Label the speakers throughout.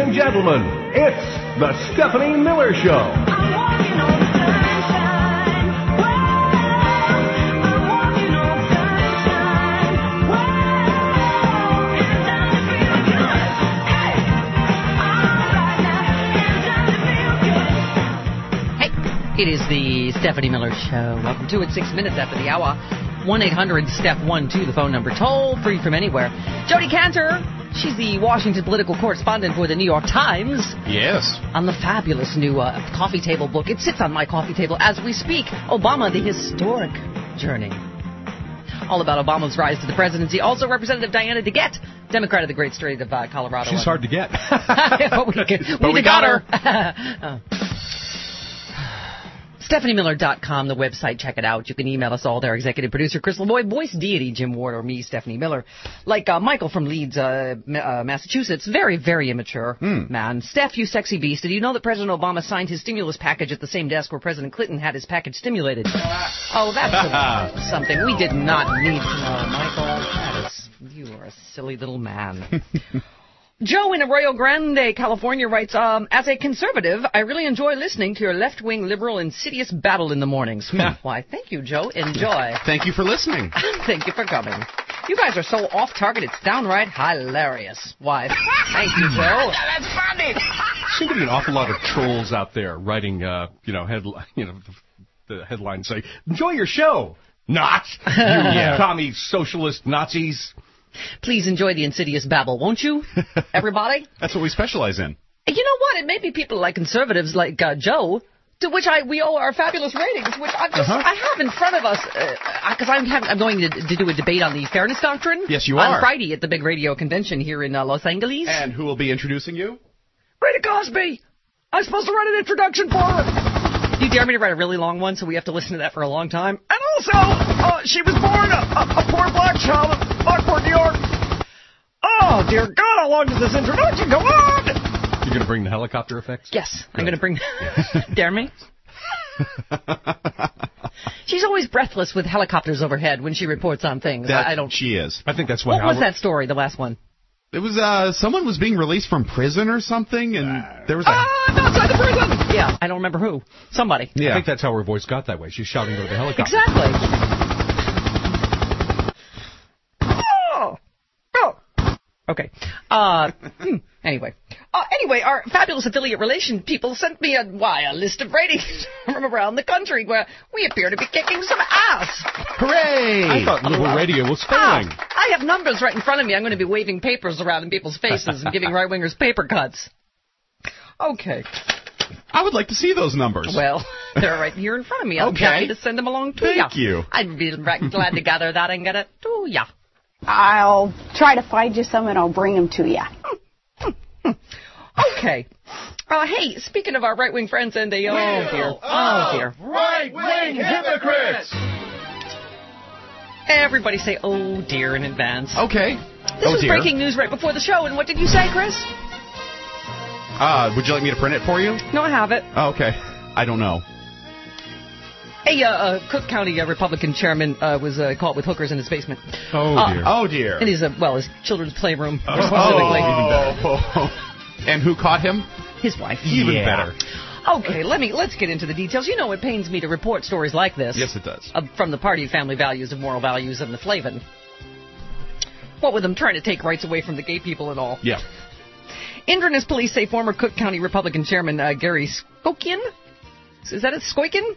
Speaker 1: and gentlemen, it's the Stephanie Miller Show.
Speaker 2: It is the Stephanie Miller Show. Welcome to it, 6 minutes after the hour. 1-800-STEP-12, the phone number, toll free from anywhere. Jody Cantor, she's the Washington political correspondent for the New York Times.
Speaker 3: Yes.
Speaker 2: On the fabulous new coffee table book. It sits on my coffee table as we speak. Obama, the Historic Journey. All about Obama's rise to the presidency. Also, Representative Diana DeGette, Democrat of the great state of Colorado.
Speaker 1: She's hard to get.
Speaker 2: But we got her. StephanieMiller.com, the website. Check it out. You can email us all there. Executive producer Chris Lavoie, voice deity Jim Ward, or me, Stephanie Miller. Like Michael from Leeds, Massachusetts. Very, very immature man. Steph, you sexy beast. Did you know that President Obama signed his stimulus package at the same desk where President Clinton had his package stimulated? Oh, that's something we did not need to know, Michael. You are a silly little man. Joe in Arroyo Grande, California writes, as a conservative, I really enjoy listening to your left-wing liberal insidious babble in the mornings. Why, thank you, Joe. Enjoy.
Speaker 3: Thank you for listening.
Speaker 2: Thank you for coming. You guys are so off-target, it's downright hilarious. Why, thank you, Joe.
Speaker 1: That's funny. Seems to be an awful lot of trolls out there writing, the headlines say, enjoy your show. Not. You commie socialist Nazis.
Speaker 2: Please enjoy the insidious babble, won't you, everybody?
Speaker 3: That's what we specialize in.
Speaker 2: You know what? It may be people like conservatives like Joe, to which we owe our fabulous ratings, which I have in front of us, because I'm going to do a debate on the fairness doctrine.
Speaker 3: Yes, you are.
Speaker 2: On Friday at the big radio convention here in Los Angeles.
Speaker 3: And who will be introducing you?
Speaker 2: Rita Cosby! I'm supposed to write an introduction for her. You dare me to write a really long one, so we have to listen to that for a long time? And also, she was born a poor black child in Lockport, New York. Oh, dear God, how long does this introduction go on?
Speaker 1: You're going to bring the helicopter effects?
Speaker 2: Yes, I'm going to bring... Dare me? She's always breathless with helicopters overhead when she reports on things.
Speaker 3: She is.
Speaker 1: I think that's why...
Speaker 2: What was that story, the last one?
Speaker 3: It was, someone was being released from prison or something, and there was a...
Speaker 2: outside the prison! Yeah, I don't remember who. Somebody.
Speaker 1: Yeah. I think that's how her voice got that way. She's shouting over the helicopter.
Speaker 2: Exactly. Okay. Anyway, our fabulous affiliate relation people sent me a list of ratings from around the country where we appear to be kicking some ass.
Speaker 1: Hooray! I thought little radio was failing.
Speaker 2: I have numbers right in front of me. I'm going to be waving papers around in people's faces and giving right-wingers paper cuts. Okay.
Speaker 3: I would like to see those numbers.
Speaker 2: Well, they're right here in front of me. I'm happy to send them along to you.
Speaker 3: Thank you.
Speaker 2: I'd be glad to gather that and get it to you.
Speaker 4: I'll try to find you some and I'll bring them to you.
Speaker 2: Okay. Hey, speaking of our right-wing friends and the... Oh, dear.
Speaker 1: Right-wing hypocrites!
Speaker 2: Everybody say, oh, dear, in advance.
Speaker 3: Okay.
Speaker 2: This was breaking news right before the show, and what did you say, Chris?
Speaker 3: Would you like me to print it for you?
Speaker 2: No, I have it.
Speaker 3: Oh, okay. I don't know.
Speaker 2: Hey, Cook County Republican chairman was caught with hookers in his basement.
Speaker 3: Oh, dear.
Speaker 2: In his, his children's playroom,
Speaker 3: specifically. And who caught him?
Speaker 2: His wife.
Speaker 3: Even better.
Speaker 2: Okay, let's get into the details. You know, it pains me to report stories like this.
Speaker 3: Yes, it does.
Speaker 2: From the party of family values, of moral values, and the Flavin. What with them trying to take rights away from the gay people and all.
Speaker 3: Yeah.
Speaker 2: Inverness police say former Cook County Republican chairman Gary Skokian. Is that it? Skoikin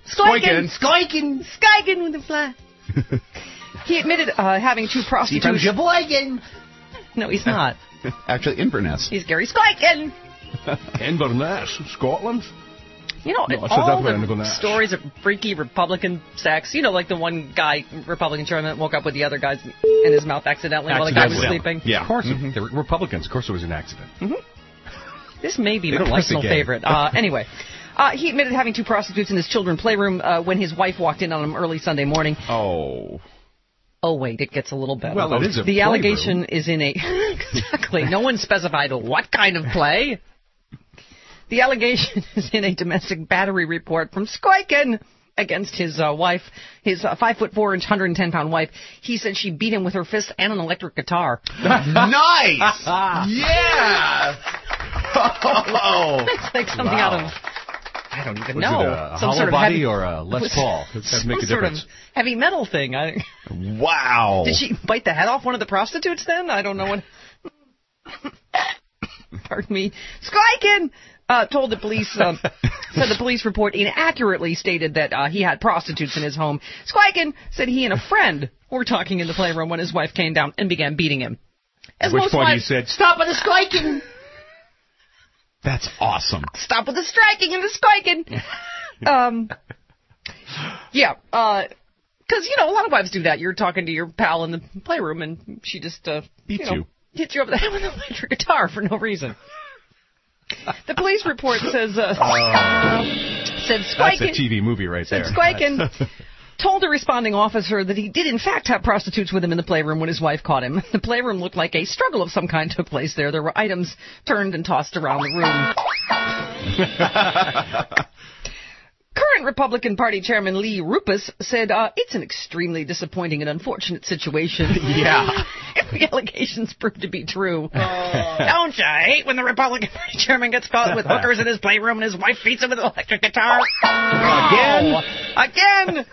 Speaker 2: with a fly. He admitted having two prostitutes. No, he's not.
Speaker 3: Actually, Inverness.
Speaker 2: He's Gary Skoikin.
Speaker 1: Inverness, Scotland.
Speaker 2: You know, all the stories of freaky Republican sex. You know, like the one guy, Republican chairman, woke up with the other guys in his mouth accidentally while the guy was sleeping.
Speaker 1: Yeah, of course. They were Republicans. Of course it was an accident.
Speaker 2: This may be my personal favorite. Anyway. He admitted having two prostitutes in his children's playroom when his wife walked in on him early Sunday morning.
Speaker 3: Oh,
Speaker 2: wait, it gets a little better.
Speaker 1: Well, it is a
Speaker 2: The allegation is in a... Exactly. No one specified what kind of play. The allegation is in a domestic battery report from Skoikin against his wife, his 5'4", 110-pound wife. He said she beat him with her fists and an electric guitar.
Speaker 3: Nice! Yeah! Oh.
Speaker 2: It's like something out of, I don't even
Speaker 1: Was
Speaker 2: know.
Speaker 1: it a
Speaker 2: some
Speaker 1: hollow
Speaker 2: sort of
Speaker 1: body
Speaker 2: heavy,
Speaker 1: or a Les Paul? That
Speaker 2: some
Speaker 1: make a
Speaker 2: sort of
Speaker 1: difference.
Speaker 2: heavy metal thing.
Speaker 3: Wow.
Speaker 2: Did she bite the head off one of the prostitutes then? I don't know what. Pardon me. Skykin told the police, said the police report inaccurately stated that he had prostitutes in his home. Skykin said he and a friend were talking in the playroom when his wife came down and began beating him.
Speaker 1: At which point he said, "Stop with the striking."
Speaker 3: That's awesome.
Speaker 2: Stop with the striking and the striking. Yeah, because, a lot of wives do that. You're talking to your pal in the playroom, and she just
Speaker 3: Beats you.
Speaker 2: hits you over the head with an electric guitar for no reason. The police report says, said
Speaker 1: That's a
Speaker 2: Skykin,
Speaker 1: TV movie right there.
Speaker 2: said Skykin told a responding officer that he did in fact have prostitutes with him in the playroom when his wife caught him. The playroom looked like a struggle of some kind took place there. There were items turned and tossed around the room. Current Republican Party Chairman Lee Rupus said, it's an extremely disappointing and unfortunate situation.
Speaker 3: Yeah.
Speaker 2: If the allegations prove to be true. Don't you hate when the Republican Party Chairman gets caught with hookers in his playroom and his wife beats him with an electric guitar? Again!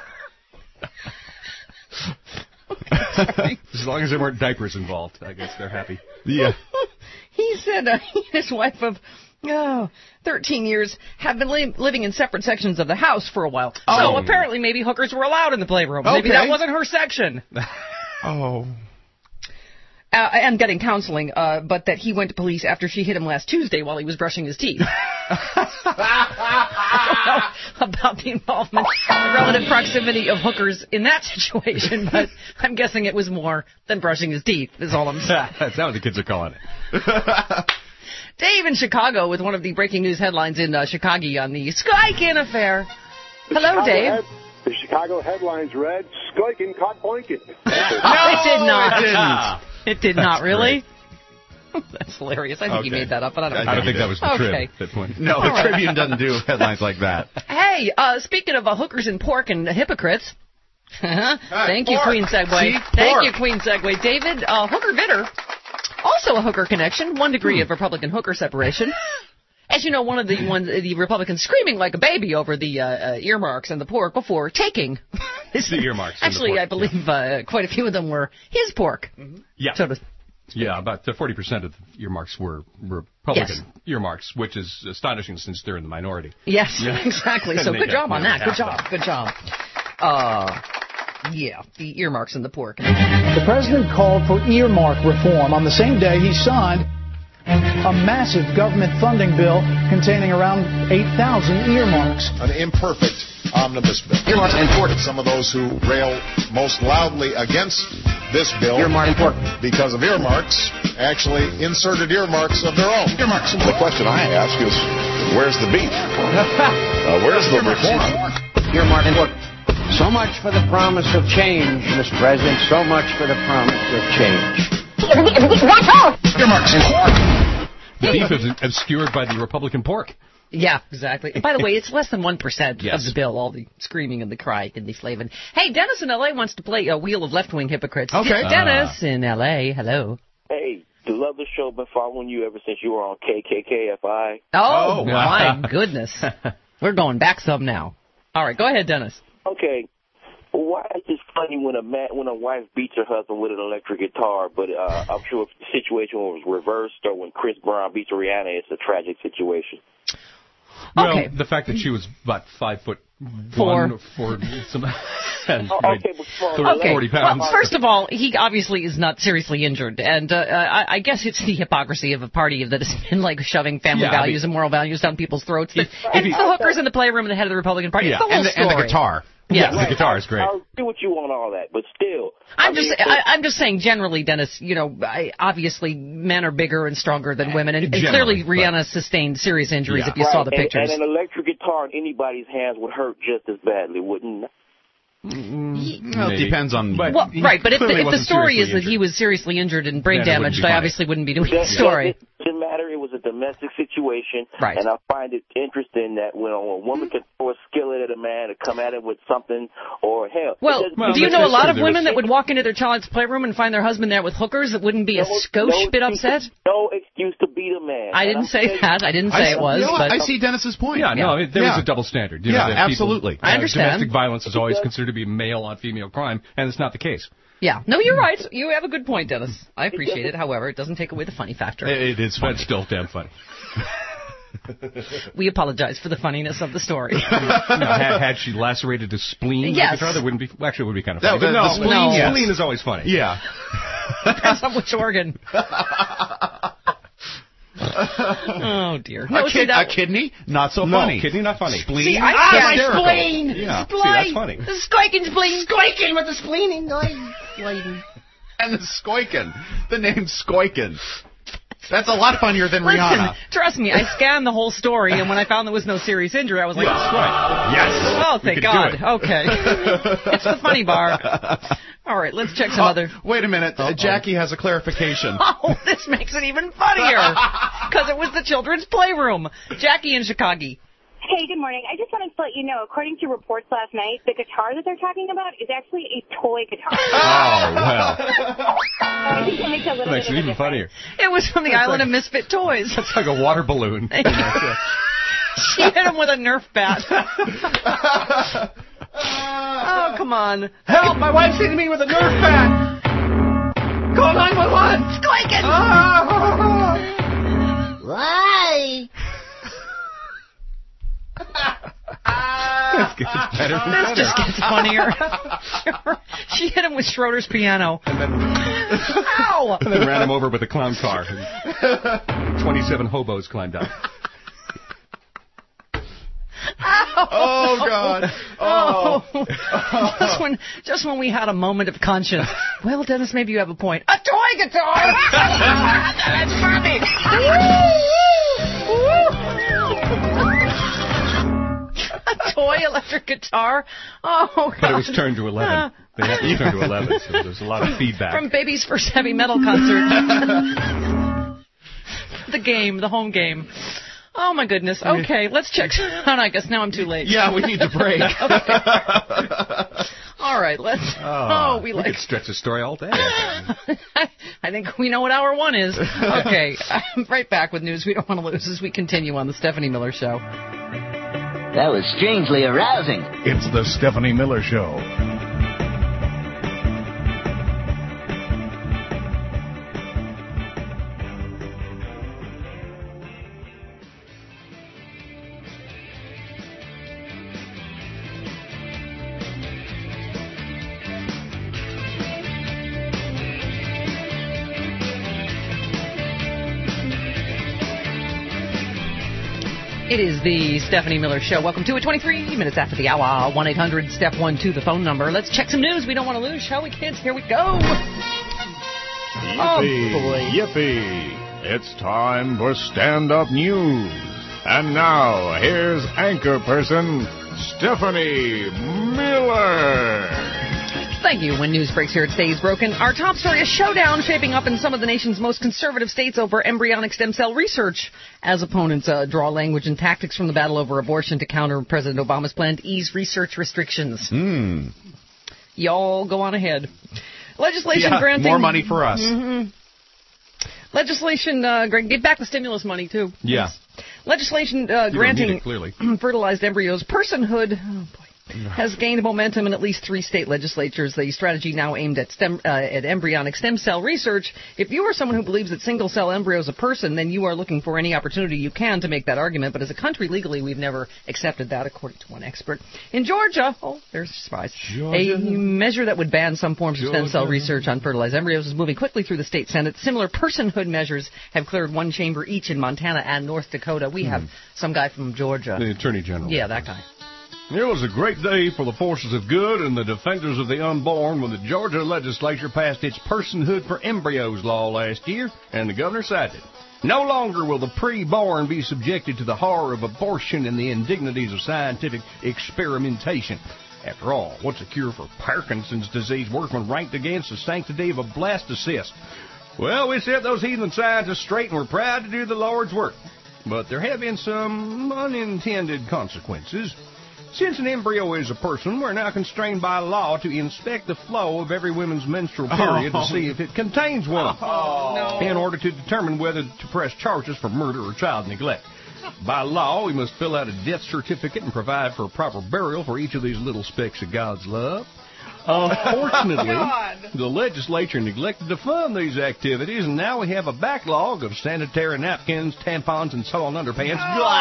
Speaker 1: As long as there weren't diapers involved, I guess they're happy.
Speaker 3: Yeah.
Speaker 2: He said he and his wife of 13 years have been living in separate sections of the house for a while. So apparently maybe hookers were allowed in the playroom. Maybe that wasn't her section.
Speaker 3: Oh.
Speaker 2: And getting counseling, but that he went to police after she hit him last Tuesday while he was brushing his teeth. I don't know about the involvement, the relative proximity of hookers in that situation, but I'm guessing it was more than brushing his teeth, is all I'm saying.
Speaker 1: That's what the kids are calling it.
Speaker 2: Dave in Chicago with one of the breaking news headlines in Chicago on the Skykin affair. Hello, Dave.
Speaker 5: The Chicago headlines read, Skykin caught Boykin.
Speaker 2: No, it did not.
Speaker 3: It didn't.
Speaker 2: It did not, really? That's hilarious. I think you made that up, but I don't know.
Speaker 1: I don't think that was the
Speaker 2: Okay.
Speaker 1: trib at that point.
Speaker 3: No, the Tribune doesn't do headlines like that.
Speaker 2: Hey, speaking of hookers and pork and hypocrites. Thank you,
Speaker 3: pork.
Speaker 2: Queen Segway.
Speaker 3: See?
Speaker 2: Thank
Speaker 3: Pork.
Speaker 2: you, Queen Segway. David, Hooker Vitter, also a hooker connection, 1 degree of Republican hooker separation. As you know, one of the Republicans screaming like a baby over the earmarks and the pork before taking.
Speaker 1: The earmarks and the
Speaker 2: Actually,
Speaker 1: pork,
Speaker 2: I believe quite a few of them were his pork.
Speaker 1: Yeah.
Speaker 2: So to
Speaker 1: Yeah, about 40% of the earmarks were Republican
Speaker 2: Yes.
Speaker 1: earmarks, which is astonishing since they're in the minority.
Speaker 2: Yes, exactly. So
Speaker 1: They
Speaker 2: good job on that.
Speaker 1: definitely
Speaker 2: Good
Speaker 1: have
Speaker 2: job. Good job. Yeah, the earmarks and the pork.
Speaker 6: The president called for earmark reform. On the same day, he signed a massive government funding bill containing around 8,000 earmarks.
Speaker 7: An imperfect omnibus bill.
Speaker 8: Earmarks and pork.
Speaker 7: Some of those who rail most loudly against this bill
Speaker 8: Earmark and pork.
Speaker 7: because of earmarks actually inserted earmarks of their own.
Speaker 8: Earmarks.
Speaker 7: The question I ask is, where's the beef? Where's the reform?
Speaker 8: Earmark and pork. So much for the promise of change, Mr. President. So much for the promise of change.
Speaker 4: That's all.
Speaker 8: Earmarks and pork.
Speaker 1: The beef is obscured by the Republican pork.
Speaker 2: Yeah, exactly. By the way, it's less than 1%
Speaker 1: Yes.
Speaker 2: of the bill, all the screaming and the crying and the slaving. Hey, Dennis in L.A. wants to play a Wheel of Left-Wing Hypocrites.
Speaker 3: Okay.
Speaker 2: Dennis in L.A., hello.
Speaker 9: Hey, love the show. Been following you ever since you were on KKKFI.
Speaker 2: Oh,
Speaker 3: wow.
Speaker 2: my goodness. We're going back some now. All right, go ahead, Dennis.
Speaker 9: Okay, why is it funny when a wife beats her husband with an electric guitar? But I'm sure if the situation was reversed or when Chris Brown beats Rihanna, it's a tragic situation.
Speaker 1: Well,
Speaker 2: Okay.
Speaker 1: the fact that she was about 5'4" for some and
Speaker 9: Okay, but
Speaker 2: Okay.
Speaker 1: 40 pounds.
Speaker 2: Well, first of all, he obviously is not seriously injured, and I guess it's the hypocrisy of a party that has been like shoving family
Speaker 1: Yeah, I
Speaker 2: values and moral values down people's throats.
Speaker 1: If
Speaker 2: And
Speaker 1: he-
Speaker 2: it's the hookers in the playroom and the head of the Republican Party.
Speaker 1: Yeah,
Speaker 2: It's the whole
Speaker 3: And
Speaker 2: story.
Speaker 3: the guitar.
Speaker 2: Yes.
Speaker 1: The guitar is great.
Speaker 9: I'll agree with you on all that, but still.
Speaker 2: I'm just saying generally, Dennis, obviously men are bigger and stronger than women, and
Speaker 1: Generally,
Speaker 2: clearly Rihanna sustained serious injuries
Speaker 1: Yeah.
Speaker 2: if you saw the pictures.
Speaker 9: And an electric guitar in anybody's hands would hurt just as badly, wouldn't it?
Speaker 3: Well, it
Speaker 1: Maybe.
Speaker 3: depends on.
Speaker 1: But
Speaker 2: Well,
Speaker 1: he
Speaker 2: right, but if
Speaker 1: clearly
Speaker 2: the
Speaker 1: wasn't
Speaker 2: story
Speaker 1: seriously
Speaker 2: is that he
Speaker 1: injured.
Speaker 2: was seriously injured and brain
Speaker 1: Then it wouldn't
Speaker 2: damaged,
Speaker 1: be
Speaker 2: I
Speaker 1: funny.
Speaker 2: obviously wouldn't be doing the story.
Speaker 9: Doesn't matter. It was a domestic situation,
Speaker 2: Right.
Speaker 9: and I find it interesting that when a woman can throw a skillet at a man to come at him with something, or hell.
Speaker 2: Well, do you know a lot of women that would walk into their child's playroom and find their husband there with hookers that wouldn't be a skosh bit upset?
Speaker 9: No excuse to beat a man.
Speaker 2: I didn't say that. I didn't say it was.
Speaker 3: But
Speaker 2: But
Speaker 3: I see Dennis's point.
Speaker 1: Yeah, no, there is a double standard. You know, that
Speaker 3: absolutely.
Speaker 1: People,
Speaker 2: I understand.
Speaker 1: Domestic violence is always considered to be male on female crime, and it's not the case.
Speaker 2: yeah, no, you're right. You have a good point, Dennis. I appreciate it. However, it doesn't take away the funny factor.
Speaker 1: It is funny. But still damn funny.
Speaker 2: We apologize for the funniness of the story.
Speaker 1: Had she lacerated his spleen,
Speaker 2: Yes.
Speaker 1: that wouldn't be. Actually, it would be kind of funny.
Speaker 3: The
Speaker 1: But
Speaker 3: spleen,
Speaker 1: no,
Speaker 3: yes.
Speaker 1: spleen is always funny.
Speaker 3: Yeah.
Speaker 2: Depends on which organ. Oh, dear. No,
Speaker 3: A kidney, not so funny.
Speaker 1: Kidney, not funny.
Speaker 3: Spleen,
Speaker 2: See, my
Speaker 3: hysterical.
Speaker 2: spleen.
Speaker 1: Yeah,
Speaker 2: Spleen.
Speaker 1: see, that's funny.
Speaker 2: The squeaking spleen.
Speaker 10: Squeaking with the spleening.
Speaker 3: And the Skoikin. The name Skoikin. That's a lot funnier than
Speaker 2: Listen,
Speaker 3: Rihanna.
Speaker 2: trust me, I scanned the whole story, and when I found there was no serious injury, I was like,
Speaker 1: That's right. Yes.
Speaker 2: oh,
Speaker 1: You
Speaker 2: thank
Speaker 1: could
Speaker 2: God.
Speaker 1: do it.
Speaker 2: Okay. It's the funny bar. All right, let's check some other...
Speaker 3: Wait a minute. Jackie has a clarification.
Speaker 2: Oh, this makes it even funnier, because it was the children's playroom. Jackie in Chicago.
Speaker 11: Hey, good morning. I just wanted to let you know, according to reports last night, the guitar that they're talking about is actually a toy guitar.
Speaker 1: Oh, well.
Speaker 11: I think that makes it a little
Speaker 1: That makes
Speaker 11: bit
Speaker 1: it
Speaker 11: of a
Speaker 1: even funnier.
Speaker 2: It was from the Island of Misfit Toys.
Speaker 1: That's like a water balloon.
Speaker 2: She hit him with a Nerf bat. Oh, come on.
Speaker 10: Help! My wife's hitting me with a Nerf bat! Call 911!
Speaker 2: Squeaking!
Speaker 10: Why?
Speaker 2: This just gets funnier. She hit him with Schroeder's piano.
Speaker 1: And then,
Speaker 2: Ow!
Speaker 1: and then ran him over with a clown car. 27 hobos climbed out.
Speaker 3: Oh, God.
Speaker 2: Oh. Just when we had a moment of conscience. Well, Dennis, maybe you have a point. A toy guitar! That's funny! A toy electric guitar? Oh, God.
Speaker 1: But it was turned to 11. They had to turn to 11, so there's a lot of feedback.
Speaker 2: From Baby's first heavy metal concert. The home game. Oh, my goodness. Okay, let's check. Oh, I guess now I'm too late.
Speaker 3: Yeah, we need to break.
Speaker 2: All right, let's.
Speaker 1: We could stretch the story all day.
Speaker 2: I think we know what hour one is. Okay, I'm right back with news we don't want to lose as we continue on the Stephanie Miller Show.
Speaker 12: That was strangely arousing.
Speaker 13: It's the Stephanie Miller Show.
Speaker 2: It is the Stephanie Miller Show. Welcome to it. 23 minutes after the hour. 1-800-STEP-12 the phone number. Let's check some news we don't want to lose, shall we, kids? Here we go.
Speaker 13: Yippee,
Speaker 2: Oh, boy.
Speaker 13: yippee. It's time for stand-up news. And now, here's anchor person Stephanie Miller.
Speaker 2: Thank you. When news breaks here, it stays broken. Our top story, a showdown shaping up in some of the nation's most conservative states over embryonic stem cell research as opponents draw language and tactics from the battle over abortion to counter President Obama's plan to ease research restrictions. Y'all go on ahead. Legislation granting...
Speaker 3: more money for us.
Speaker 2: Legislation, get back the stimulus money, too.
Speaker 1: Yeah.
Speaker 2: Legislation
Speaker 1: You don't need
Speaker 2: granting
Speaker 1: it, clearly.
Speaker 2: fertilized embryos personhood has gained momentum in at least 3 state legislatures. The strategy now aimed at embryonic stem cell research. If you are someone who believes that single-cell embryo is a person, then you are looking for any opportunity you can to make that argument. But as a country, legally, we've never accepted that, according to one expert. In Georgia, there's spies. A measure that would ban some forms of stem cell research on fertilized embryos is moving quickly through the state Senate. Similar personhood measures have cleared one chamber each in Montana and North Dakota. We have some guy from Georgia.
Speaker 1: The Attorney General.
Speaker 2: Yeah, that guy.
Speaker 1: It was a great day for the forces of good and the defenders of the unborn when the Georgia legislature passed its Personhood for Embryos law last year, and the governor signed it. No longer will the preborn be subjected to the horror of abortion and the indignities of scientific experimentation. After all, what's a cure for Parkinson's disease worse when ranked against the sanctity of a blastocyst? Well, we set those heathen scientists straight and we're proud to do the Lord's work. But there have been some unintended consequences. Since an embryo is a person, we're now constrained by law to inspect the flow of every woman's menstrual period to see if it contains one, in order to determine whether to press charges for murder or child neglect. By law, we must fill out a death certificate and provide for a proper burial for each of these little specks of God's love. Unfortunately, the legislature neglected to fund these activities, and now we have a backlog of sanitary napkins, tampons, and sewn underpants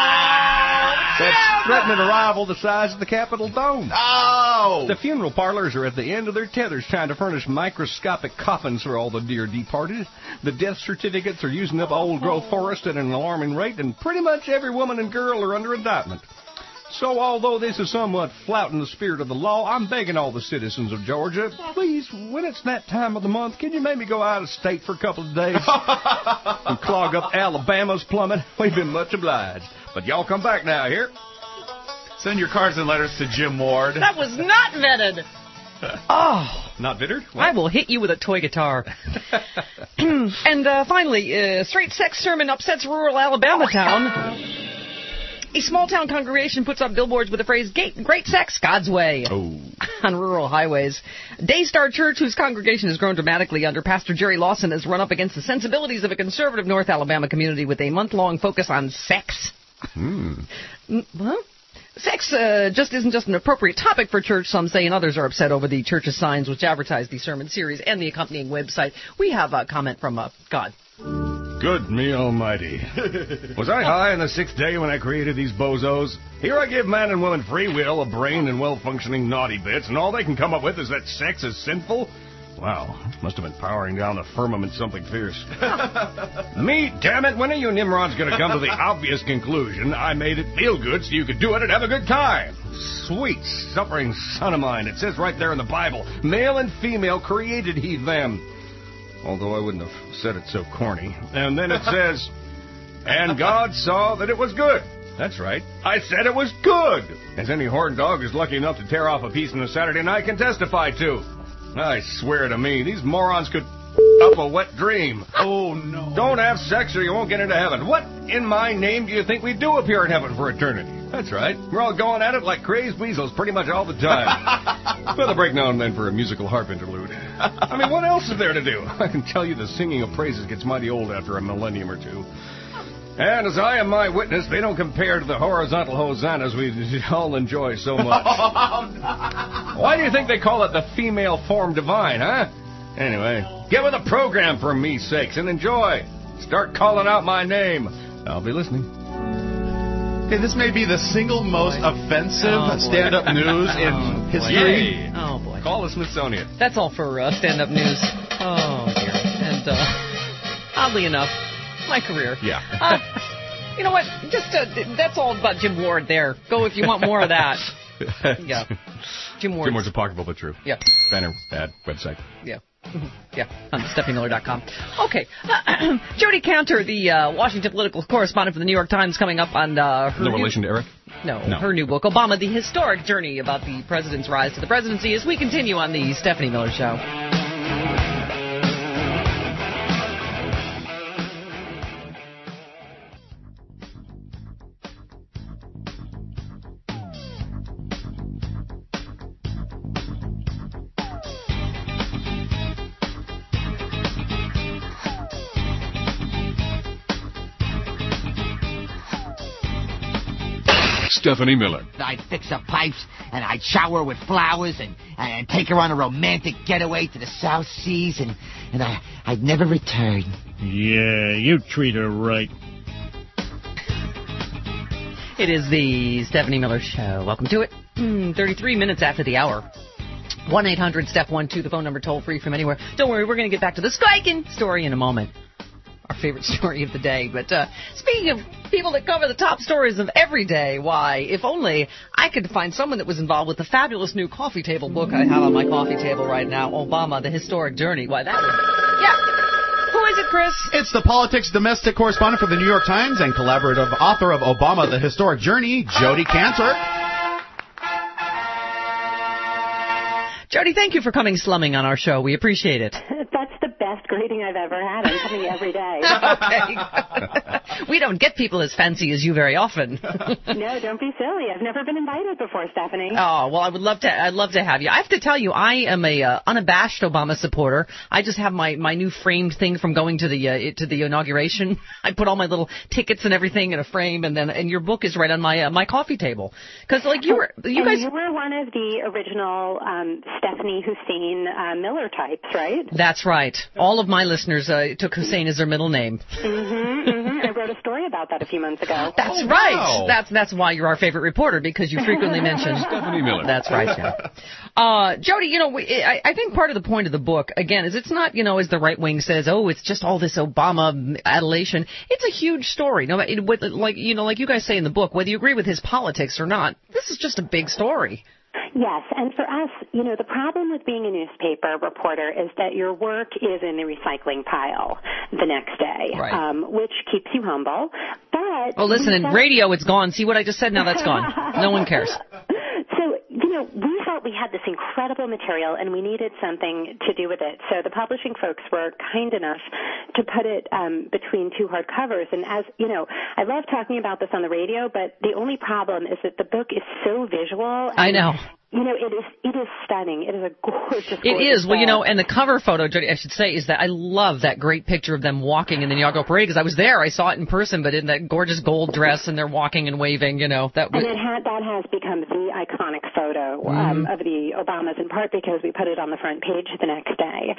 Speaker 1: that's threatening to rival the size of the Capitol dome.
Speaker 3: Oh!
Speaker 1: The funeral parlors are at the end of their tethers trying to furnish microscopic coffins for all the dear departed. The death certificates are using up old-growth forest at an alarming rate, and pretty much every woman and girl are under indictment. So, although this is somewhat flouting the spirit of the law, I'm begging all the citizens of Georgia, please, when it's that time of the month, can you maybe go out of state for a couple of days and clog up Alabama's plumbing? We've been much obliged. But y'all come back now here.
Speaker 3: Send your cards and letters to Jim Ward.
Speaker 2: That was not vetted. Oh.
Speaker 1: Not vetted?
Speaker 2: I will hit you with a toy guitar. And finally, straight sex sermon upsets rural Alabama town. A small-town congregation puts up billboards with the phrase, great sex, God's way, on rural highways. Daystar Church, whose congregation has grown dramatically under Pastor Jerry Lawson, has run up against the sensibilities of a conservative North Alabama community with a month-long focus on sex. Well, sex just isn't just an appropriate topic for church, some say, and others are upset over the church's signs which advertise the sermon series and the accompanying website. We have a comment from God.
Speaker 1: Good me almighty. Was I high on the sixth day when I created these bozos? Here I give man and woman free will, a brain, and well-functioning naughty bits, and all they can come up with is that sex is sinful? Wow, must have been powering down the firmament something fierce. Me, damn it, when are you Nimrods going to come to the obvious conclusion I made it feel good so you could do it and have a good time? Sweet, suffering son of mine, it says right there in the Bible, male and female created he them. Although I wouldn't have said it so corny. And then it says, and God saw that it was good. That's right. I said it was good. As any horn dog is lucky enough to tear off a piece on a Saturday night can testify to. I swear to me, these morons could up a wet dream.
Speaker 3: Oh, no.
Speaker 1: Don't have sex or you won't get into heaven. What in my name do you think we do up here in heaven for eternity? That's right. We're all going at it like crazed weasels pretty much all the time. With a break now and then for a musical harp interlude. I mean, what else is there to do? I can tell you the singing of praises gets mighty old after a millennium or two. And as I am my witness, they don't compare to the horizontal hosannas we all enjoy so much. Why do you think they call it the female form divine, huh? Anyway, get with the program for me sakes and enjoy. Start calling out my name. I'll be listening.
Speaker 3: Okay, this may be the single most offensive stand-up news in history.
Speaker 2: Oh, boy.
Speaker 1: Call the Smithsonian.
Speaker 2: That's all for stand-up news. Oh, dear. And oddly enough, my career.
Speaker 3: Yeah.
Speaker 2: You know what? Just that's all about Jim Ward there. Go if you want more of that. Yeah. Jim
Speaker 1: Ward's apocryphal but true.
Speaker 2: Yeah.
Speaker 1: Banner, ad, website.
Speaker 2: Yeah. Yeah, on StephanieMiller.com. Okay. Jody Cantor, the Washington political correspondent for the New York Times, coming up on her
Speaker 1: no relation to Eric?
Speaker 2: No, her new book, Obama, The Historic Journey about the President's Rise to the Presidency, as we continue on the Stephanie Miller Show.
Speaker 1: Stephanie Miller.
Speaker 14: I'd fix up pipes, and I'd shower with flowers, and take her on a romantic getaway to the South Seas, and I'd never return.
Speaker 15: Yeah, you treat her right.
Speaker 2: It is the Stephanie Miller Show. Welcome to it. 33 minutes after the hour. 1-800-STEP-12, the phone number toll free from anywhere. Don't worry, we're going to get back to the Skykin story in a moment. Our favorite story of the day. But speaking of people that cover the top stories of every day, why, if only I could find someone that was involved with the fabulous new coffee table book I have on my coffee table right now, Obama, The Historic Journey. Why, that would... Yeah. Who is it, Chris?
Speaker 3: It's the politics domestic correspondent for the New York Times and collaborative author of Obama, The Historic Journey, Jody Cantor.
Speaker 2: Jody, thank you for coming slumming on our show. We appreciate it.
Speaker 16: That's the best
Speaker 11: best greeting I've ever had. I'm coming every day.
Speaker 2: Okay. We don't get people as fancy as you very often.
Speaker 11: No, don't be silly. I've never been invited before, Stephanie.
Speaker 2: Oh, well, I'd love to have you. I have to tell you, I am a unabashed Obama supporter. I just have my new framed thing from going to the inauguration. I put all my little tickets and everything in a frame, and your book is right on my coffee table. Because like you were
Speaker 11: one of the original Stephanie Hussein Miller types, right?
Speaker 2: That's right. All of my listeners took Hussein as their middle name.
Speaker 11: I wrote a story about that a few months ago.
Speaker 2: That's right. Wow. That's why you're our favorite reporter, because you frequently mention
Speaker 1: Stephanie Miller.
Speaker 2: That's right, yeah. Jody, I think part of the point of the book, again, is it's not, as the right wing says, it's just all this Obama adulation. It's a huge story. No, like you guys say in the book, whether you agree with his politics or not, this is just a big story.
Speaker 11: Yes, and for us, the problem with being a newspaper reporter is that your work is in the recycling pile the next day,
Speaker 2: right.
Speaker 11: Which keeps you humble. But
Speaker 2: listen, in radio, it's gone. See what I just said? Now that's gone. No one cares.
Speaker 11: So, we felt we had this incredible material and we needed something to do with it. So the publishing folks were kind enough to put it between two hardcovers. And as I love talking about this on the radio, but the only problem is that the book is so visual.
Speaker 2: I know.
Speaker 11: It is stunning. It is a gorgeous
Speaker 2: It is.
Speaker 11: book.
Speaker 2: Well, and the cover photo, Jody, I should say, is that I love that great picture of them walking in the inaugural parade, because I was there. I saw it in person, but in that gorgeous gold dress, and they're walking and waving, that
Speaker 11: has become the iconic photo of the Obamas, in part because we put it on the front page the next day.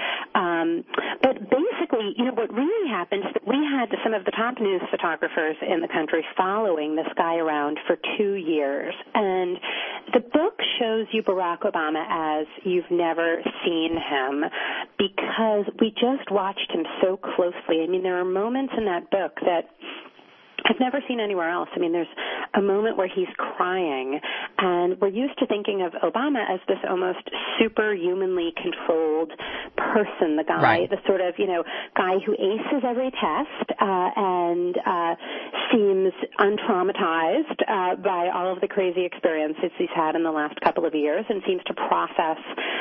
Speaker 11: But basically, what really happened is that we had some of the top news photographers in the country following this guy around for 2 years. And the book shows you Barack Obama as you've never seen him, because we just watched him so closely. I mean, there are moments in that book that I've never seen anywhere else. I mean, there's a moment where he's crying, and we're used to thinking of Obama as this almost superhumanly controlled person, the guy,
Speaker 2: right.
Speaker 11: The sort of, guy who aces every test and seems untraumatized by all of the crazy experiences he's had in the last couple of years, and seems to process,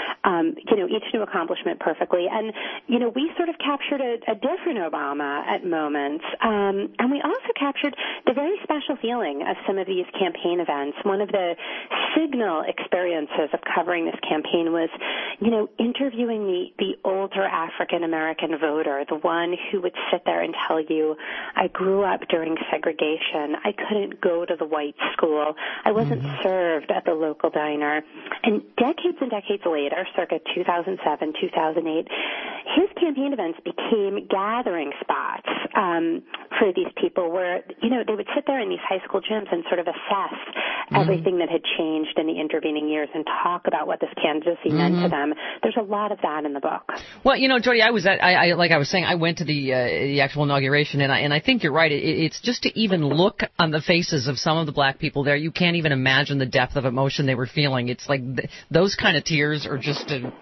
Speaker 11: each new accomplishment perfectly. And, we sort of captured a different Obama at moments, and we also captured the very special feeling of some of these campaign events. One of the signal experiences of covering this campaign was, interviewing the older African-American voter, the one who would sit there and tell you, I grew up during segregation. I couldn't go to the white school. I wasn't served at the local diner. And decades later, circa 2007, 2008, his campaign events became gathering spots for these people where, they would sit there in these high school gyms and sort of assess everything that had changed in the intervening years and talk about what this candidacy meant to them. There's a lot of that in the book.
Speaker 2: Well, Jody, like I was saying, I went to the actual inauguration, and I think you're right. It's just to even look on the faces of some of the black people there, you can't even imagine the depth of emotion they were feeling. It's like those kind of tears are just,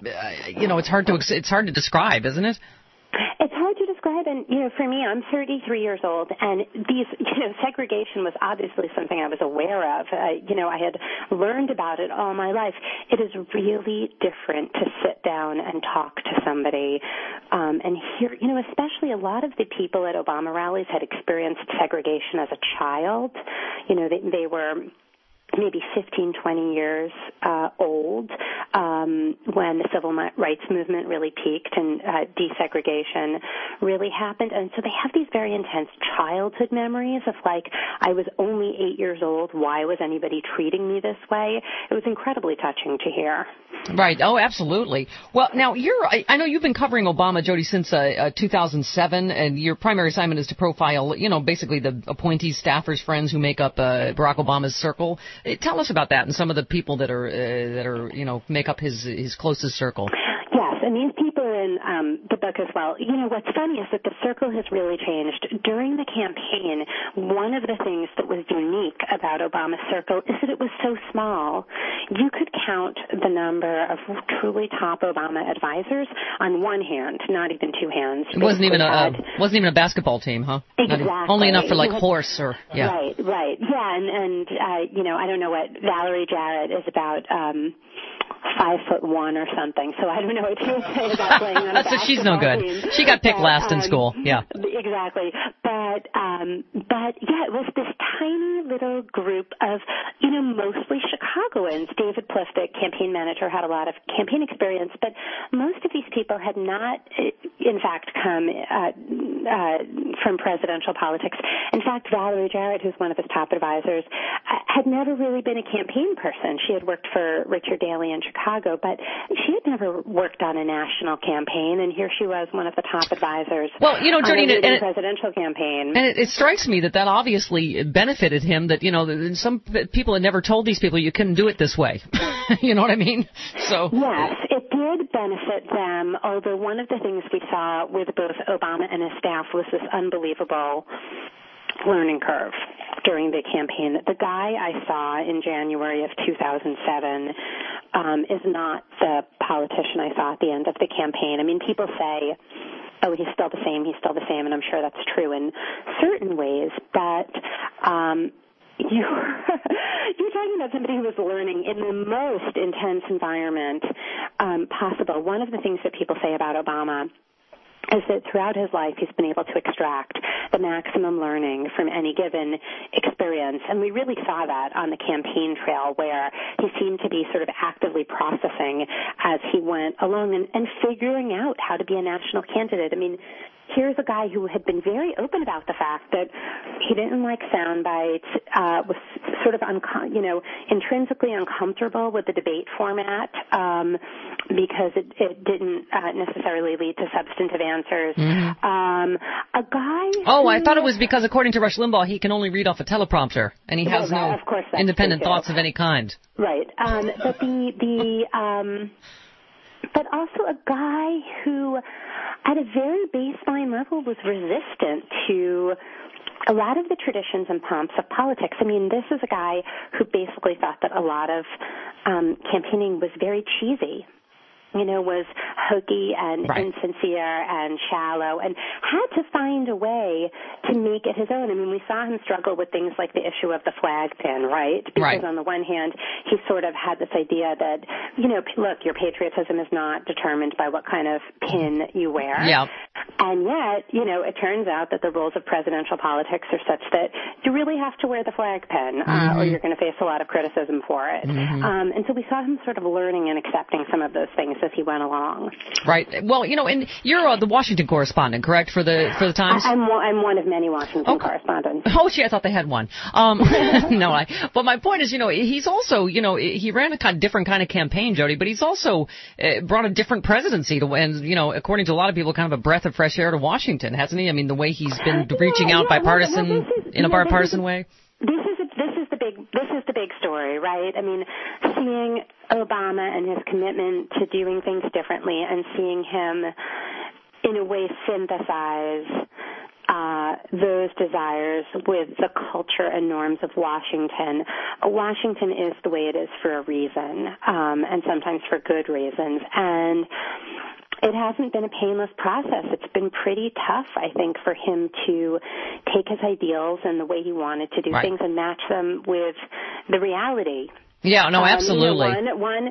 Speaker 2: it's hard to describe, isn't it?
Speaker 11: It's hard to describe, and, for me, I'm 33 years old, and these, segregation was obviously something I was aware of. I had learned about it all my life. It is really different to sit down and talk to somebody and hear, especially a lot of the people at Obama rallies had experienced segregation as a child. They were maybe 15, 20 years old when the civil rights movement really peaked and desegregation really happened. And so they have these very intense childhood memories of, like, I was only 8 years old. Why was anybody treating me this way? It was incredibly touching to hear.
Speaker 2: Right. Oh, absolutely. Well, now, I know you've been covering Obama, Jody, since 2007, and your primary assignment is to profile, basically the appointees, staffers, friends who make up Barack Obama's circle. Tell us about that and some of the people that are make up his closest circle.
Speaker 11: Yes, and these people are in the book as well. What's funny is that the circle has really changed. During the campaign, one of the things that was unique about Obama's circle is that it was so small. You could count the number of truly top Obama advisors on one hand, not even two hands.
Speaker 2: It wasn't even a basketball team, huh?
Speaker 11: Exactly.
Speaker 2: Only enough for like horse or yeah.
Speaker 11: Right. Yeah, and I don't know what Valerie Jarrett is about 5'1" or something. So I don't know what you would say about playing on a
Speaker 2: So she's no good.
Speaker 11: team.
Speaker 2: She got picked last in school. Yeah.
Speaker 11: Exactly. But yeah, it was this tiny little group of, mostly Chicagoans. David Pliftik, campaign manager, had a lot of campaign experience, but most of these people had not, in fact, come from presidential politics. In fact, Valerie Jarrett, who's one of his top advisors, had never really been a campaign person. She had worked for Richard Daley in Chicago, but she had never worked on a national campaign, and here she was, one of the top advisors.
Speaker 2: Well, Jody,
Speaker 11: on a presidential campaign.
Speaker 2: And it strikes me that obviously benefited him, that, some people had never told these people you couldn't do it this way. You know what I mean? So
Speaker 11: yes, it did benefit them, although one of the things we saw with both Obama and his staff was this unbelievable learning curve during the campaign. The guy I saw in January of 2007 is not the politician I saw at the end of the campaign. I mean, people say, oh, he's still the same, and I'm sure that's true in certain ways, but you're talking about somebody who was learning in the most intense environment possible. One of the things that people say about Obama is that throughout his life he's been able to extract the maximum learning from any given experience. And we really saw that on the campaign trail, where he seemed to be sort of actively processing as he went along and figuring out how to be a national candidate. I mean, here's a guy who had been very open about the fact that he didn't like sound bites, was sort of intrinsically uncomfortable with the debate format because it didn't necessarily lead to substantive answers. Mm-hmm. A guy
Speaker 2: I thought it was because, according to Rush Limbaugh, he can only read off a teleprompter, and he has no independent thoughts of any kind.
Speaker 11: Right. But also a guy who, at a very baseline level, was resistant to a lot of the traditions and pomps of politics. I mean, this is a guy who basically thought that a lot of campaigning was very cheesy. Was hokey and insincere and shallow, and had to find a way to make it his own. I mean, we saw him struggle with things like the issue of the flag pin, right? Because on the one hand, he sort of had this idea that, look, your patriotism is not determined by what kind of pin you wear. Yeah. And yet, it turns out that the rules of presidential politics are such that you really have to wear the flag pin, or you're going to face a lot of criticism for it. Mm-hmm. And so we saw him sort of learning and accepting some of those things as he went along. Right.
Speaker 2: Well, and you're the Washington correspondent, correct, for the Times?
Speaker 11: I'm one of many Washington correspondents.
Speaker 2: Oh, gee, I thought they had one. But my point is, he's also, he ran a different kind of campaign, Jody, but he's also brought a different presidency to, and, according to a lot of people, kind of a breath of fresh air to Washington, hasn't he? I mean, the way he's been reaching out in a bipartisan way.
Speaker 11: This is the big story, right? I mean, seeing Obama and his commitment to doing things differently, and seeing him in a way synthesize those desires with the culture and norms of Washington. Washington is the way it is for a reason, and sometimes for good reasons. And it hasn't been a painless process. It's been pretty tough, I think, for him to take his ideals and the way he wanted to do things and match them with the reality.
Speaker 2: Yeah, no, absolutely.
Speaker 11: One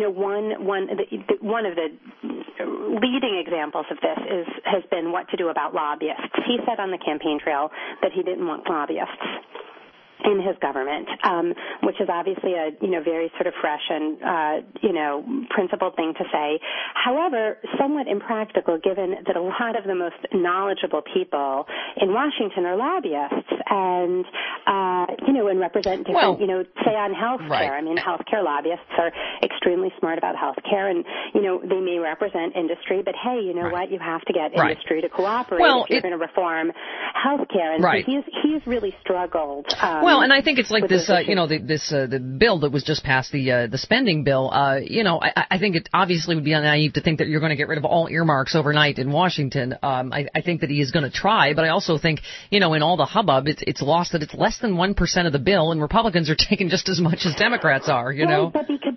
Speaker 11: of the leading examples of this has been what to do about lobbyists. He said on the campaign trail that he didn't want lobbyists in his government, which is obviously a very sort of fresh and principled thing to say. However, somewhat impractical, given that a lot of the most knowledgeable people in Washington are lobbyists, and and represent different, say on health care. I mean, healthcare lobbyists are extremely smart about healthcare, and they may represent industry, but hey, you know what? You have to get industry to cooperate if you're going to reform healthcare, and so he's really struggled.
Speaker 2: And I think it's like this, the bill that was just passed, the spending bill. I think it obviously would be naive to think that you're going to get rid of all earmarks overnight in Washington. I think that he is going to try, but I also think, in all the hubbub, it's lost that it's less than 1% of the bill, and Republicans are taking just as much as Democrats are.
Speaker 11: But because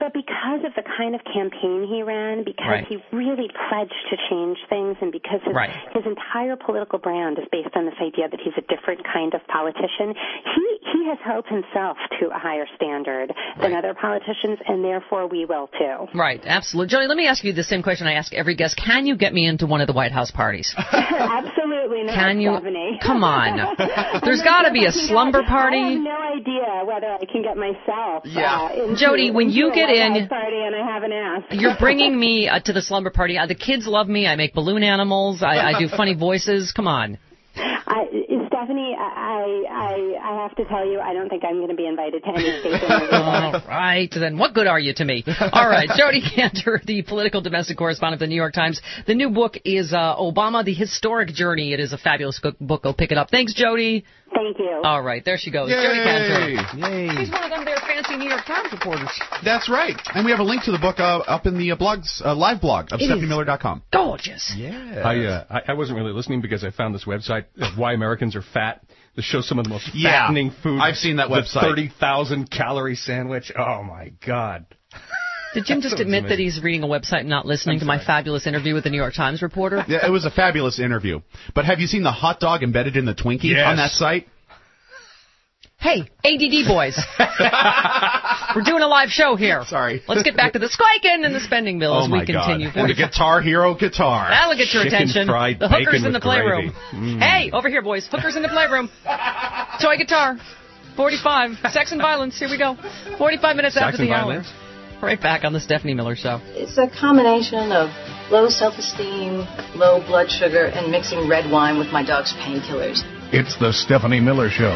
Speaker 11: because of the kind of campaign he ran, because
Speaker 2: Right.
Speaker 11: he really pledged to change things, and because his entire political brand is based on this idea that he's a different kind of politician, he has held himself to a higher standard than other politicians, and therefore we will too.
Speaker 2: Right, absolutely. Jody, let me ask you the same question I ask every guest. Can you get me into one of the White House parties?
Speaker 11: Absolutely not,
Speaker 2: Can you?
Speaker 11: Stephanie.
Speaker 2: Come on. There's got to be a slumber party.
Speaker 11: I have no idea whether I can get myself.
Speaker 2: Jody, when you get in,
Speaker 11: party, and I haven't asked.
Speaker 2: You're bringing me to the slumber party. The kids love me. I make balloon animals. I do funny voices. Come on.
Speaker 11: Stephanie, I have to tell you, I don't think I'm going to be invited to any station.
Speaker 2: All right. Then what good are you to me? All right. Jody Cantor, the political domestic correspondent of the New York Times. The new book is Obama, The Historic Journey. It is a fabulous book. Go pick it up. Thanks, Jody.
Speaker 11: Thank you.
Speaker 2: All right. There she goes.
Speaker 3: Yay.
Speaker 2: Jody Cantor.
Speaker 3: Yay.
Speaker 2: She's one of them there fancy New York Times reporters.
Speaker 3: That's right. And we have a link to the book up in the live blog of StephanieMiller.com.
Speaker 2: Gorgeous.
Speaker 3: Yeah.
Speaker 1: I wasn't really listening because I found this website, Why Americans Are Fat. That shows some of the most fattening food.
Speaker 3: I've seen that website.
Speaker 1: The 30,000 calorie sandwich. Oh, my God.
Speaker 2: Did Jim just admit that he's reading a website and not listening to my fabulous interview with the New York Times reporter?
Speaker 3: Yeah, it was a fabulous interview. But have you seen the hot dog embedded in the Twinkie on that site?
Speaker 2: Hey, ADD boys. We're doing a live show here.
Speaker 3: Sorry.
Speaker 2: Let's get back to the Squaikin' and the spending bill as we continue.
Speaker 3: And the Guitar Hero guitar.
Speaker 2: That'll get your attention.
Speaker 1: Fried
Speaker 2: the hookers
Speaker 1: bacon
Speaker 2: in the
Speaker 1: with
Speaker 2: playroom.
Speaker 1: gravy.
Speaker 2: Hey, over here, boys. Hookers in the playroom. Toy guitar. 45. Sex and violence. Here we go. 45 minutes after the hour. Right back on the Stephanie Miller Show.
Speaker 16: It's a combination of low self-esteem, low blood sugar, and mixing red wine with my dog's painkillers.
Speaker 13: It's the Stephanie Miller Show.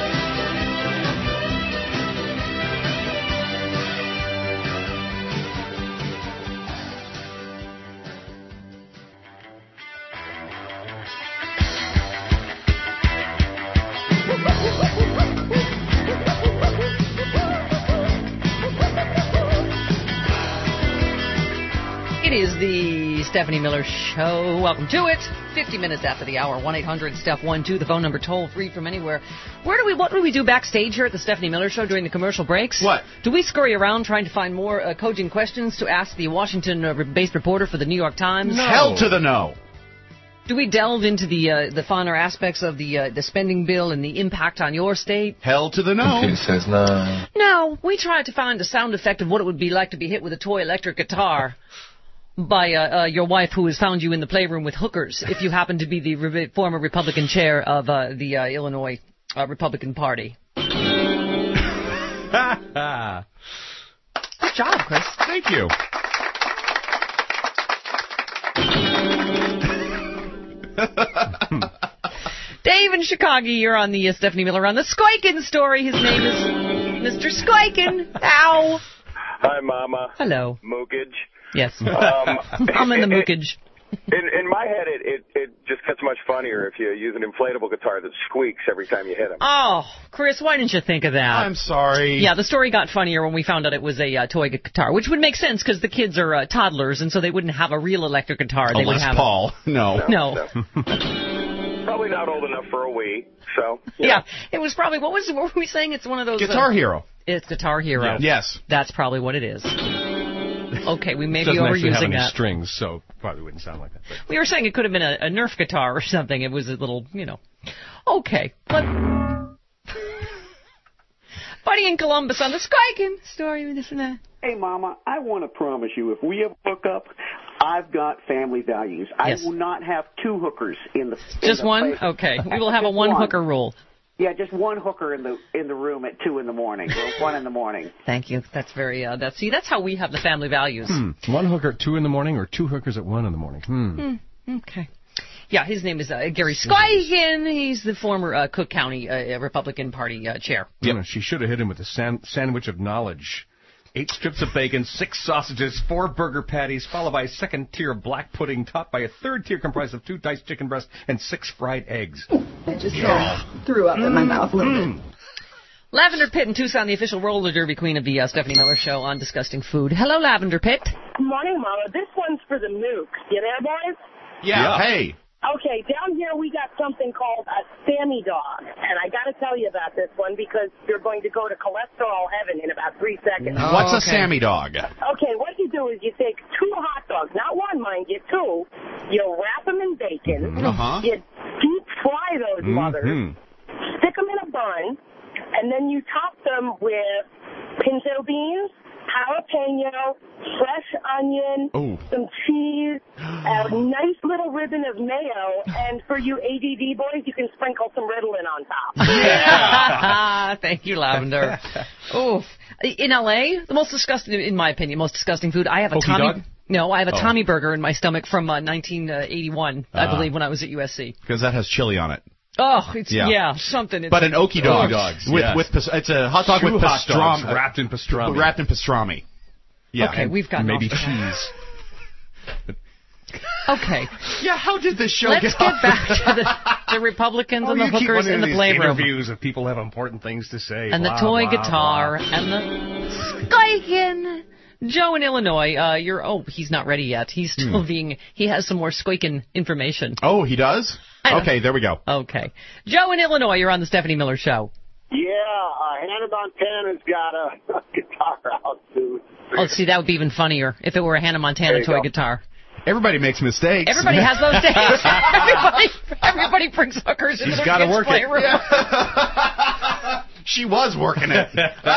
Speaker 2: It is the Stephanie Miller Show. Welcome to it. 50 minutes after the hour. 1-800-STEPH-12. The phone number toll free from anywhere. What do we do backstage here at the Stephanie Miller Show during the commercial breaks?
Speaker 3: What?
Speaker 2: Do we scurry around trying to find more cogent questions to ask the Washington-based reporter for the New York Times?
Speaker 3: No. Hell to the no.
Speaker 2: Do we delve into the finer aspects of the spending bill and the impact on your state?
Speaker 3: Hell to the no.
Speaker 7: He says no.
Speaker 2: No, we tried to find a sound effect of what it would be like to be hit with a toy electric guitar by your wife who has found you in the playroom with hookers if you happen to be the former Republican chair of the Illinois Republican Party. Good job, Chris.
Speaker 3: Thank you.
Speaker 2: Dave in Chicago, you're on the Stephanie Miller on the Squaikin' story. His name is Mr. Squaikin'. Ow.
Speaker 5: Hi, Mama.
Speaker 2: Hello.
Speaker 5: Mookage.
Speaker 2: Yes. I'm in the mookage.
Speaker 5: In my head, it just gets much funnier if you use an inflatable guitar that squeaks every time you hit him.
Speaker 2: Oh, Chris, why didn't you think of that?
Speaker 3: I'm sorry.
Speaker 2: Yeah, the story got funnier when we found out it was a toy guitar, which would make sense because the kids are toddlers, and so they wouldn't have a real electric guitar. They would have
Speaker 3: Paul. No.
Speaker 5: Probably not old enough for a Wii, so.
Speaker 2: Yeah, it was probably, what were we saying? It's one of those...
Speaker 3: Guitar Hero.
Speaker 2: It's Guitar Hero.
Speaker 3: Yes.
Speaker 2: That's probably what it is. Okay, we may be
Speaker 1: doesn't actually have
Speaker 2: overusing
Speaker 1: any
Speaker 2: that.
Speaker 1: strings, so probably wouldn't sound like that. But.
Speaker 2: We were saying it could have been a Nerf guitar or something. It was a little, Okay, but Buddy in Columbus on the Squaikin' story with this and that.
Speaker 17: Hey, Mama, I want to promise you, if we ever hook up, I've got family values.
Speaker 2: Yes.
Speaker 17: I will not have two hookers in the.
Speaker 2: Just one? Okay, we will have a one hooker rule.
Speaker 17: Yeah, just one hooker in the room at 2 in the morning or 1 in the morning.
Speaker 2: Thank you. That's very that's how we have the family values.
Speaker 1: One hooker at 2 in the morning or two hookers at 1 in the morning.
Speaker 2: Okay. Yeah, his name is Gary Squaikin'. He's the former Cook County Republican Party chair.
Speaker 1: Yeah, she should have hit him with a sandwich of knowledge. 8 strips of bacon, 6 sausages, 4 burger patties, followed by a second tier of black pudding, topped by a third tier comprised of 2 diced chicken breasts and 6 fried eggs.
Speaker 16: I just threw up in my mouth a little bit.
Speaker 2: Lavender Pitt in Tucson, the official roller derby queen of the Stephanie Miller Show on Disgusting Food. Hello, Lavender Pitt.
Speaker 18: Good morning, Mama. This one's for the nukes. You there, boys?
Speaker 3: Yeah. Hey.
Speaker 18: Okay, down here we got something called a Sammy dog, and I got to tell you about this one because you're going to go to cholesterol heaven in about 3 seconds.
Speaker 3: What's a Sammy dog?
Speaker 18: Okay, what you do is you take 2 hot dogs, not one, mind you, 2. You wrap them in bacon. You deep fry those mothers, stick them in a bun, and then you top them with pinto beans, jalapeno, fresh onion, some cheese, a nice little ribbon of mayo, and for you ADD boys, you can sprinkle some Ritalin on top.
Speaker 2: Thank you, Lavender. Oof. In L.A., the most disgusting, in my opinion, most disgusting food, I have a Tommy... No, I have a Tommy burger in my stomach from 1981, I believe, when I was at USC.
Speaker 3: Because that has chili on it.
Speaker 2: Oh, it's something.
Speaker 3: But an Okie dog with it's a hot dog with pastrami
Speaker 1: wrapped in pastrami.
Speaker 3: Wrapped in pastrami. Yeah.
Speaker 2: Okay, we've got
Speaker 1: maybe cheese.
Speaker 2: Okay.
Speaker 3: Yeah, how did this show
Speaker 2: Let's get back to the Republicans and the hookers in the playroom.
Speaker 1: Interviews of people have important things to say.
Speaker 2: And the toy guitar and the squeaking. Joe in Illinois, he's not ready yet. He's still he has some more squeaking information.
Speaker 3: Oh, he does? Okay, there we go.
Speaker 2: Okay. Joe in Illinois, you're on the Stephanie Miller Show.
Speaker 19: Yeah, Hannah Montana's got a guitar out, too.
Speaker 2: Oh, see, that would be even funnier if it were a Hannah Montana toy guitar.
Speaker 3: Everybody makes mistakes.
Speaker 2: Everybody has those days. Everybody brings hookers into their kids' playroom.
Speaker 3: Yeah. She was working it.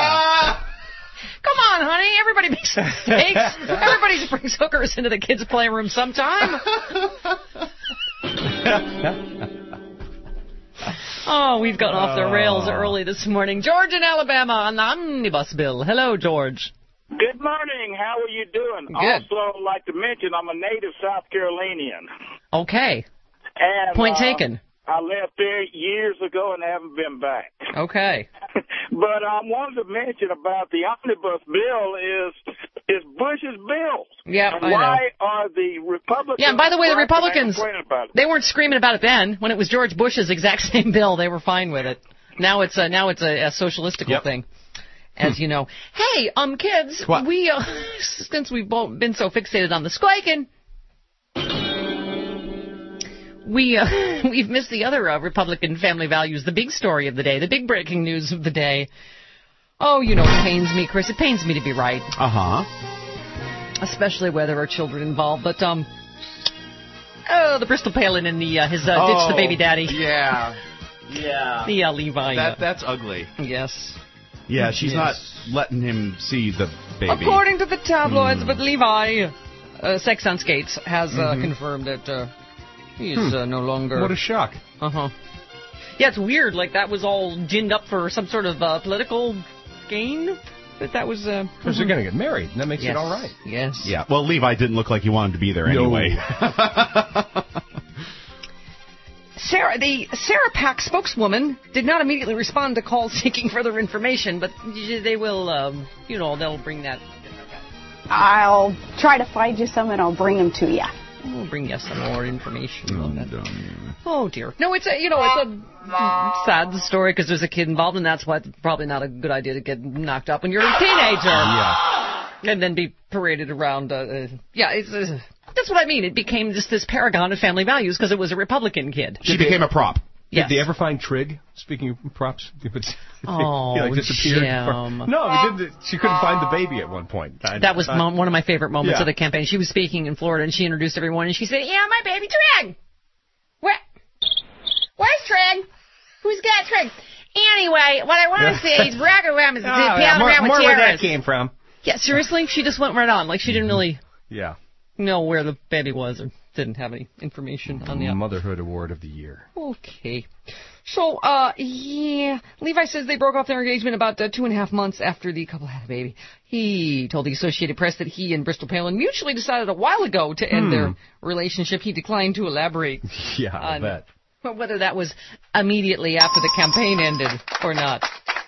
Speaker 2: Come on, honey. Everybody makes mistakes. Everybody brings hookers into the kids' playroom sometime. Oh, we've gone off the rails early this morning. George in Alabama on the omnibus bill. Hello, George.
Speaker 20: Good morning. How are you doing?
Speaker 2: Good.
Speaker 20: Also, like to mention, I'm a native South Carolinian.
Speaker 2: Okay.
Speaker 20: And,
Speaker 2: point taken.
Speaker 20: I left there years ago and haven't been back.
Speaker 2: Okay.
Speaker 20: But I wanted to mention about the omnibus bill is Bush's bill.
Speaker 2: Yeah,
Speaker 20: and why are the Republicans...
Speaker 2: Yeah, and by the way, the Republicans,
Speaker 20: about it?
Speaker 2: They weren't screaming about it then. When it was George Bush's exact same bill, they were fine with it. Now it's a socialistical thing. As you know. Hey, kids, we since we've both been so fixated on the squeaking, we've missed the other Republican family values, the big story of the day, the big breaking news of the day. Oh, it pains me, Chris. It pains me to be right.
Speaker 3: Uh-huh.
Speaker 2: Especially where there are children involved. But, the Bristol Palin and his ditch the baby daddy.
Speaker 3: Yeah. Yeah.
Speaker 2: The Levi.
Speaker 3: That's ugly.
Speaker 2: Yes.
Speaker 3: Yeah, she's not letting him see the baby.
Speaker 2: According to the tabloids, but Levi, Sex on Skates, has confirmed that he's no longer...
Speaker 1: What a shock.
Speaker 2: Uh-huh. Yeah, it's weird. Like, that was all ginned up for some sort of political gain. That was...
Speaker 1: Because they're going to get married, and that makes it all right.
Speaker 2: Yes.
Speaker 3: Yeah, well, Levi didn't look like he wanted to be there anyway.
Speaker 2: The Sarah Pack spokeswoman did not immediately respond to calls seeking further information, but they will, they'll bring that.
Speaker 4: I'll try to find you some and I'll bring them to you.
Speaker 2: We'll bring you some more information on that. Oh, dear. No, it's a sad story because there's a kid involved, and that's why it's probably not a good idea to get knocked up when you're a teenager.
Speaker 3: Yeah.
Speaker 2: And then be paraded around. That's what I mean. It became just this paragon of family values because it was a Republican kid.
Speaker 3: She became a prop.
Speaker 2: Yes.
Speaker 1: Did they ever find Trigg? Speaking of props,
Speaker 2: oh,
Speaker 1: he disappeared. No, she couldn't find the baby at one point.
Speaker 2: That was one of my favorite moments of the campaign. She was speaking in Florida, and she introduced everyone, and she said, "Yeah, my baby Trigg. Where's Trigg? Who's got Trigg? Anyway, what I want to say is bragging around is pounding around with
Speaker 1: more where
Speaker 2: terrorists."
Speaker 1: that came from.
Speaker 2: Yeah, seriously, she just went right on, like she didn't really.
Speaker 1: Yeah.
Speaker 2: Know where the baby was or didn't have any information on the
Speaker 1: Motherhood Award of the Year.
Speaker 2: Okay. So, Levi says they broke off their engagement about 2.5 months after the couple had a baby. He told the Associated Press that he and Bristol Palin mutually decided a while ago to end their relationship. He declined to elaborate.
Speaker 1: Yeah, I bet.
Speaker 2: Whether that was immediately after the campaign ended or not.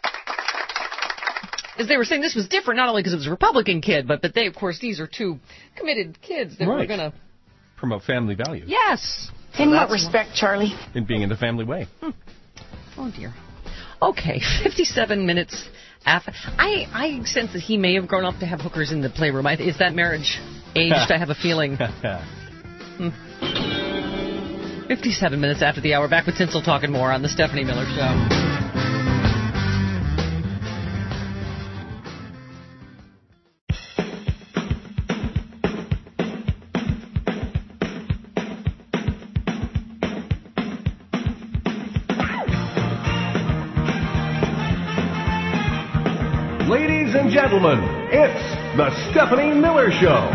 Speaker 2: As they were saying, this was different, not only because it was a Republican kid, but they, of course, these are two committed kids that were going to...
Speaker 1: promote family values.
Speaker 2: Yes.
Speaker 4: In what respect, Charlie?
Speaker 1: In being in the family way.
Speaker 2: Oh, dear. Okay, 57 minutes after... I sense that he may have grown up to have hookers in the playroom. Is that marriage aged? I have a feeling. 57 minutes after the hour. Back with Tinsel talking more on the Stephanie Miller Show.
Speaker 1: Ladies and gentlemen, it's the Stephanie Miller Show.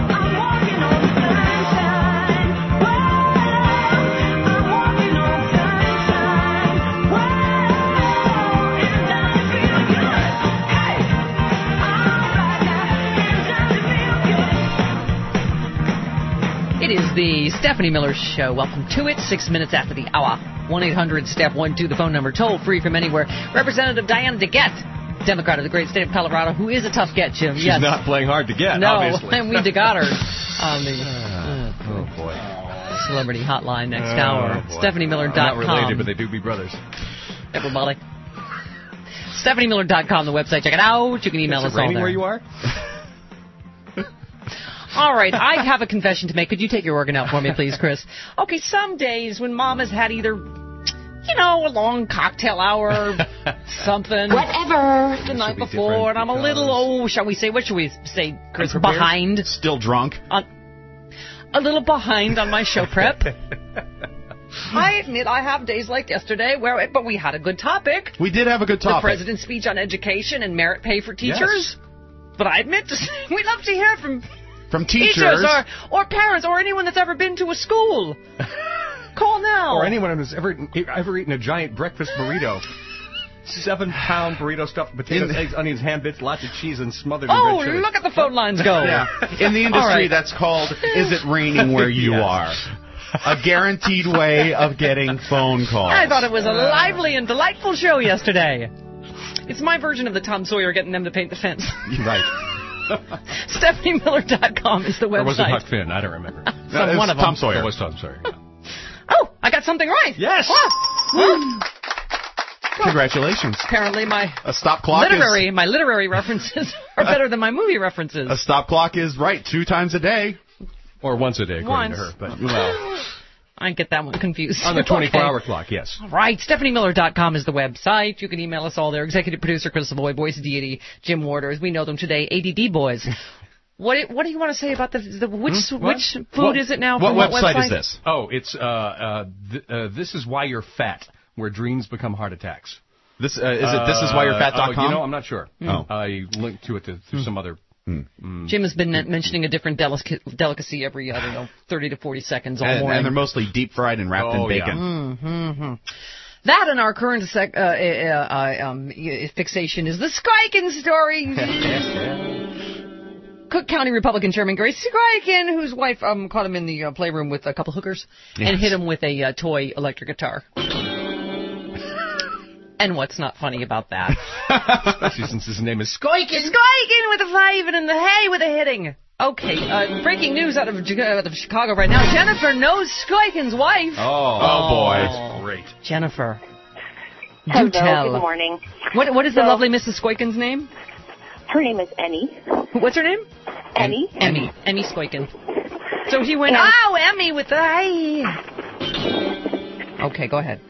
Speaker 2: It is the Stephanie Miller Show. Welcome to it. 6 minutes after the hour. 1-800-STEP-12, the phone number. Toll free from anywhere. Representative Diana DeGette, Democrat of the great state of Colorado, who is a tough get, Jim.
Speaker 1: She's not playing hard to get,
Speaker 2: no,
Speaker 1: obviously.
Speaker 2: And we got her on the
Speaker 1: oh, boy.
Speaker 2: Celebrity Hotline next hour.
Speaker 1: Boy.
Speaker 2: StephanieMiller.com.
Speaker 1: Not related, but they do be brothers.
Speaker 2: Everybody. StephanieMiller.com, the website. Check it out. You can email us all there.
Speaker 1: Where you are?
Speaker 2: All right, I have a confession to make. Could you take your organ out for me, please, Chris? Okay, some days when Mom has had either, a long cocktail hour, something.
Speaker 3: Whatever.
Speaker 2: The night before, and I'm a little, shall we say, what should we say, Chris?
Speaker 3: Unprepared?
Speaker 2: Behind.
Speaker 3: Still drunk?
Speaker 2: A little behind on my show prep. I admit I have days like yesterday, but we had a good topic.
Speaker 3: We did have a good topic.
Speaker 2: The President's speech on education and merit pay for teachers. Yes. But I admit, we love to hear from
Speaker 3: teachers
Speaker 2: or parents or anyone that's ever been to a school. Call now.
Speaker 1: Or anyone who's ever eaten a giant breakfast burrito. 7-pound burrito stuffed with potatoes, eggs, onions, ham bits, lots of cheese, and smothered in red chili.
Speaker 2: Look at the phone lines go.
Speaker 3: Yeah. In the industry, that's called, is it raining where you are? A guaranteed way of getting phone calls.
Speaker 2: I thought it was a lively and delightful show yesterday. It's my version of the Tom Sawyer getting them to paint the fence.
Speaker 1: Right.
Speaker 2: StephanieMiller.com is the website.
Speaker 1: Or was it Huck Finn? I don't remember.
Speaker 2: One of them.
Speaker 3: Tom Sawyer.
Speaker 1: It was Tom Sawyer.
Speaker 2: Oh, I got something right.
Speaker 1: Yes.
Speaker 3: Congratulations.
Speaker 2: Apparently my
Speaker 3: stop clock
Speaker 2: my literary references are better than my movie references.
Speaker 3: A stop clock is right 2 times a day.
Speaker 1: Or once a day, according to her. But,
Speaker 2: I get that one confused.
Speaker 1: On the 24-hour clock, yes.
Speaker 2: All right. StephanieMiller.com is the website. You can email us all there. Executive producer Chris Lavoie, voice deity Jim Warder, as we know them today, ADD boys. What do you want to say about which food is it now?
Speaker 3: What website is this?
Speaker 1: Oh, it's This Is Why You're Fat, where dreams become heart attacks.
Speaker 3: This is thisiswhyyourfat.com?
Speaker 1: I'm not sure. I linked to it through some other.
Speaker 2: Jim has been mentioning a different delicacy every, 30 to 40 seconds all morning.
Speaker 3: And they're mostly deep fried and wrapped in bacon.
Speaker 2: Yeah. Mm-hmm. That and our current fixation is the Skykin story. Cook County Republican Chairman Grace Skykin, whose wife caught him in the playroom with a couple hookers and hit him with a toy electric guitar. And what's not funny about that?
Speaker 1: Especially since his name is
Speaker 2: Skykin. Skykin with a 5 and in the hay with a hitting. Okay, breaking news out of Chicago right now. Jennifer knows Skykin's wife.
Speaker 1: Oh boy. It's great.
Speaker 2: Jennifer.
Speaker 11: Hello,
Speaker 2: do tell.
Speaker 11: Good morning.
Speaker 2: What is the lovely Mrs. Skykin's name?
Speaker 11: Her name is Emmy.
Speaker 2: What's her name?
Speaker 11: Emmy.
Speaker 2: Emmy Skykin. So he went, Emmy with the hay. Okay, go ahead.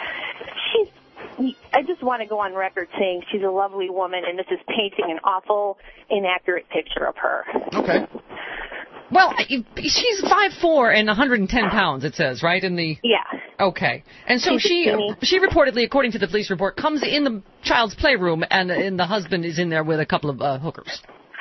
Speaker 11: I just want to go on record saying she's a lovely woman, and this is painting an awful, inaccurate picture of her.
Speaker 3: Okay.
Speaker 2: Well, she's 5'4" and 110 pounds, it says, right?
Speaker 11: Yeah.
Speaker 2: Okay. And so she reportedly, according to the police report, comes in the child's playroom, and the husband is in there with a couple of hookers.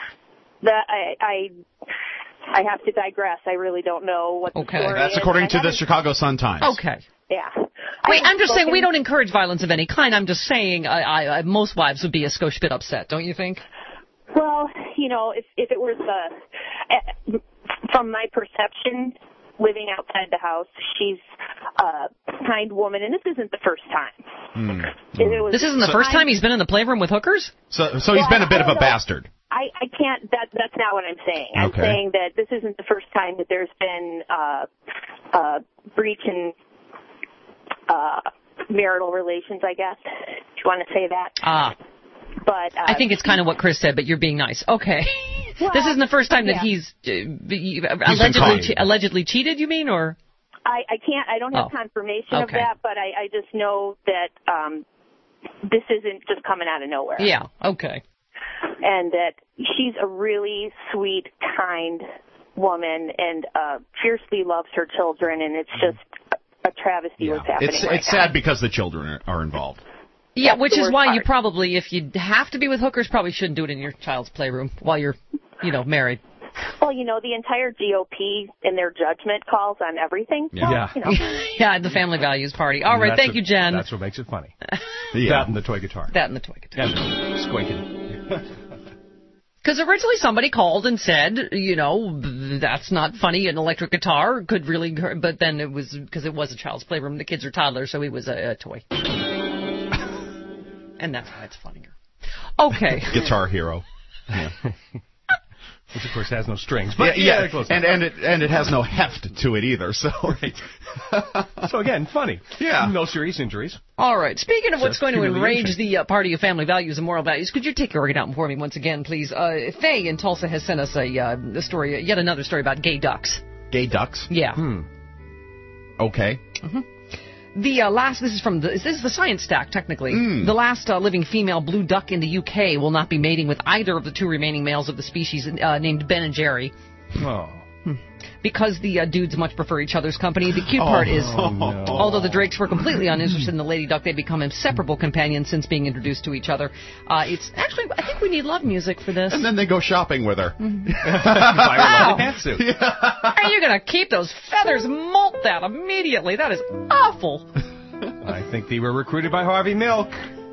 Speaker 11: I have to digress. I really don't know what the story is.
Speaker 3: That's according to the Chicago Sun-Times.
Speaker 2: Okay.
Speaker 11: Yeah.
Speaker 2: Wait, I'm just saying we don't encourage violence of any kind. I'm just saying most wives would be a skosh bit upset, don't you think?
Speaker 11: Well, if it was from my perception, living outside the house, she's a kind woman, and this isn't the first time.
Speaker 2: This isn't the first time he's been in the playroom with hookers?
Speaker 3: So he's been a bit of a bastard.
Speaker 11: I can't. That's not what I'm saying. I'm saying that this isn't the first time that there's been a breach in marital relations, I guess. Do you want to say that? But
Speaker 2: I think it's kind of what Chris said, but you're being nice. Okay. Well, this isn't the first time that he's allegedly cheated, you mean, or?
Speaker 11: I don't have confirmation of that, but I just know that this isn't just coming out of nowhere.
Speaker 2: Yeah, okay.
Speaker 11: And that she's a really sweet, kind woman and fiercely loves her children, and it's just a travesty what's happening
Speaker 3: It's sad because the children are involved.
Speaker 2: Yeah, which is why you probably, if you have to be with hookers, probably shouldn't do it in your child's playroom while you're, married.
Speaker 11: Well, the entire GOP in their judgment calls on everything.
Speaker 1: Yeah.
Speaker 2: Yeah, the family values party. All right, thank you, Jen.
Speaker 1: That's what makes it funny. That and the toy guitar.
Speaker 2: That and the toy guitar.
Speaker 1: And squeaking.
Speaker 2: Because originally somebody called and said, that's not funny. An electric guitar could really hurt. But then it was because it was a child's playroom. The kids are toddlers, so it was a toy. And that's why it's funnier. Okay.
Speaker 3: Guitar Hero.
Speaker 1: Yeah. Which, of course, has no strings. But
Speaker 3: and it has no heft to it either. So,
Speaker 1: so again, funny.
Speaker 3: Yeah.
Speaker 1: No serious injuries.
Speaker 2: All right. Speaking of what's going to enrage the party of family values and moral values, could you take your organ out for me once again, please? Faye in Tulsa has sent us a story, yet another story about gay ducks.
Speaker 3: Gay ducks?
Speaker 2: Yeah.
Speaker 3: Okay.
Speaker 2: Mm-hmm. This is the Science Stack, technically. The last living female blue duck in the UK will not be mating with either of the two remaining males of the species named Ben and Jerry.
Speaker 1: Oh.
Speaker 2: Because the dudes much prefer each other's company. The cute part is, although the Drakes were completely uninterested in the lady duck, they become inseparable companions since being introduced to each other. It's actually, I think we need love music for this.
Speaker 3: And then they go shopping with her.
Speaker 1: Buy her a pantsuit.
Speaker 2: Are you going to keep those feathers? Molt that immediately. That is awful.
Speaker 1: I think they were recruited by Harvey Milk.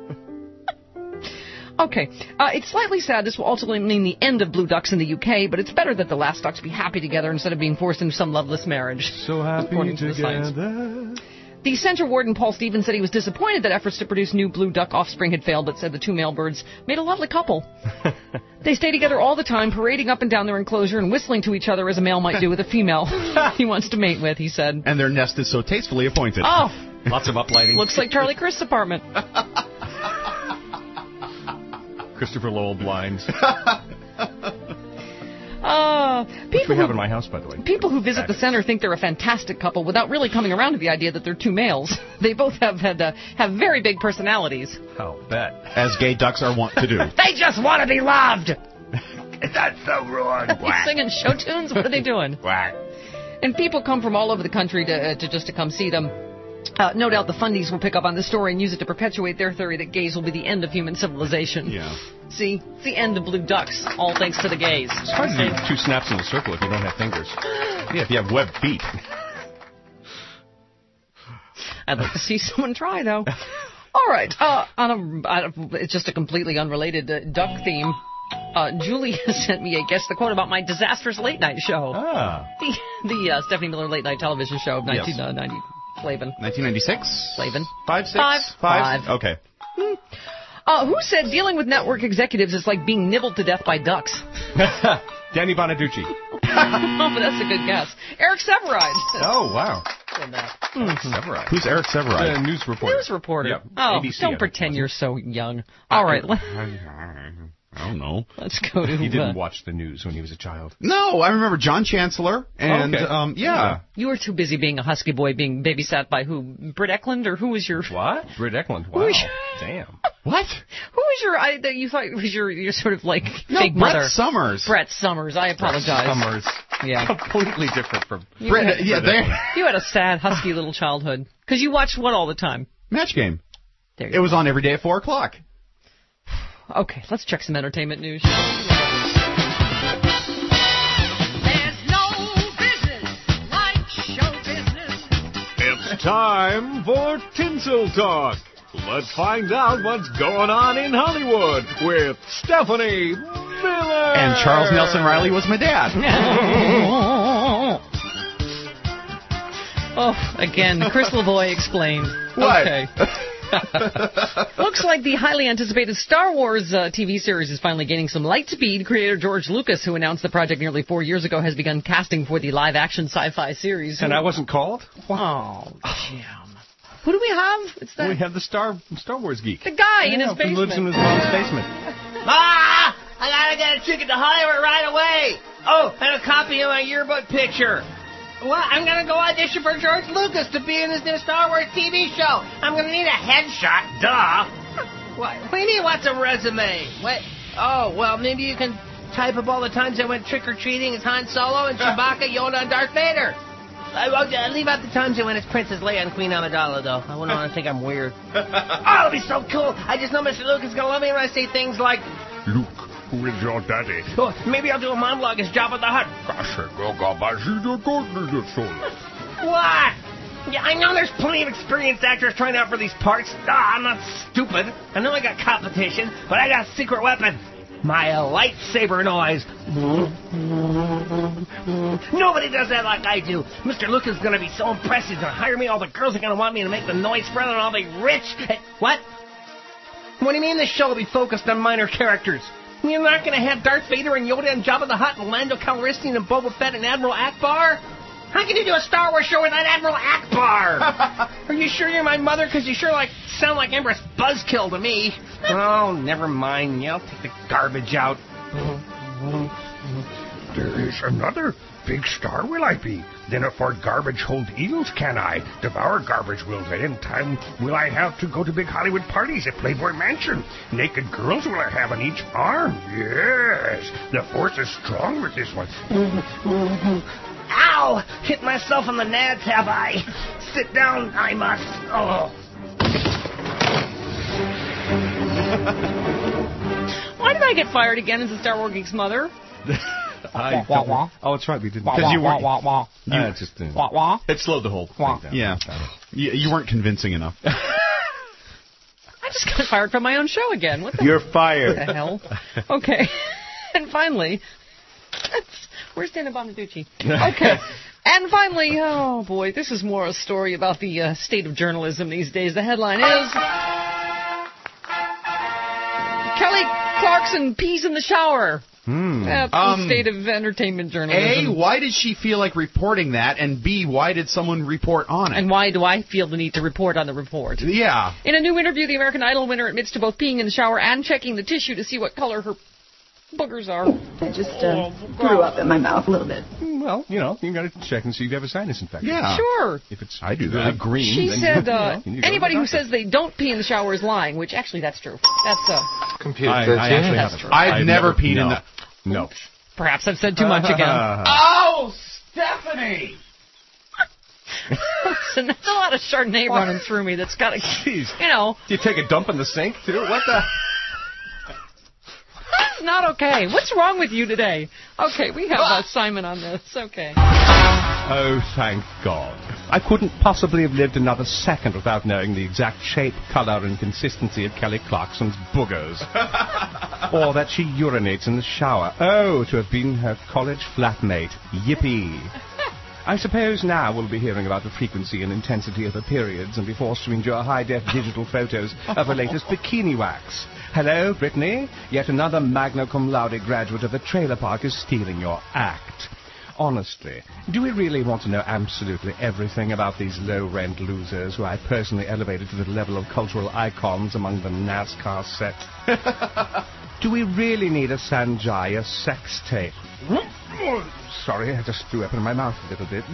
Speaker 2: Okay. It's slightly sad this will ultimately mean the end of blue ducks in the UK, but it's better that the last ducks be happy together instead of being forced into some loveless marriage.
Speaker 1: So happy
Speaker 2: according to
Speaker 1: together.
Speaker 2: The science. The center warden, Paul Stevens, said he was disappointed that efforts to produce new blue duck offspring had failed, but said the two male birds made a lovely couple. They stay together all the time, parading up and down their enclosure and whistling to each other as a male might do with a female he wants to mate with, he said.
Speaker 3: And their nest is so tastefully appointed.
Speaker 2: Oh!
Speaker 1: Lots of uplighting.
Speaker 2: Looks like Charlie Crist's apartment.
Speaker 1: Christopher Lowell blinds.
Speaker 2: Which
Speaker 1: we have in my house, by the way.
Speaker 2: People who visit the center think they're a fantastic couple without really coming around to the idea that they're two males. They both have very big personalities.
Speaker 1: I'll bet.
Speaker 3: As gay ducks are wont to do.
Speaker 2: They just want to be loved.
Speaker 14: That's so wrong.
Speaker 2: They singing show tunes? What are they doing?
Speaker 14: Quack.
Speaker 2: And people come from all over the country to come see them. No doubt the fundies will pick up on this story and use it to perpetuate their theory that gays will be the end of human civilization.
Speaker 3: Yeah.
Speaker 2: See, it's the end of blue ducks, all thanks to the gays.
Speaker 1: It's hard to do two snaps in a circle if you don't have fingers. Yeah, if you have webbed feet.
Speaker 2: I'd like to see someone try, though. All right, it's just a completely unrelated duck theme. Julie has sent me a guess the quote about my disastrous late night show. The Stephanie Miller late night television show of 1990. Flavin.
Speaker 3: 1996?
Speaker 2: Flavin.
Speaker 3: 5, 6? 5? Okay.
Speaker 2: Who said dealing with network executives is like being nibbled to death by ducks?
Speaker 1: Danny Bonaducci.
Speaker 2: Oh, but that's a good guess. Eric Severide.
Speaker 1: Oh, wow.
Speaker 3: Severide. Who's Eric Severide?
Speaker 1: The news reporter.
Speaker 2: News reporter.
Speaker 1: Yep.
Speaker 2: Oh,
Speaker 1: ABC,
Speaker 2: don't pretend you're so young. All right.
Speaker 3: I don't know.
Speaker 2: Let's go to...
Speaker 1: He didn't watch the news when he was a child.
Speaker 3: No, I remember John Chancellor. And, yeah.
Speaker 2: You were too busy being a husky boy being babysat by who? Britt Eklund? Or who was your...
Speaker 1: What? Britt Eklund. Wow. Damn.
Speaker 3: What?
Speaker 2: Who was that you thought was your sort of like fake mother?
Speaker 3: Brett Summers.
Speaker 2: Brett Summers. I apologize.
Speaker 1: Summers.
Speaker 2: Yeah.
Speaker 1: Completely different from...
Speaker 2: You had a sad, husky little childhood. Because you watched what all the time?
Speaker 3: Match Game.
Speaker 2: There you
Speaker 3: was on every day at 4 o'clock.
Speaker 2: Okay, let's check some entertainment news.
Speaker 10: There's no business like show business.
Speaker 15: It's time for Tinsel Talk. Let's find out what's going on in Hollywood with Stephanie Miller.
Speaker 3: And Charles Nelson Riley was my dad.
Speaker 2: Oh, again, Chris Lavoie explained.
Speaker 3: What?
Speaker 2: Okay. Looks like the highly anticipated Star Wars TV series is finally gaining some light speed. Creator George Lucas, who announced the project nearly 4 years ago, has begun casting for the live-action sci-fi series.
Speaker 1: And I wasn't called?
Speaker 2: Oh, Jim. Who do we have?
Speaker 1: We have the Star Wars geek.
Speaker 2: The guy in his basement.
Speaker 1: Who lives in his mom's basement.
Speaker 14: Ah! I gotta get a ticket to Hollywood right away. Oh, and a copy of my yearbook picture. Well, I'm going to go audition for George Lucas to be in his new Star Wars TV show. I'm going to need a headshot. Duh. What do you mean, what's a resume? What? Oh, well, maybe you can type up all the times I went trick-or-treating as Han Solo and Chewbacca, Yoda, and Darth Vader. Leave out the times I went as Princess Leia and Queen Amidala, though. I wouldn't want to think I'm weird. Oh, it'll be so cool. I just know Mr. Lucas is going to love me when I say things like,
Speaker 1: Luke, who is your daddy?
Speaker 14: Oh, maybe I'll do a monologue as Jabba the Hutt. What? Yeah, I know there's plenty of experienced actors trying out for these parts. I'm not stupid. I know I got competition, but I got a secret weapon. My lightsaber noise. Nobody does that like I do. Mr. Lucas is going to be so impressed. He's going to hire me. All the girls are going to want me to make the noise for them, and I'll be rich. Hey, what? What do you mean this show will be focused on minor characters? You're not going to have Darth Vader and Yoda and Jabba the Hutt and Lando Calrissian and Boba Fett and Admiral Akbar? How can you do a Star Wars show without Admiral Akbar? Are you sure you're my mother? Because you sure sound like Empress Buzzkill to me. Oh, never mind. Yeah, I'll take the garbage out.
Speaker 1: There is another big star will I be. Then for garbage hold eels can I. Devour garbage will they. In time will I have to go to big Hollywood parties at Playboy Mansion. Naked girls will I have on each arm. Yes, the force is strong with this one.
Speaker 14: Ow! Hit myself on the nads, have I? Sit down, I must. Oh.
Speaker 2: Why did I get fired again as a Star Wars Geek's mother?
Speaker 3: Oh, it's right. We didn't. Because you weren't.
Speaker 1: It slowed the whole thing down.
Speaker 3: Yeah. You weren't convincing enough.
Speaker 2: I just got fired from my own show again. What the
Speaker 3: You're fired.
Speaker 2: What the hell? Okay. And finally, where's Dana Bonaducci? Okay. And finally, oh boy, this is more a story about the state of journalism these days. The headline is Kelly Clarkson pees in the shower. That's the state of entertainment journalism.
Speaker 3: A, why did she feel like reporting that? And B, why did someone report on it?
Speaker 2: And why do I feel the need to report on the report?
Speaker 3: Yeah.
Speaker 2: In a new interview, the American Idol winner admits to both peeing in the shower and checking the tissue to see what color her boogers are.
Speaker 21: I just threw up in my mouth a little bit.
Speaker 1: Well, you got to check and see if you have a sinus infection.
Speaker 3: Yeah.
Speaker 2: Sure.
Speaker 1: If it's
Speaker 3: I do
Speaker 1: really
Speaker 3: that.
Speaker 1: green.
Speaker 2: She
Speaker 1: then
Speaker 2: said anybody who says they don't pee in the shower is lying, which actually that's true. That's
Speaker 1: computer. That's true.
Speaker 3: I've never peed in the...
Speaker 1: No.
Speaker 2: Perhaps I've said too much again.
Speaker 3: Oh, Stephanie!
Speaker 2: Listen, that's a lot of Chardonnay running through me. That's got to,
Speaker 1: Jeez.
Speaker 2: you know.
Speaker 1: Do you take a dump in the sink, too? What the...
Speaker 2: That's not okay. What's wrong with you today? Okay, we have Simon on this. Okay.
Speaker 1: Oh, thank God. I couldn't possibly have lived another second without knowing the exact shape, color, and consistency of Kelly Clarkson's boogers. Or that she urinates in the shower. Oh, to have been her college flatmate. Yippee. I suppose now we'll be hearing about the frequency and intensity of her periods and be forced to endure high-def digital photos of her latest bikini wax. Hello, Brittany. Yet another magna cum laude graduate of the trailer park is stealing your act. Honestly, do we really want to know absolutely everything about these low-rent losers who I personally elevated to the level of cultural icons among the NASCAR set? Do we really need a Sanjaya sex tape? Sorry, I just threw up in my mouth a little bit.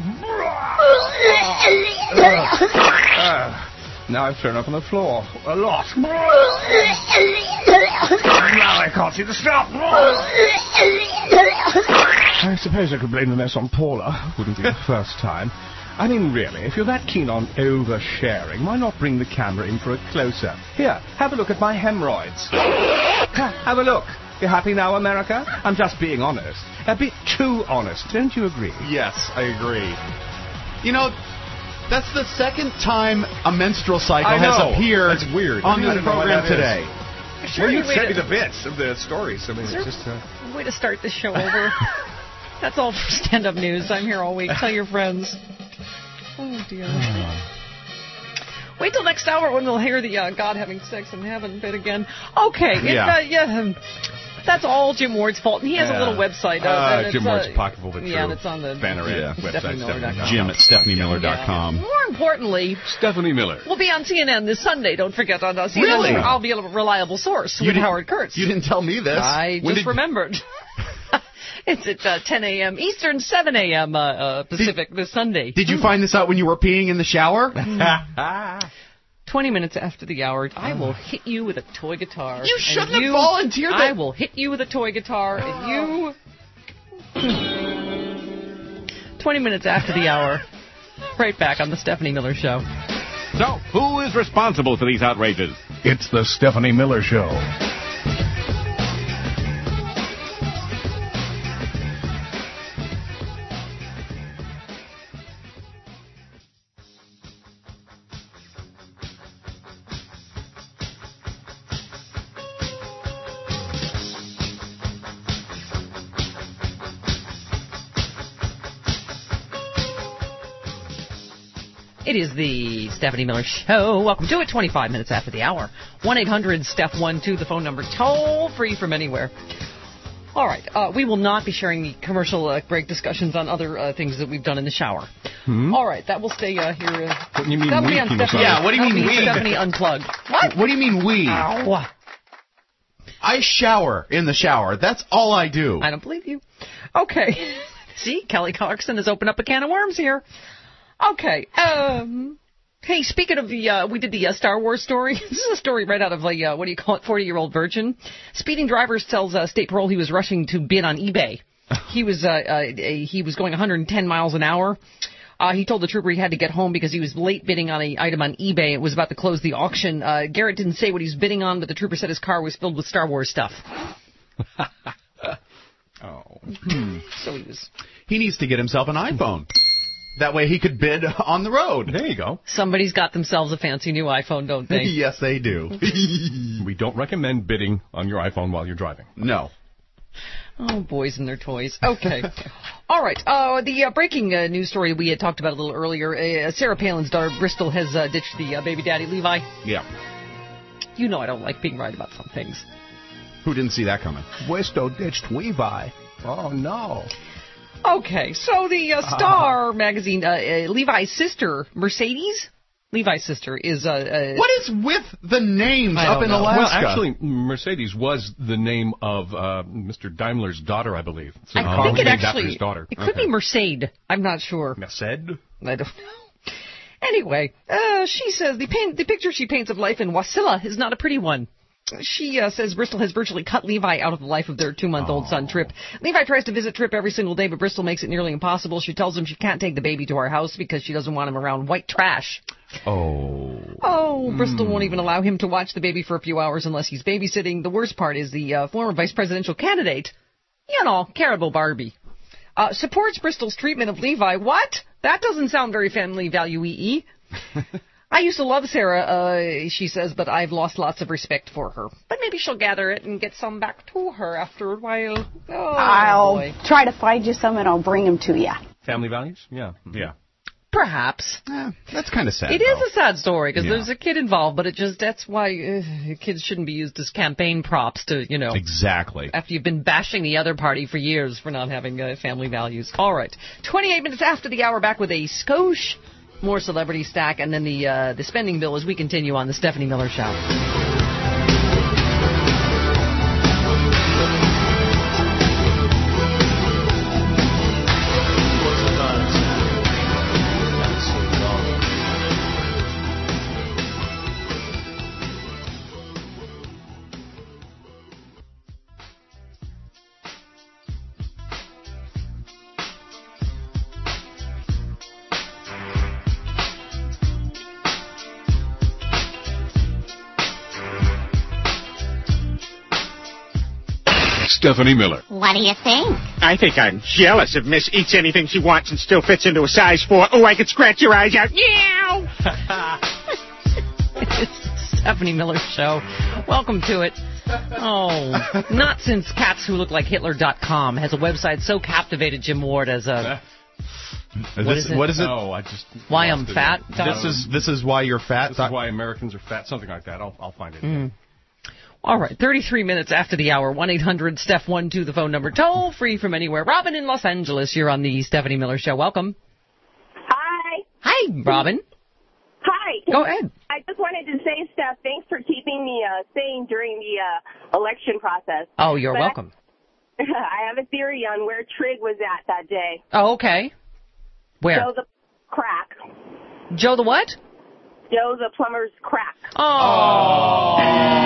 Speaker 1: Now I've thrown up on the floor. A lot. Now I can't see the stop. I suppose I could blame the mess on Paula. Wouldn't be the first time. I mean, really, if you're that keen on oversharing, why not bring the camera in for a close-up? Here, have a look at my hemorrhoids. Have a look. You happy now, America? I'm just being honest. A bit too honest, don't you agree?
Speaker 3: Yes, I agree. You know, that's the second time a menstrual cycle has appeared
Speaker 1: That's weird.
Speaker 3: on this program today.
Speaker 1: Well, you sent me the bits of the stories. I mean, it's just
Speaker 2: way to start the show over. That's all for stand-up news. I'm here all week. Tell your friends. Oh, dear. Wait till next hour when we'll hear the God having sex in heaven bit again. Okay. That's all Jim Ward's fault. And he has a little website.
Speaker 1: Jim Ward's Pocketful the True.
Speaker 2: Yeah, that's on the
Speaker 1: Banner website.
Speaker 3: Jim at StephanieMiller.com.
Speaker 2: More importantly,
Speaker 1: Stephanie Miller.
Speaker 2: We'll be on CNN this Sunday. Don't forget on CNN.
Speaker 3: Really?
Speaker 2: I'll be a reliable source with Howard Kurtz.
Speaker 3: You didn't tell me this.
Speaker 2: I just remembered. It's at 10 a.m. Eastern, 7 a.m. Pacific this Sunday.
Speaker 3: Did you find this out when you were peeing in the shower?
Speaker 2: 20 minutes after the hour, I will hit you with a toy guitar.
Speaker 3: You shouldn't have volunteered that.
Speaker 2: I will hit you with a toy guitar, and you... 20 minutes after the hour. Right back on the Stephanie Miller Show.
Speaker 1: So, who is responsible for these outrages?
Speaker 13: It's the Stephanie Miller Show.
Speaker 2: It is the Stephanie Miller Show. Welcome to it, 25 minutes after the hour. 1-800-STEPH12, the phone number, toll free from anywhere. All right, we will not be sharing the commercial break discussions on other things that we've done in the shower. All right, that will stay here.
Speaker 1: What do you mean we?
Speaker 3: Yeah, what do you mean we?
Speaker 2: Stephanie Unplugged. What?
Speaker 3: What do you mean we?
Speaker 2: Ow.
Speaker 3: I shower in the shower. That's all I do.
Speaker 2: I don't believe you. Okay. See, Kelly Clarkson has opened up a can of worms here. Okay. Hey, speaking of the, we did the Star Wars story. This is a story right out of, 40-year-old virgin. Speeding driver tells State Parole he was rushing to bid on eBay. He was going 110 miles an hour. He told the trooper he had to get home because he was late bidding on an item on eBay. It was about to close the auction. Garrett didn't say what he was bidding on, but the trooper said his car was filled with Star Wars stuff. So
Speaker 3: he needs to get himself an iPhone. That way he could bid on the road.
Speaker 1: There you go.
Speaker 2: Somebody's got themselves a fancy new iPhone, don't they?
Speaker 3: Yes, they do.
Speaker 1: We don't recommend bidding on your iPhone while you're driving.
Speaker 3: No.
Speaker 2: Oh, boys and their toys. Okay. All right. The breaking news story we had talked about a little earlier. Sarah Palin's daughter, Bristol, has ditched the baby daddy, Levi.
Speaker 3: Yeah.
Speaker 2: You know I don't like being right about some things.
Speaker 3: Who didn't see that coming?
Speaker 13: Bristol ditched Levi. Oh, no.
Speaker 2: Okay, so the Star magazine, Levi's sister, Mercedes? Levi's sister is...
Speaker 3: what is with the names up in Alaska?
Speaker 1: Well, actually, Mercedes was the name of Mr. Daimler's daughter, I believe. So
Speaker 2: I think it actually...
Speaker 1: after his daughter.
Speaker 2: It could be Mercedes. I'm not sure.
Speaker 1: Merced?
Speaker 2: I don't know. Anyway, she says the picture she paints of life in Wasilla is not a pretty one. She says Bristol has virtually cut Levi out of the life of their 2-month-old son, Trip. Levi tries to visit Trip every single day, but Bristol makes it nearly impossible. She tells him she can't take the baby to our house because she doesn't want him around white trash. Bristol won't even allow him to watch the baby for a few hours unless he's babysitting. The worst part is the former vice presidential candidate, Caribou Barbie, supports Bristol's treatment of Levi. What? That doesn't sound very family value-y. I used to love Sarah, she says, but I've lost lots of respect for her. But maybe she'll gather it and get some back to her after a while.
Speaker 4: I'll try to find you some and I'll bring them to you.
Speaker 1: Family values? Yeah. Yeah.
Speaker 2: Perhaps.
Speaker 3: That's kind of sad.
Speaker 2: It is a sad story because there's a kid involved, but that's why kids shouldn't be used as campaign props to,
Speaker 3: Exactly.
Speaker 2: After you've been bashing the other party for years for not having family values. All right. 28 minutes after the hour, back with a skosh. More celebrity stack, and then the spending bill as we continue on the Stephanie Miller Show.
Speaker 1: Stephanie Miller.
Speaker 6: What do you think?
Speaker 22: I think I'm jealous if Miss eats anything she wants and still fits into a size 4. Oh, I could scratch your eyes out. Meow!
Speaker 2: It's the Stephanie Miller Show. Welcome to it. Oh, not since catswholooklikeHitler.com has a website so captivated Jim Ward as a... What is it?
Speaker 1: Oh, I just...
Speaker 2: Why I'm fat?
Speaker 3: This is why you're fat?
Speaker 1: This is why Americans are fat. Something like that. I'll find it.
Speaker 2: All right, 33 minutes after the hour, 1-800-STEPH12, the phone number, toll free from anywhere. Robin in Los Angeles, you're on the Stephanie Miller Show. Welcome.
Speaker 18: Hi.
Speaker 2: Hi, Robin.
Speaker 18: Hi.
Speaker 2: Go ahead.
Speaker 18: I just wanted to say, Steph, thanks for keeping me sane during the election process.
Speaker 2: Oh, you're welcome.
Speaker 18: I have a theory on where Trig was at that day.
Speaker 2: Oh, okay. Where?
Speaker 18: Joe the crack.
Speaker 2: Joe the what?
Speaker 18: Joe the plumber's crack.
Speaker 2: Oh,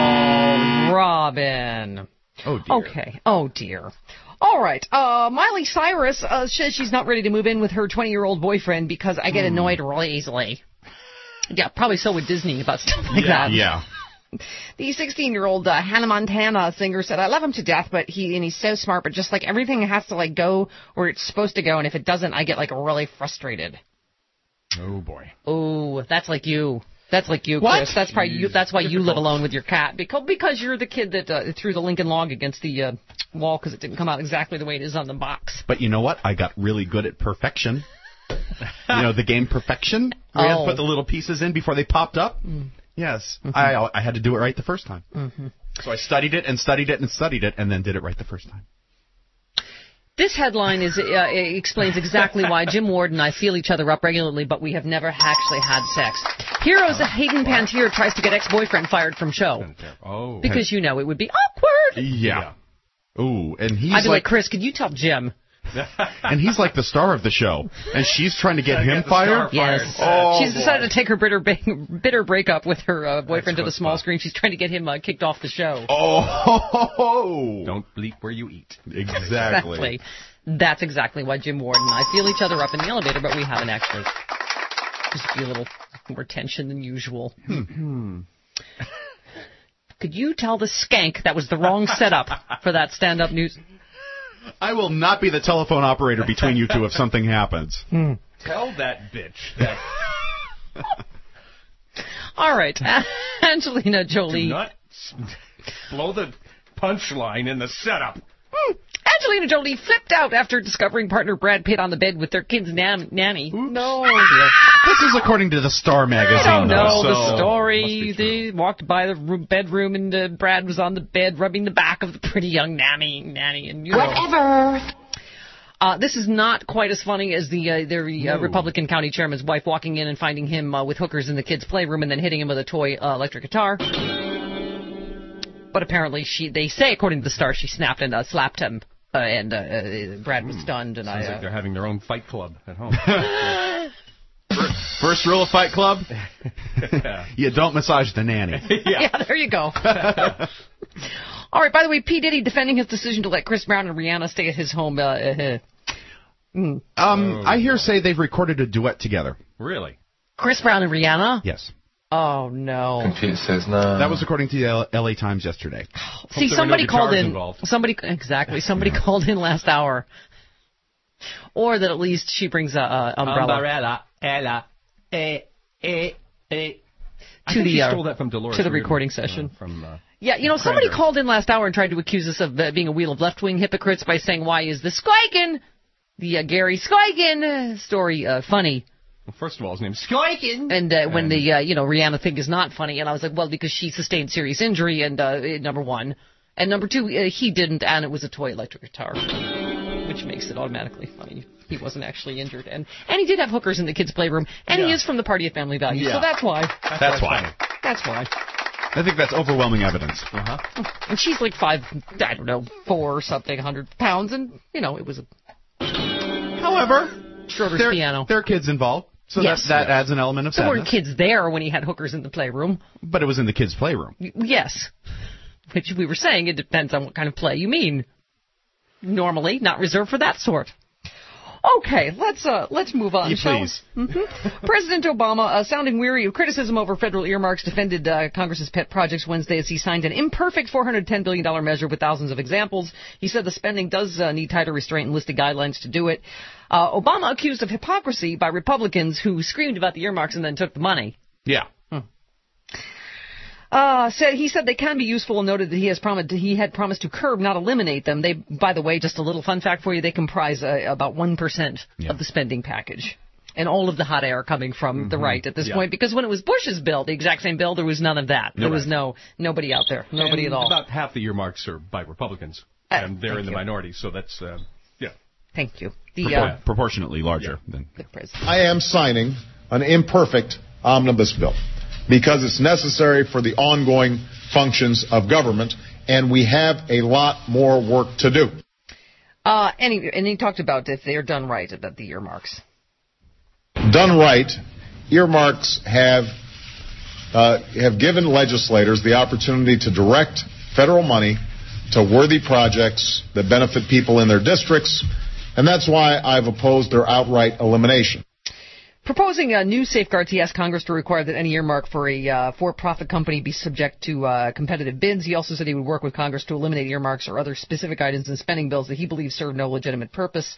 Speaker 2: Robin.
Speaker 3: Oh, dear.
Speaker 2: Okay. Oh, dear. All right. Miley Cyrus says she's not ready to move in with her 20-year-old boyfriend because I get annoyed really easily. Yeah, probably so with Disney about stuff like that.
Speaker 3: Yeah.
Speaker 2: The 16-year-old Hannah Montana singer said, I love him to death, but he's so smart, but just like everything has to like go where it's supposed to go, and if it doesn't, I get like really frustrated.
Speaker 1: Oh, boy.
Speaker 2: Oh, that's like you. That's like you,
Speaker 3: What?
Speaker 2: Chris. That's probably you. That's why you live alone with your cat. Because you're the kid that threw the Lincoln Log against the wall because it didn't come out exactly the way it is on the box.
Speaker 3: But you know what? I got really good at perfection. You know, the game Perfection? Where you had to put the little pieces in before they popped up? Yes. I had to do it right the first time. So I studied it and studied it and studied it and then did it right the first time.
Speaker 2: This headline explains exactly why Jim Ward and I feel each other up regularly, but we have never actually had sex. Heroes Hayden Panettiere tries to get ex-boyfriend fired from show.
Speaker 1: Oh.
Speaker 2: Because, you know, it would be awkward.
Speaker 3: Yeah. Ooh, and he's
Speaker 2: I'd be like, Chris, could you tell Jim?
Speaker 3: And he's like the star of the show. And she's trying to get him fired?
Speaker 2: Yes.
Speaker 3: Oh,
Speaker 2: she's decided to take her bitter breakup with her boyfriend to the small screen. She's trying to get him kicked off the show.
Speaker 3: Oh.
Speaker 1: Don't bleep where you eat.
Speaker 3: Exactly.
Speaker 2: That's exactly why Jim Ward and I feel each other up in the elevator, but we haven't actually. Just be a little more tension than usual. Could you tell the skank that was the wrong setup for that stand-up news?
Speaker 3: I will not be the telephone operator between you two if something happens.
Speaker 1: Tell that bitch that.
Speaker 2: All right. Angelina Jolie.
Speaker 1: Do not blow the punchline in the setup.
Speaker 2: Angelina Jolie flipped out after discovering partner Brad Pitt on the bed with their kid's nanny. No.
Speaker 3: This is according to the Star magazine.
Speaker 2: I don't know
Speaker 3: the
Speaker 2: story. They walked by the bedroom and Brad was on the bed rubbing the back of the pretty young nanny. And you know.
Speaker 21: Whatever.
Speaker 2: This is not quite as funny as the Republican county chairman's wife walking in and finding him with hookers in the kid's playroom and then hitting him with a toy electric guitar. But apparently they say, according to the Star, she snapped and slapped him. And Brad was stunned. And
Speaker 1: Sounds like they're having their own fight club at home.
Speaker 3: First rule of Fight Club, you don't massage the nanny.
Speaker 2: Yeah, there you go. All right, by the way, P. Diddy defending his decision to let Chris Brown and Rihanna stay at his home. I
Speaker 3: hear say they've recorded a duet together.
Speaker 1: Really?
Speaker 2: Chris Brown and Rihanna?
Speaker 3: Yes.
Speaker 2: Oh, no.
Speaker 6: Computer says no.
Speaker 3: That was according to the L.A. Times yesterday.
Speaker 2: See, somebody called in. Somebody called in last hour. Or that at least she brings a umbrella.
Speaker 1: Ella.
Speaker 2: To
Speaker 1: stole that from Dolores
Speaker 2: to the recording session.
Speaker 1: Yeah,
Speaker 2: somebody called in last hour and tried to accuse us of being a wheel of left-wing hypocrites by saying, why is the Skoikin, the Gary Skoikin story funny?
Speaker 1: Well, first of all, his name's Skoikin.
Speaker 2: And when the, Rihanna thing is not funny, and I was like, well, because she sustained serious injury, and number one. And number two, he didn't, and it was a toy electric guitar, which makes it automatically funny. He wasn't actually injured. And he did have hookers in the kids' playroom, and he is from the Party of Family Values, so that's why.
Speaker 3: That's why.
Speaker 2: That's why.
Speaker 3: I think that's overwhelming evidence.
Speaker 2: And she's like 4 or something, 100 pounds, and, it was a...
Speaker 3: However,
Speaker 2: Schroeder's piano.
Speaker 3: There are kids involved, so that adds an element of
Speaker 2: sadness. There weren't kids there when he had hookers in the playroom.
Speaker 3: But it was in the kids' playroom.
Speaker 2: Yes. Which we were saying, it depends on what kind of play you mean. Normally, not reserved for that sort. Okay, let's move on, shall we? President Obama, sounding weary of criticism over federal earmarks, defended Congress's pet projects Wednesday as he signed an imperfect $410 billion measure with thousands of examples. He said the spending does need tighter restraint and listed guidelines to do it. Obama accused of hypocrisy by Republicans who screamed about the earmarks and then took the money.
Speaker 3: Yeah.
Speaker 2: He said they can be useful and noted that he had promised to curb, not eliminate them. They, by the way, just a little fun fact for you, they comprise about 1% of the spending package. And all of the hot air coming from the right at this point, because when it was Bush's bill, the exact same bill, there was none of that. There was nobody out there, nobody at all.
Speaker 1: About half the earmarks are by Republicans, and they're in the minority, so that's,
Speaker 2: Thank you.
Speaker 3: Proportionately larger than
Speaker 2: the president.
Speaker 8: I am signing an imperfect omnibus bill, because it's necessary for the ongoing functions of government, and we have a lot more work to do.
Speaker 2: And he talked about if they're done right, about the earmarks.
Speaker 8: Done right, earmarks have given legislators the opportunity to direct federal money to worthy projects that benefit people in their districts, and that's why I've opposed their outright elimination.
Speaker 2: Proposing new safeguards, he asked Congress to require that any earmark for a for-profit company be subject to competitive bids. He also said he would work with Congress to eliminate earmarks or other specific items in spending bills that he believes serve no legitimate purpose.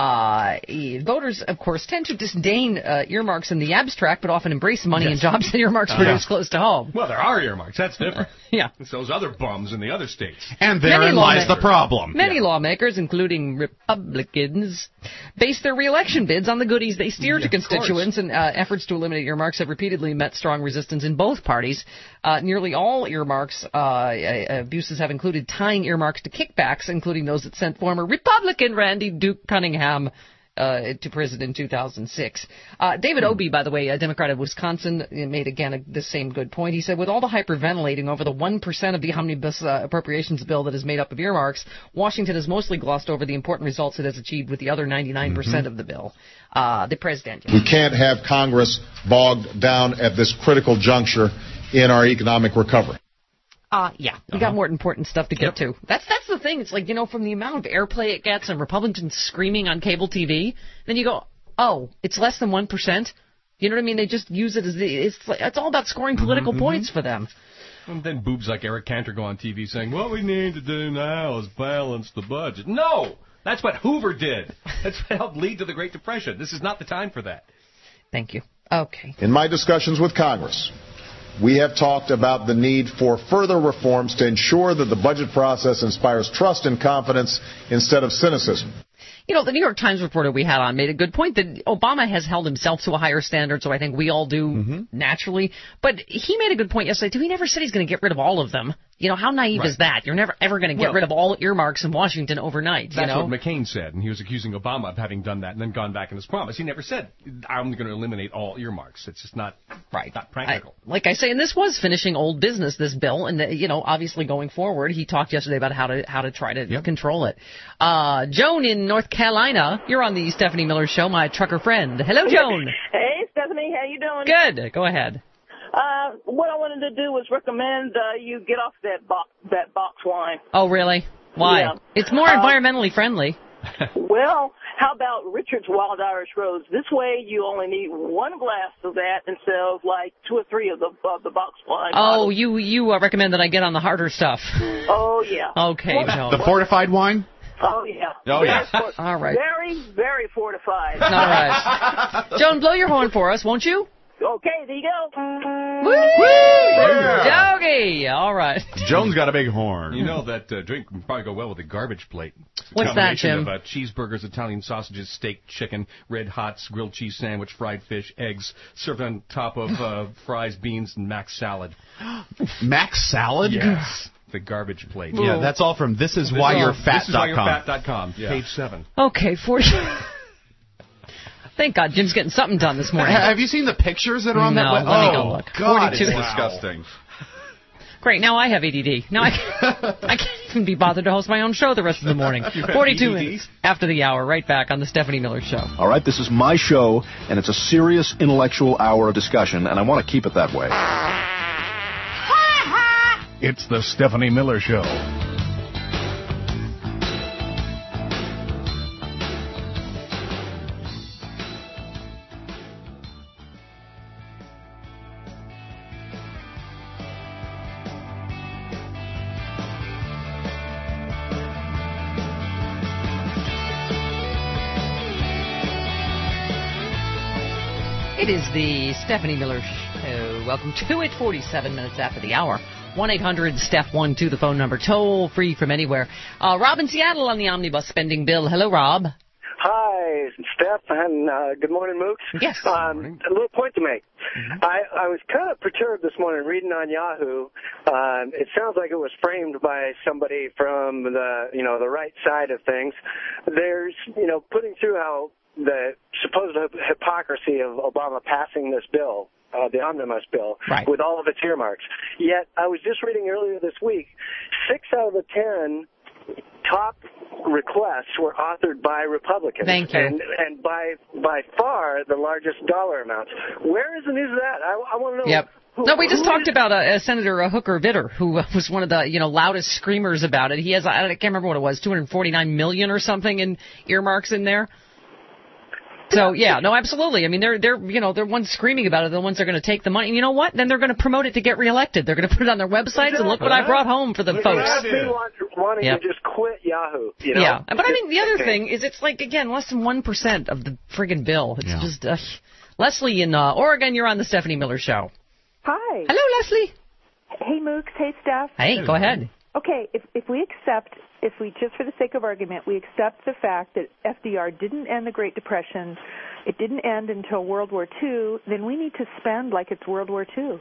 Speaker 2: Voters, of course, tend to disdain earmarks in the abstract, but often embrace money and jobs that earmarks produce close to home.
Speaker 1: Well, there are earmarks. That's different.
Speaker 2: Yeah.
Speaker 1: It's those other bums in the other states.
Speaker 3: And therein lies the problem.
Speaker 2: Many lawmakers, including Republicans, base their re-election bids on the goodies they steer to constituents, and efforts to eliminate earmarks have repeatedly met strong resistance in both parties. Nearly all earmarks abuses have included tying earmarks to kickbacks, including those that sent former Republican Randy Duke Cunningham to prison in 2006. David Obey, by the way, a Democrat of Wisconsin, made again the same good point. He said, with all the hyperventilating over the 1% of the omnibus appropriations bill that is made up of earmarks, Washington has mostly glossed over the important results it has achieved with the other 99% of the bill. The president.
Speaker 8: We can't have Congress bogged down at this critical juncture in our economic recovery.
Speaker 2: We got more important stuff to get to. That's the thing. It's like, from the amount of airplay it gets and Republicans screaming on cable TV, then you go, oh, it's less than 1%? You know what I mean? They just use it as it's all about scoring political points for them.
Speaker 1: And then boobs like Eric Cantor go on TV saying, what we need to do now is balance the budget. No! That's what Hoover did. That's what helped lead to the Great Depression. This is not the time for that.
Speaker 2: Thank you. Okay.
Speaker 8: In my discussions with Congress, we have talked about the need for further reforms to ensure that the budget process inspires trust and confidence instead of cynicism.
Speaker 2: The New York Times reporter we had on made a good point that Obama has held himself to a higher standard, so I think we all do naturally. But he made a good point yesterday, too. He never said he's going to get rid of all of them. How naive is that? You're never, ever going to get rid of all earmarks in Washington overnight.
Speaker 1: That's what McCain said, and he was accusing Obama of having done that and then gone back on his promise. He never said, I'm going to eliminate all earmarks. It's just not practical.
Speaker 2: Like I say, and this was finishing old business, this bill, and, obviously going forward, he talked yesterday about how to try to control it. Joan in North Carolina, you're on the Stephanie Miller Show, my trucker friend. Hello, Joan.
Speaker 6: Hey, Stephanie, how you doing?
Speaker 2: Good. Go ahead.
Speaker 6: What I wanted to do was recommend you get off that box wine.
Speaker 2: Oh, really? Why?
Speaker 6: Yeah.
Speaker 2: It's more environmentally friendly.
Speaker 6: Well, how about Richard's Wild Irish Rose? This way you only need one glass of that instead of like 2 or 3 of the box wine.
Speaker 2: Oh, you recommend that I get on the harder stuff.
Speaker 6: Oh, yeah.
Speaker 2: Okay, Joan.
Speaker 3: The fortified wine?
Speaker 6: Oh, yeah.
Speaker 3: Oh, yeah.
Speaker 2: All right.
Speaker 6: Very, very fortified.
Speaker 2: All right. Joan, blow your horn for us, won't you?
Speaker 6: Okay, there you go.
Speaker 2: Woo! Yeah. Doggy! All right.
Speaker 3: Joan's got a big horn.
Speaker 1: You know that drink would probably go well with a garbage plate. It's
Speaker 2: What's that, Jim?
Speaker 1: Of, cheeseburgers, Italian sausages, steak, chicken, red hots, grilled cheese sandwich, fried fish, eggs, served on top of fries, beans, and mac salad.
Speaker 3: Mac salad?
Speaker 1: Yes. The garbage plate.
Speaker 3: Ooh. Yeah, that's all from thisiswhyyourfat.com.
Speaker 1: Thisiswhyyourfat.com. Yeah. Page 7.
Speaker 2: Okay, 40... Thank God Jim's getting something done this morning.
Speaker 3: Have you seen the pictures that are on that website?
Speaker 2: Let me go look.
Speaker 3: God,
Speaker 2: 42.
Speaker 3: it's disgusting.
Speaker 2: Great, now I have ADD. Now I can't even be bothered to host my own show the rest of the morning. 42 minutes after the hour, right back on the Stephanie Miller Show.
Speaker 9: All right, this is my show, and it's a serious intellectual hour of discussion, and I want to keep it that way.
Speaker 13: It's the Stephanie Miller Show.
Speaker 2: It is the Stephanie Miller Show. Welcome to it, 47 minutes after the hour. 1-800-STEPH-12, the phone number, toll free from anywhere. Rob in Seattle on the omnibus spending bill. Hello, Rob.
Speaker 23: Hi, Steph, and good morning, Mooks.
Speaker 2: Yes.
Speaker 23: A little point to make. I was kind of perturbed this morning reading on Yahoo. It sounds like it was framed by somebody from the right side of things. There's, putting through how the supposed hypocrisy of Obama passing this bill, the omnibus bill, with all of its earmarks. Yet, I was just reading earlier this week, 6 out of the 10 top requests were authored by Republicans.
Speaker 2: Thank you.
Speaker 23: And by far the largest dollar amounts. Where is the news of that? I want to know.
Speaker 2: Yep. No, we just talked about Senator Hooker Vitter, who was one of the loudest screamers about it. He has, I can't remember what it was, $249 million or something in earmarks in there. So yeah, no, absolutely. I mean, they're ones screaming about it. The ones that are going to take the money. And you know what? Then they're going to promote it to get reelected. They're going to put it on their websites and look what I brought home for the folks.
Speaker 23: That's me wanting to just quit Yahoo.
Speaker 2: Yeah, but I mean, the other thing is, it's like, again, less than 1% of the friggin' bill. It's just Leslie in Oregon. You're on the Stephanie Miller Show.
Speaker 5: Hi.
Speaker 2: Hello, Leslie.
Speaker 5: Hey, Mooks. Hey, Steph.
Speaker 2: Hey, go ahead.
Speaker 5: Okay, if we just for the sake of argument, we accept the fact that FDR didn't end the Great Depression, it didn't end until World War II, then we need to spend like it's World War II.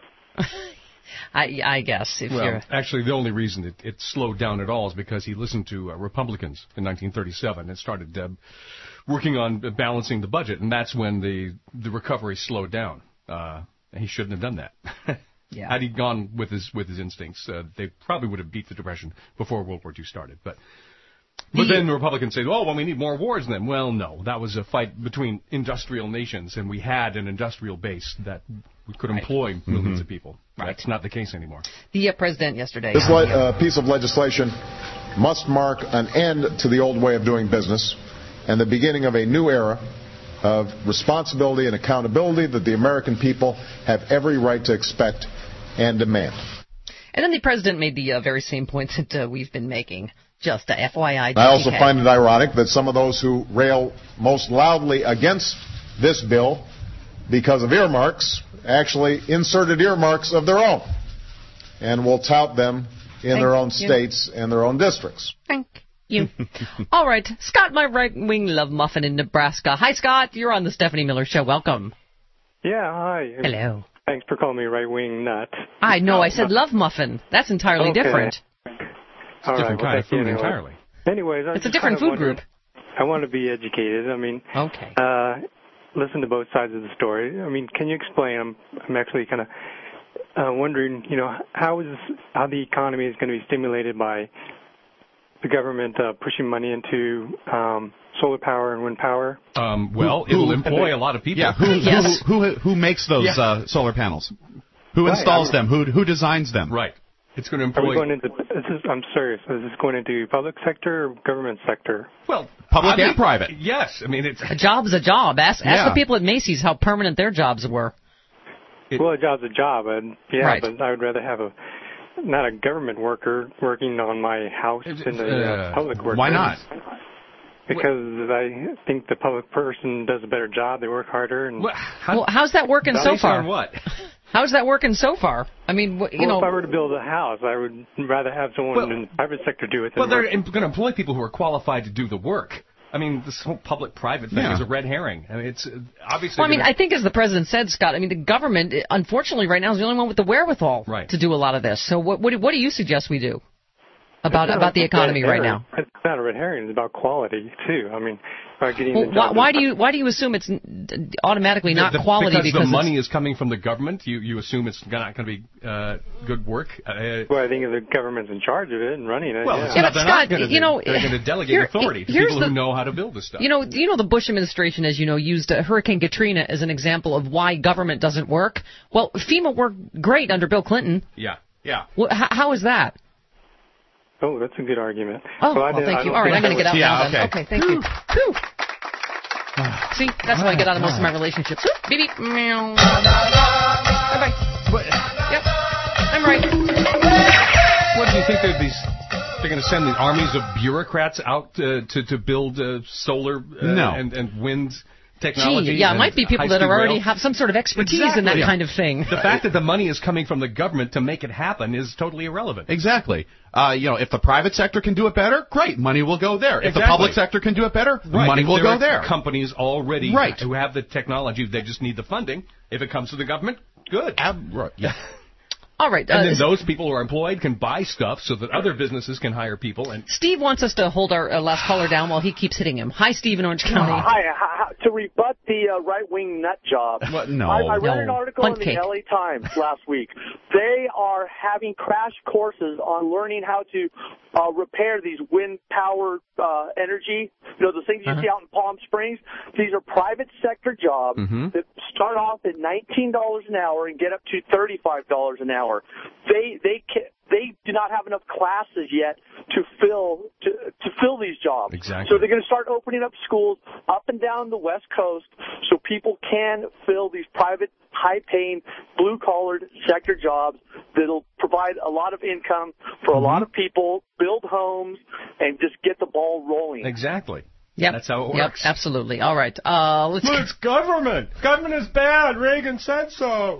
Speaker 2: I guess.
Speaker 1: Actually, the only reason it slowed down at all is because he listened to Republicans in 1937 and started working on balancing the budget, and that's when the recovery slowed down. He shouldn't have done that.
Speaker 2: Yeah.
Speaker 1: Had he gone with his instincts, they probably would have beat the Depression before World War II started. But then the Republicans say, oh, well, we need more wars then. Well, no, that was a fight between industrial nations, and we had an industrial base that we could employ millions of people. Right. That's not the case anymore.
Speaker 2: The president yesterday.
Speaker 8: This piece of legislation must mark an end to the old way of doing business and the beginning of a new era of responsibility and accountability that the American people have every right to expect and demand.
Speaker 2: And then the president made the very same points that we've been making. Just FYI.
Speaker 8: I also find it ironic that some of those who rail most loudly against this bill because of earmarks actually inserted earmarks of their own and will tout them in their own states and their own districts.
Speaker 2: Thank you. All right. Scott, my right-wing love muffin in Nebraska. Hi, Scott. You're on the Stephanie Miller Show. Welcome.
Speaker 7: Yeah, hi.
Speaker 2: Hello.
Speaker 7: Thanks for calling me right-wing nut.
Speaker 2: I know. I said love muffin. That's entirely different.
Speaker 1: It's a different kind of food entirely.
Speaker 7: Anyways,
Speaker 2: it's a different food group.
Speaker 7: I want to be educated. I mean, listen to both sides of the story. I mean, can you explain? I'm actually kind of wondering, how the economy is going to be stimulated by the government pushing money into solar power and wind power?
Speaker 1: It'll employ a lot of people.
Speaker 3: Yeah, who makes those solar panels? Who installs them? Who designs them?
Speaker 1: Right. It's going to employ.
Speaker 7: Are we going into? I'm serious. Is this going into public sector or government sector?
Speaker 1: Well,
Speaker 3: public and private.
Speaker 1: Yes, I mean it's
Speaker 2: a job's a job. Ask the people at Macy's how permanent their jobs were.
Speaker 7: Well, a job's a job, but I would rather have not a government worker working on my house than a public worker.
Speaker 3: Why not?
Speaker 7: Because I think the public person does a better job. They work harder. And
Speaker 2: how's that working so far?
Speaker 1: What?
Speaker 2: How's that working so far? I mean,
Speaker 7: if I were to build a house, I would rather have someone in the private sector do it.
Speaker 1: Well, they're going to employ people who are qualified to do the work. I mean, this whole public-private thing is a red herring. I mean, it's obviously.
Speaker 2: Well, I think as the president said, Scott, I mean, the government, unfortunately, right now is the only one with the wherewithal to do a lot of this. So, what do you suggest we do about the economy right now?
Speaker 7: It's not a red herring. It's about quality too. I mean,
Speaker 2: why do you assume it's automatically not quality?
Speaker 1: Because the money is coming from the government. You assume it's not going to be good work.
Speaker 7: Well, I think the government's in charge of it and running it.
Speaker 1: Well,
Speaker 2: but Scott,
Speaker 1: they're going to delegate authority to people who know how to build this stuff.
Speaker 2: The Bush administration, as you know, used Hurricane Katrina as an example of why government doesn't work. Well, FEMA worked great under Bill Clinton.
Speaker 1: Yeah.
Speaker 2: Well, how is that?
Speaker 7: Oh, that's a good argument.
Speaker 2: Oh, thank you. All right, I'm going to get out now then. Okay, thank you. See, that's how I get out of most of my relationships. Beep, beep. Meow. Bye-bye. Yep, I'm right.
Speaker 1: What do you think they're going to send the armies of bureaucrats out to build solar and wind technology?
Speaker 2: It might be people that already have some sort of expertise in that kind of thing.
Speaker 1: The fact that the money is coming from the government to make it happen is totally irrelevant.
Speaker 3: Exactly. If the private sector can do it better, great, money will go there. If the public sector can do it better, money will go there.
Speaker 1: Companies already who have the technology, they just need the funding. If it comes to the government, good.
Speaker 2: All right.
Speaker 1: And then those people who are employed can buy stuff so that other businesses can hire people. And
Speaker 2: Steve wants us to hold our last caller down while he keeps hitting him. Hi, Steve in Orange County.
Speaker 12: Hi. To rebut the right-wing nut job,
Speaker 3: no.
Speaker 12: I read an article in the LA Times last week. They are having crash courses on learning how to repair these wind-powered energy, the things you see out in Palm Springs. These are private sector jobs that start off at $19 an hour and get up to $35 an hour. They do not have enough classes yet to fill these jobs.
Speaker 1: Exactly.
Speaker 12: So they're going to start opening up schools up and down the West Coast so people can fill these private, high-paying, blue-collared sector jobs that'll provide a lot of income for a lot of people, build homes, and just get the ball rolling.
Speaker 1: Exactly.
Speaker 2: Yep.
Speaker 1: That's how it works.
Speaker 2: Yep, absolutely. All right.
Speaker 10: It's government. Government is bad. Reagan said so.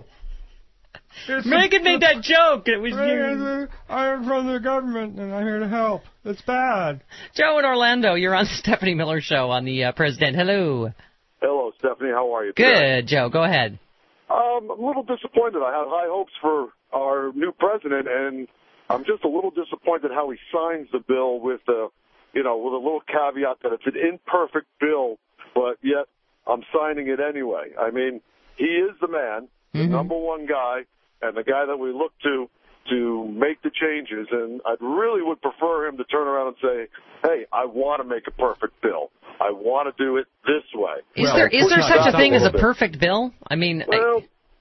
Speaker 2: Reagan made that joke. It was
Speaker 10: I'm from the government, and I'm here to help. It's bad.
Speaker 2: Joe in Orlando, you're on the Stephanie Miller Show on the President. Hello.
Speaker 16: Hello, Stephanie. How are you
Speaker 2: today? Good, Joe. Go ahead.
Speaker 16: I'm a little disappointed. I had high hopes for our new president, and I'm just a little disappointed how he signs the bill with a little caveat that it's an imperfect bill, but yet I'm signing it anyway. I mean, he is the man, the number one guy, and the guy that we look to make the changes, and I really would prefer him to turn around and say, hey, I want to make a perfect bill. I want to do it this way.
Speaker 2: Is there such a thing as a perfect bill? I mean...
Speaker 16: Well,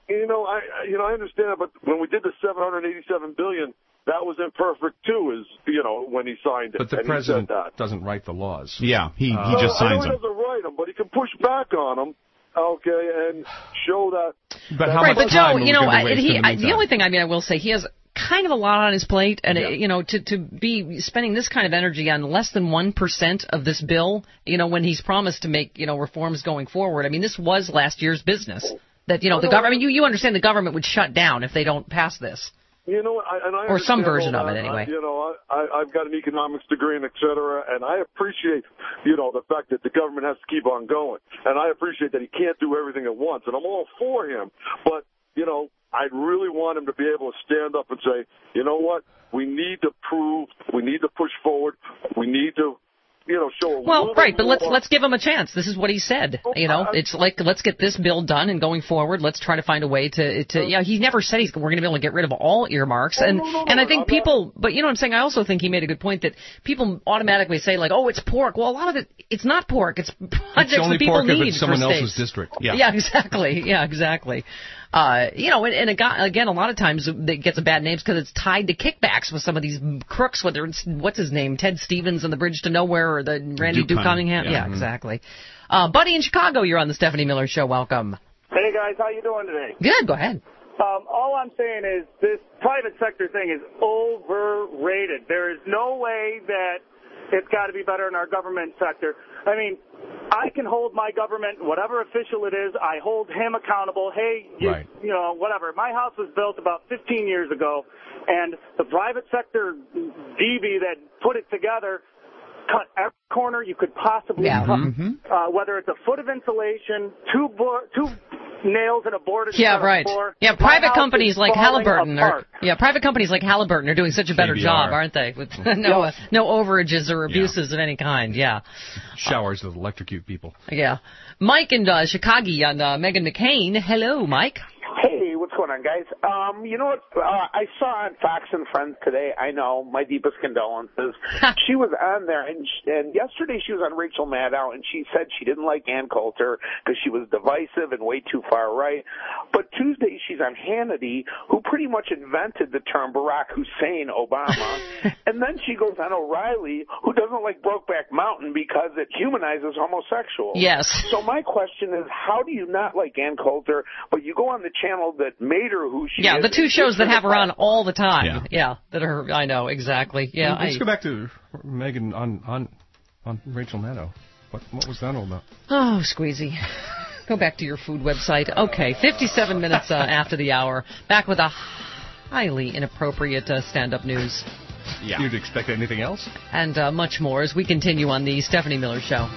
Speaker 16: I understand it, but when we did the $787 billion, that was imperfect, too, when he signed it.
Speaker 1: But the president doesn't write the laws.
Speaker 3: Yeah, he just signs them.
Speaker 16: He doesn't write them, but he can push back on them. Okay, and show that.
Speaker 1: But how much time
Speaker 2: Joe, the only thing I will say, he has kind of a lot on his plate, and to be spending this kind of energy on less than 1% of this bill, when he's promised to make reforms going forward. I mean, this was last year's business. That the government. I mean, you understand the government would shut down if they don't pass this.
Speaker 16: Or
Speaker 2: some version of it, anyway.
Speaker 16: I've got an economics degree and et cetera, and I appreciate, the fact that the government has to keep on going. And I appreciate that he can't do everything at once, and I'm all for him. But, I really want him to be able to stand up and say, you know what, we need to push forward, we need to, show
Speaker 2: but let's give him a chance. This is what he said. It's like, let's get this bill done, and going forward, let's try to find a way to he never said we're going to be able to get rid of all earmarks. And I think people, but you know what I'm saying, I also think he made a good point that people automatically say, like, oh, it's pork. Well, a lot of it, it's not pork. It's projects that people need for states.
Speaker 1: It's only pork if it's someone else's district.
Speaker 2: Yeah, exactly. Yeah, exactly. And again, a lot of times it gets a bad name because it's tied to kickbacks with some of these crooks, whether it's, what's his name, Ted Stevens and the Bridge to Nowhere, or the Randy Duke Cunningham. Yeah, exactly. Buddy in Chicago, you're on the Stephanie Miller Show. Welcome.
Speaker 17: Hey, guys. How you doing today?
Speaker 2: Good. Go ahead.
Speaker 17: All I'm saying is this private sector thing is overrated. There is no way that it's got to be better in our government sector. I mean, I can hold my government, whatever official it is, I hold him accountable. Hey, whatever. My house was built about 15 years ago, and the private sector DB that put it together cut every corner you could possibly cut. Whether it's a foot of insulation, two nails in a board.
Speaker 2: Floor. Yeah, private companies like Halliburton are doing such a better job, aren't they? With no overages or abuses of any kind. Yeah.
Speaker 1: Showers that electrocute people.
Speaker 2: Yeah. Mike in Chicago on Meghan McCain. Hello, Mike.
Speaker 24: Hey, what's going on, guys? You know what? I saw on Fox and Friends today. I know, my deepest condolences. She was on there, and yesterday she was on Rachel Maddow, and she said she didn't like Ann Coulter because she was divisive and way too far right. But Tuesday she's on Hannity, who pretty much invented the term Barack Hussein Obama. And then she goes on O'Reilly, who doesn't like Brokeback Mountain because it humanizes homosexuals.
Speaker 2: Yes.
Speaker 24: So my question is, how do you not like Ann Coulter, but you go on the channel that made her who she is?
Speaker 2: Yeah, the two shows that have her on all the time. Yeah, that are, I know, exactly. Yeah.
Speaker 1: Let's go back to Meghan on Rachel Maddow. What was that all about?
Speaker 2: Oh, Squeezy. Go back to your food website. Okay, 57 minutes after the hour. Back with a highly inappropriate stand-up news.
Speaker 1: Yeah. You'd expect anything else?
Speaker 2: And much more as we continue on the Stephanie Miller Show.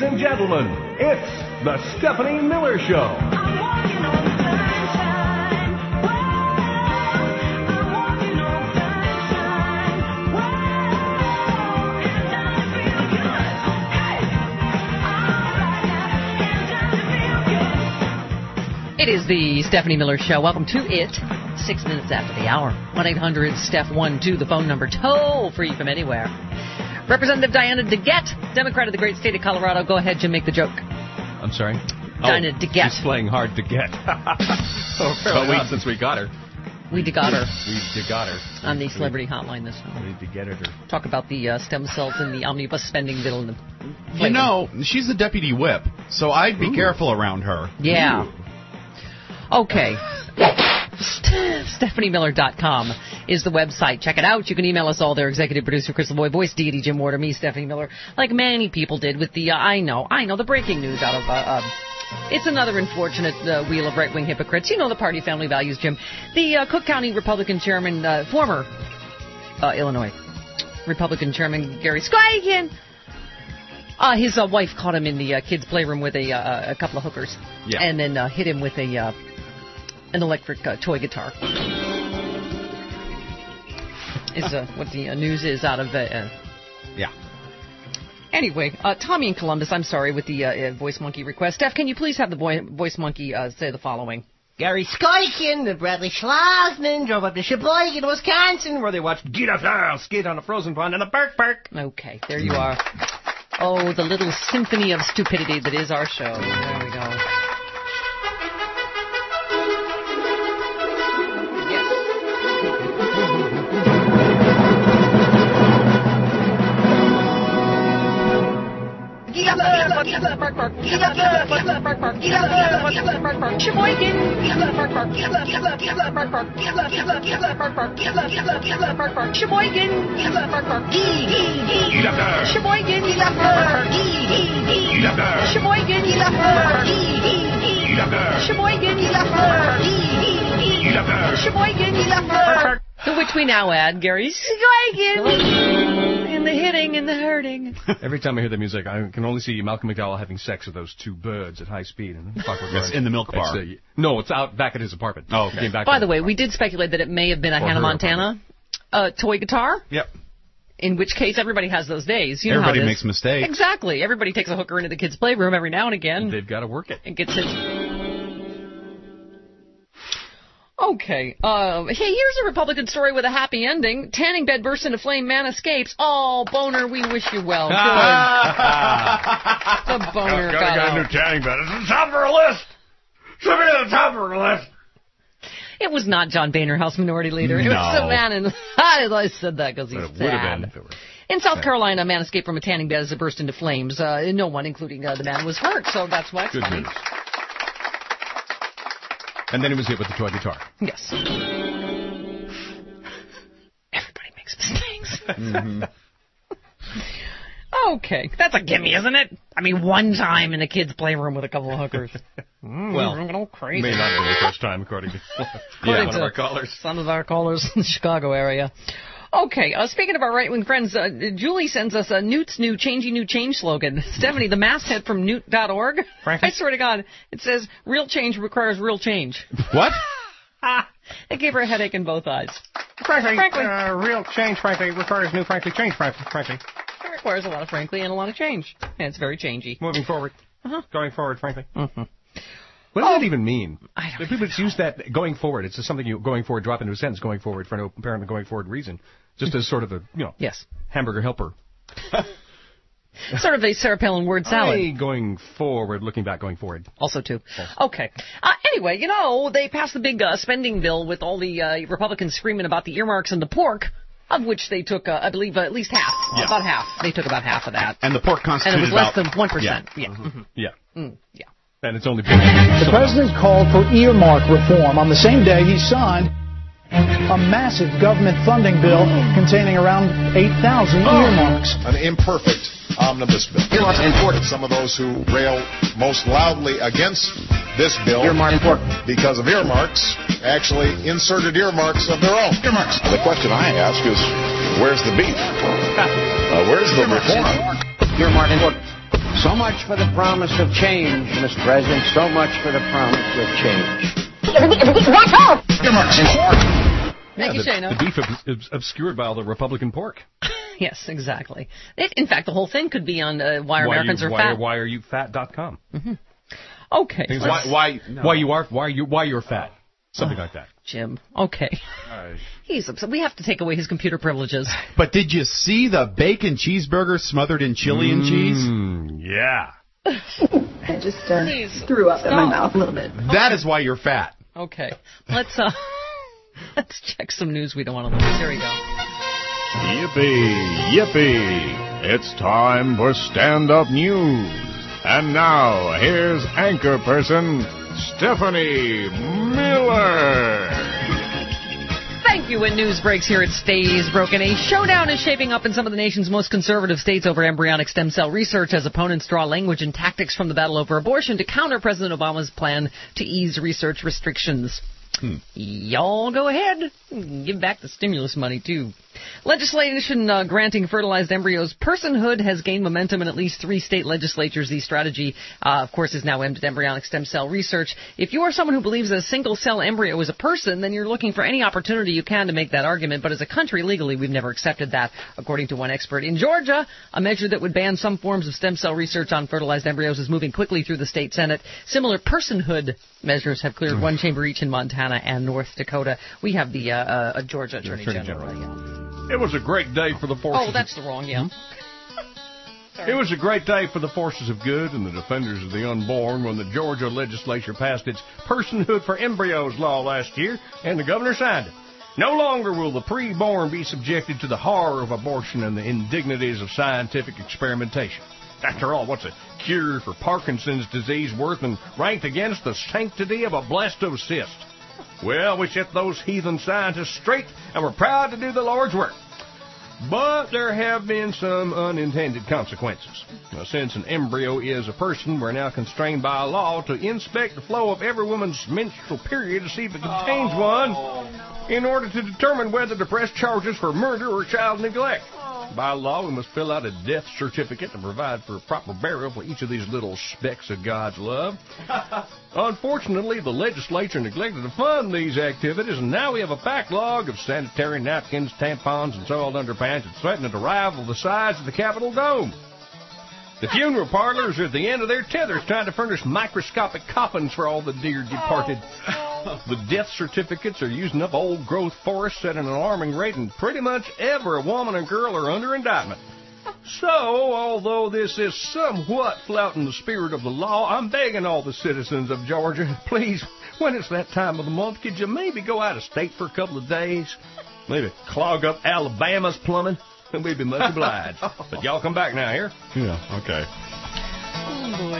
Speaker 1: and gentlemen, it's the Stephanie Miller Show.
Speaker 2: It is the Stephanie Miller Show. Welcome to it. 6 minutes after the hour. 1-800-STEPH12, the phone number, toll free from anywhere. Representative Diana DeGette, Democrat of the great state of Colorado. Go ahead, Jim, make the joke.
Speaker 1: I'm sorry?
Speaker 2: Diana DeGette.
Speaker 1: She's playing hard to get. Since we got her.
Speaker 2: We got her.
Speaker 1: We got her.
Speaker 2: On the Celebrity Hotline this one.
Speaker 1: We get her.
Speaker 2: Talk about the stem cells in the omnibus spending bill. And the
Speaker 3: you know, she's the deputy whip, so I'd be careful around her.
Speaker 2: Yeah. Ooh. Okay. StephanieMiller.com is the website. Check it out. You can email us all there. Executive producer Chris LeBoy, voice deity Jim Ward, or me, Stephanie Miller, like many people did with the, I know, the breaking news out of, it's another unfortunate wheel of right-wing hypocrites. You know the party family values, Jim. The Cook County Republican chairman, former Illinois Republican chairman Gary Squakin, his wife caught him in the kids' playroom with a couple of hookers, and then hit him with an electric toy guitar. Is what the news is out of
Speaker 3: yeah.
Speaker 2: Anyway, Tommy in Columbus, I'm sorry, with the voice monkey request. Steph, can you please have the voice monkey say the following?
Speaker 14: Gary Skykin and Bradley Schlossman drove up to Sheboygan, Wisconsin, where they watched Gita Farrell skate on a frozen pond in the Park.
Speaker 2: Okay, there you are. Oh, the little symphony of stupidity that is our show. There we go. To which we now add Gary Squakin in the hitting and the hurting.
Speaker 1: Every time I hear the music, I can only see Malcolm McDowell having sex with those two birds at high speed. And
Speaker 3: yes, in the milk bar.
Speaker 1: No, it's out back at his apartment.
Speaker 3: Oh, okay.
Speaker 2: By the way, we did speculate that it may have been a Hannah Montana toy guitar.
Speaker 3: Yep.
Speaker 2: In which case, everybody has those days. You know
Speaker 3: everybody
Speaker 2: how
Speaker 3: makes mistakes.
Speaker 2: Exactly. Everybody takes a hooker into the kids' playroom every now and again.
Speaker 1: They've got to work it.
Speaker 2: And gets it. Okay. Hey, here's a Republican story with a happy ending. Tanning bed bursts into flame, man escapes. Oh, Boner, we wish you well. Good. The Boner got
Speaker 1: a new tanning bed. It's the top of our list. Should be at the top of our list.
Speaker 2: It was not John Boehner, House Minority Leader. It was a man in... I said that because he's sad.
Speaker 1: Would have been if it were.
Speaker 2: In South Carolina, a man escaped from a tanning bed as it burst into flames. No one, including the man, was hurt, so that's why it's
Speaker 1: good news. And then he was hit with the toy guitar.
Speaker 2: Yes. Everybody makes mistakes.
Speaker 3: Mm-hmm.
Speaker 2: Okay, that's a gimme, isn't it? I mean, one time in a kid's playroom with a couple of hookers.
Speaker 1: Well,
Speaker 2: I'm going crazy.
Speaker 1: May not be the first time, according to one of our callers.
Speaker 2: Some of our callers in the Chicago area. Okay, speaking of our right-wing friends, Julie sends us a Newt's new change slogan. Stephanie, the masthead from Newt.org.
Speaker 14: Frankly?
Speaker 2: I swear to God, it says, real change requires real change.
Speaker 3: What?
Speaker 2: It gave her a headache in both eyes.
Speaker 14: Frankly. Real change, frankly, requires new frankly change, frankly.
Speaker 2: It requires a lot of frankly and a lot of change. And it's very changey.
Speaker 14: Moving forward. Going forward, frankly.
Speaker 2: Mm-hmm.
Speaker 1: What does that even mean?
Speaker 2: I don't know.
Speaker 1: People use that going forward. It's just something you going forward, drop into a sentence going forward for no apparent going forward reason. Just as sort of a,
Speaker 2: yes,
Speaker 1: hamburger helper.
Speaker 2: Sort of a Sarah Palin word salad.
Speaker 1: Going forward, looking back, going forward.
Speaker 2: Also, too. Okay. Anyway, they passed the big spending bill with all the Republicans screaming about the earmarks and the pork, of which they took, I believe, at least half.
Speaker 3: Yeah.
Speaker 2: About half. They took about half of that.
Speaker 3: And the pork constituted
Speaker 2: and it was less than 1%.
Speaker 3: Yeah.
Speaker 2: Yeah.
Speaker 1: Mm-hmm. Yeah.
Speaker 2: Yeah.
Speaker 1: And it's only...
Speaker 11: The president called for earmark reform. On the same day, he signed a massive government funding bill containing around 8,000 earmarks.
Speaker 8: An imperfect omnibus bill.
Speaker 11: Earmarks important.
Speaker 8: Some of those who rail most loudly against this bill because of earmarks actually inserted earmarks of their own.
Speaker 11: Earmarks.
Speaker 8: The question I ask is, where's the beef? Where's the reform?
Speaker 11: Earmark important.
Speaker 4: So much for the promise of change, Mr. President. So much for the promise of change.
Speaker 18: Watch out!
Speaker 2: Thank you, Shana.
Speaker 1: The beef is obscured by all the Republican pork.
Speaker 2: Yes, exactly. In fact, the whole thing could be on why Americans are fat.
Speaker 1: Why are you fat.com.
Speaker 2: Mm-hmm. Okay.
Speaker 1: Why you're fat. Something like that.
Speaker 2: Jim. Okay. He's upset. We have to take away his computer privileges.
Speaker 3: But did you see the bacon cheeseburger smothered in chili and cheese?
Speaker 1: Yeah.
Speaker 21: I just threw up in my mouth a little bit.
Speaker 3: That is why you're fat.
Speaker 2: Okay. Let's check some news we don't want to lose. Here we go.
Speaker 13: Yippee, yippee. It's time for stand-up news. And now, here's anchor person Stephanie Miller.
Speaker 2: Thank you. When news breaks here, it stays broken. A showdown is shaping up in some of the nation's most conservative states over embryonic stem cell research as opponents draw language and tactics from the battle over abortion to counter President Obama's plan to ease research restrictions. Y'all go ahead. Give back the stimulus money, too. Legislation granting fertilized embryos personhood has gained momentum in at least 3 state legislatures. The strategy, of course, is now aimed at embryonic stem cell research. If you are someone who believes that a single-cell embryo is a person, then you're looking for any opportunity you can to make that argument. But as a country, legally, we've never accepted that, according to one expert. In Georgia, a measure that would ban some forms of stem cell research on fertilized embryos is moving quickly through the state Senate. Similar personhood measures have cleared one chamber each in Montana and North Dakota. We have the Georgia Attorney General. Yeah.
Speaker 1: It was a great day for the forces.
Speaker 2: Oh, that's the wrong, yeah.
Speaker 1: It was a great day for the forces of good and the defenders of the unborn when the Georgia legislature passed its Personhood for Embryos law last year, and the governor signed it. No longer will the preborn be subjected to the horror of abortion and the indignities of scientific experimentation. After all, what's a cure for Parkinson's disease worth and ranked against the sanctity of a blastocyst? Well, we set those heathen scientists straight, and we're proud to do the Lord's work. But there have been some unintended consequences. Now, since an embryo is a person, we're now constrained by law to inspect the flow of every woman's menstrual period to see if it contains one in order to determine whether to press charges for murder or child neglect. By law, we must fill out a death certificate and provide for a proper burial for each of these little specks of God's love. Unfortunately, the legislature neglected to fund these activities, and now we have a backlog of sanitary napkins, tampons, and soiled underpants that's threatening to rival the size of the Capitol Dome. The funeral parlors are at the end of their tethers trying to furnish microscopic coffins for all the dear departed. The death certificates are using up old-growth forests at an alarming rate, and pretty much every woman and girl are under indictment. So, although this is somewhat flouting the spirit of the law, I'm begging all the citizens of Georgia, please, when it's that time of the month, could you maybe go out of state for a couple of days? Maybe clog up Alabama's plumbing? We'd be much obliged. But y'all come back now, here?
Speaker 3: Yeah, okay.
Speaker 2: Oh, boy.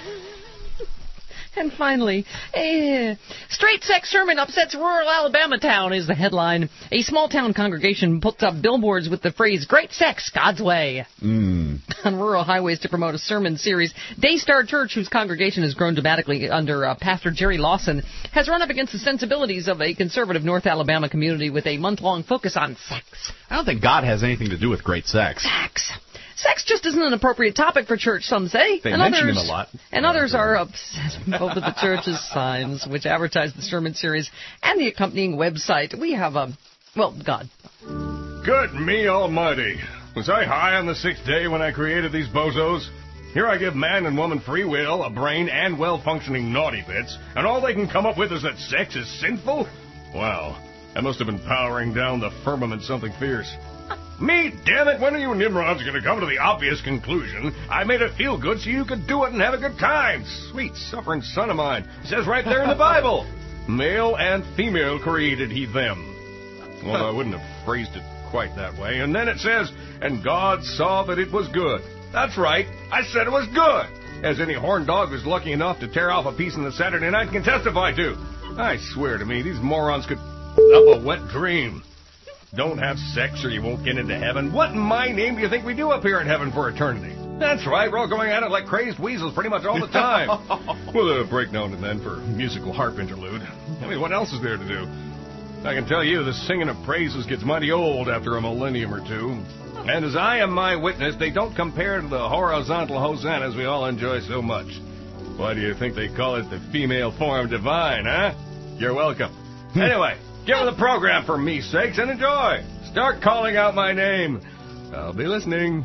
Speaker 2: And finally, straight sex sermon upsets rural Alabama town is the headline. A small-town congregation puts up billboards with the phrase, "Great sex, God's way," on rural highways to promote a sermon series. Daystar Church, whose congregation has grown dramatically under Pastor Jerry Lawson, has run up against the sensibilities of a conservative North Alabama community with a month-long focus on sex.
Speaker 3: I don't think God has anything to do with great sex.
Speaker 2: Sex just isn't an appropriate topic for church, some say.
Speaker 3: They mention him a lot.
Speaker 2: And others are upset over the church's signs, which advertise the sermon series and the accompanying website. We have, God.
Speaker 1: Good me almighty. Was I high on the 6th day when I created these bozos? Here I give man and woman free will, a brain, and well-functioning naughty bits, and all they can come up with is that sex is sinful? Wow, that must have been powering down the firmament something fierce. Me, damn it, when are you Nimrods going to come to the obvious conclusion I made it feel good so you could do it and have a good time? Sweet suffering son of mine. It says right there in the Bible. Male and female created he them. Well, I wouldn't have phrased it quite that way. And then it says, and God saw that it was good. That's right. I said it was good. As any horn dog who's lucky enough to tear off a piece in the Saturday night can testify to. I swear to me, these morons could up a wet dream. Don't have sex or you won't get into heaven. What in my name do you think we do up here in heaven for eternity? That's right, we're all going at it like crazed weasels pretty much all the time. With a break now and then for musical harp interlude. I mean, what else is there to do? I can tell you the singing of praises gets mighty old after a millennium or two. And as I am my witness, they don't compare to the horizontal hosannas we all enjoy so much. Why do you think they call it the female form divine, huh? You're welcome. Anyway, get with the program for me sakes and enjoy. Start calling out my name. I'll be listening.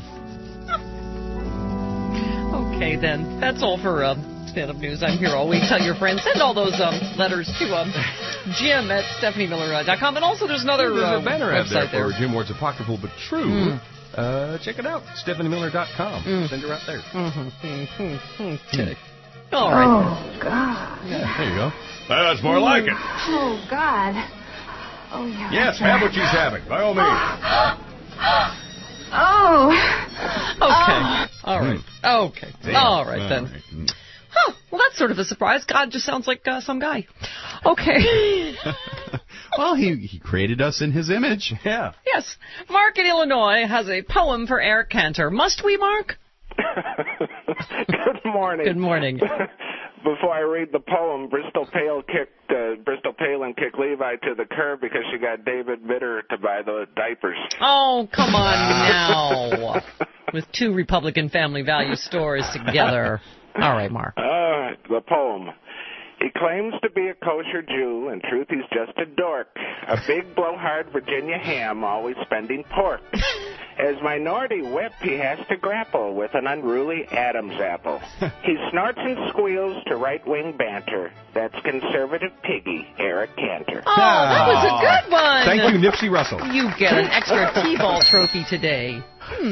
Speaker 2: Okay, then. That's all for stand-up news. I'm here all week. Tell your friends. Send all those letters to Jim at StephanieMiller.com. And also there's another
Speaker 1: there's a banner
Speaker 2: website
Speaker 1: there for Jim Ward's Apocryphal But True. Check it out. StephanieMiller.com. Send her out there.
Speaker 2: Okay. All right.
Speaker 21: Oh, God.
Speaker 1: Yeah, there you go. That's more like it.
Speaker 21: Oh, God. Oh, yeah.
Speaker 1: Yes, have what she's having, by all means.
Speaker 21: Oh.
Speaker 2: Okay. All right. Okay. All right, then. Huh. Well, that's sort of a surprise. God just sounds like some guy. Okay.
Speaker 3: Well, he created us in his image.
Speaker 1: Yeah.
Speaker 2: Yes. Mark in Illinois has a poem for Eric Cantor. Must we, Mark?
Speaker 15: Good morning.
Speaker 2: Good morning.
Speaker 15: Before I read the poem, Bristol Palin kicked Levi to the curb because she got David Bitter to buy the diapers.
Speaker 2: Oh, come on now. With two Republican family value stores together. All right, Mark.
Speaker 15: The poem. He claims to be a kosher Jew. In truth, he's just a dork. A big blowhard Virginia ham, always spending pork. As minority whip, he has to grapple with an unruly Adam's apple. He snorts and squeals to right-wing banter. That's conservative piggy, Eric Cantor.
Speaker 2: Oh, that was a good one.
Speaker 1: Thank you, Nipsey Russell.
Speaker 2: You get an extra T-ball trophy today.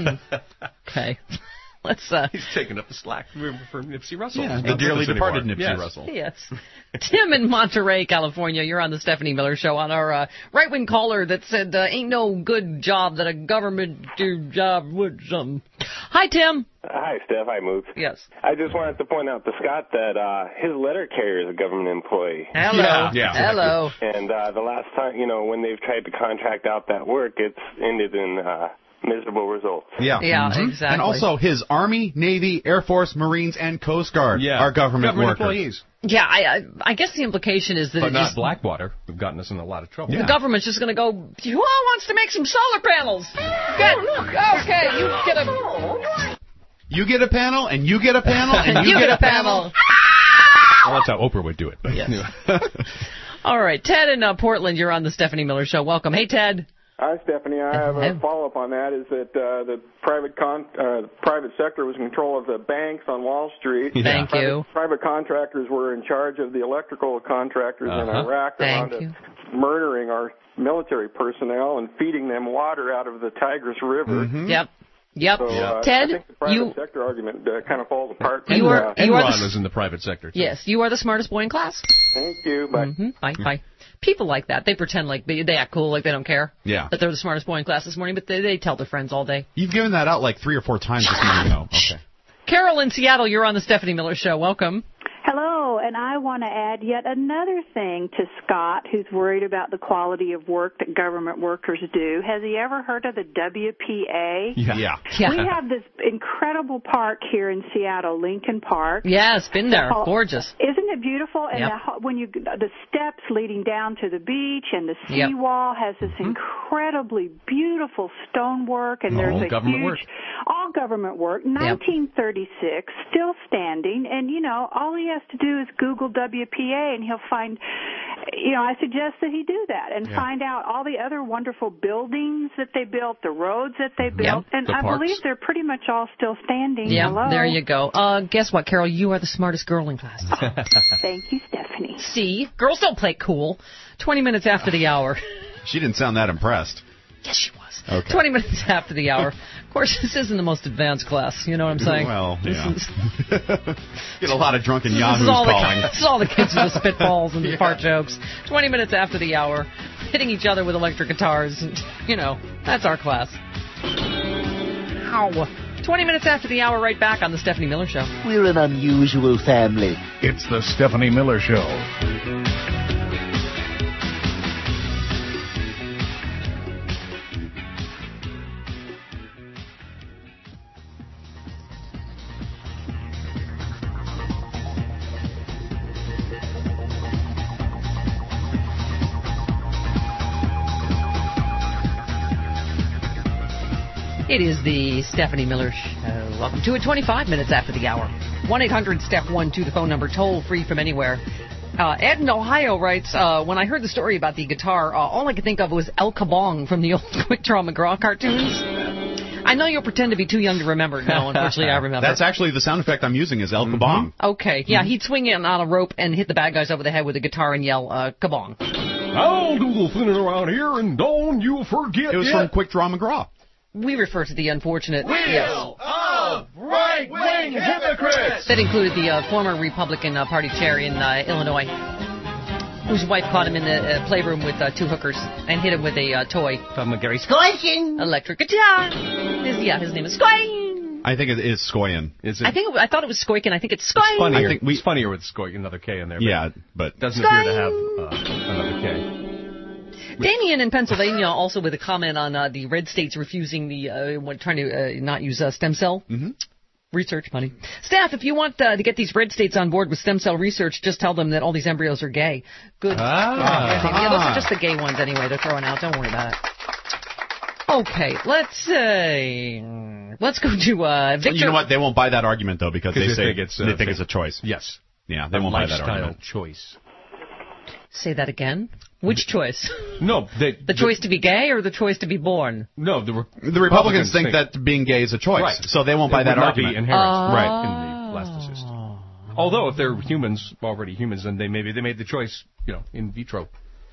Speaker 2: Okay. Let's.
Speaker 1: He's taking up the slack for Nipsey Russell.
Speaker 3: Yeah, the dearly departed Nipsey Russell.
Speaker 2: Yes. Tim in Monterey, California, you're on the Stephanie Miller Show on our right-wing caller that said, ain't no good job that a government do job would some. Hi, Tim.
Speaker 19: Hi, Steph. Hi, Moose.
Speaker 2: Yes.
Speaker 19: I just wanted to point out to Scott that his letter carrier is a government employee.
Speaker 2: Hello.
Speaker 1: Yeah.
Speaker 2: Hello.
Speaker 19: And the last time, when they've tried to contract out that work, it's ended in miserable results.
Speaker 2: Yeah, exactly.
Speaker 3: And also his Army, Navy, Air Force, Marines, and Coast Guard are government workers.
Speaker 1: Employees.
Speaker 2: Yeah, I guess the implication is that
Speaker 1: but not Blackwater. We've gotten us in a lot of trouble.
Speaker 2: The government's just going to go, who all wants to make some solar panels? Okay, you get a...
Speaker 3: You get a panel, and you get a panel, and you get a panel.
Speaker 1: Well, that's how Oprah would do it. But
Speaker 2: yes. All right, Ted in Portland, you're on the Stephanie Miller Show. Welcome. Hey, Ted.
Speaker 20: Hi, Stephanie. I have a follow-up on that. Is that the private sector was in control of the banks on Wall Street.
Speaker 2: Thank you.
Speaker 20: Private contractors were in charge of the electrical contractors in Iraq. Thank you. Murdering our military personnel and feeding them water out of the Tigris River.
Speaker 2: Yep.
Speaker 20: So,
Speaker 2: Ted,
Speaker 20: I think the private sector argument kind of falls apart.
Speaker 1: Enron was in the private sector, too.
Speaker 2: Yes, you are the smartest boy in class.
Speaker 20: Thank you. Bye.
Speaker 2: Bye. People like that, they pretend like they act cool, like they don't care.
Speaker 3: Yeah.
Speaker 2: That they're the smartest boy in class this morning, but they tell their friends all day.
Speaker 3: You've given that out like 3 or 4 times this morning, though. Okay.
Speaker 2: Carol in Seattle, you're on the Stephanie Miller Show. Welcome.
Speaker 22: Hello, and I want to add yet another thing to Scott, who's worried about the quality of work that government workers do. Has he ever heard of the WPA?
Speaker 3: Yeah.
Speaker 22: We have this incredible park here in Seattle, Lincoln Park.
Speaker 2: Yeah, it's been there. Gorgeous.
Speaker 22: Isn't it beautiful? And the steps leading down to the beach and the seawall has this incredibly beautiful stonework, and there's a huge all government work. 1936, still standing, and all he has to do is Google WPA, and he'll find. I suggest that he do that and find out all the other wonderful buildings that they built, the roads that they built, and I believe they're pretty much all still standing.
Speaker 2: Yeah,
Speaker 22: Hello?
Speaker 2: There you go. Guess what, Carol? You are the smartest girl in class.
Speaker 22: Thank you, Stephanie.
Speaker 2: See, girls don't play cool. 20 minutes after the hour.
Speaker 3: She didn't sound that impressed.
Speaker 2: Yes, she was.
Speaker 3: Okay.
Speaker 2: 20 minutes after the hour. Of course, this isn't the most advanced class. You know what I'm saying?
Speaker 3: Well, yeah. Get a lot of drunken yahoos calling.
Speaker 2: This is all the kids with the spitballs and the fart jokes. 20 minutes after the hour, hitting each other with electric guitars. And, that's our class. Ow. 20 minutes after the hour, right back on the Stephanie Miller Show.
Speaker 25: We're an unusual family.
Speaker 13: It's the Stephanie Miller Show.
Speaker 2: It is the Stephanie Miller Show. Welcome to it, 25 minutes after the hour. 1-800-STEP-1-2, the phone number, toll free from anywhere. Ed in Ohio writes, when I heard the story about the guitar, all I could think of was El Kabong from the old Quick Draw McGraw cartoons. I know you'll pretend to be too young to remember. No, unfortunately, I remember.
Speaker 3: That's actually the sound effect I'm using is El Kabong.
Speaker 2: Okay, yeah, he'd swing in on a rope and hit the bad guys over the head with a guitar and yell, Kabong.
Speaker 1: I'll do the thing around here, and don't you forget
Speaker 3: it. was from Quick Draw McGraw.
Speaker 2: We refer to the unfortunate...
Speaker 10: Wheel of right-wing hypocrites!
Speaker 2: That included the former Republican Party chair in Illinois, whose wife caught him in the playroom with two hookers and hit him with a toy.
Speaker 14: From Gary Skoyan.
Speaker 2: Electric guitar. His name is Skoyan.
Speaker 3: I think it is Skoyan.
Speaker 2: I thought it was Skoykin. I think it's Skoyan.
Speaker 1: It's funnier with Skoykin, another K in there.
Speaker 3: But
Speaker 1: doesn't appear to have another K.
Speaker 2: Damien in Pennsylvania also with a comment on the red states refusing trying to not use stem cell research money. Staff, if you want to get these red states on board with stem cell research, just tell them that all these embryos are gay. Good. Yeah, those are just the gay ones anyway. They're throwing out. Don't worry about it. Okay, let's go to Victor.
Speaker 3: You know what? They won't buy that argument though because they think it's a choice.
Speaker 1: Yes.
Speaker 3: Yeah, they won't buy that argument.
Speaker 1: Choice.
Speaker 2: Say that again. Which choice?
Speaker 1: No,
Speaker 2: the choice to be gay or the choice to be born?
Speaker 1: No, the
Speaker 3: Republicans think that being gay is a choice, right. So they won't buy that argument.
Speaker 1: Be inherent, right, in the blastocyst. Although if they're already humans, then they made the choice, in vitro.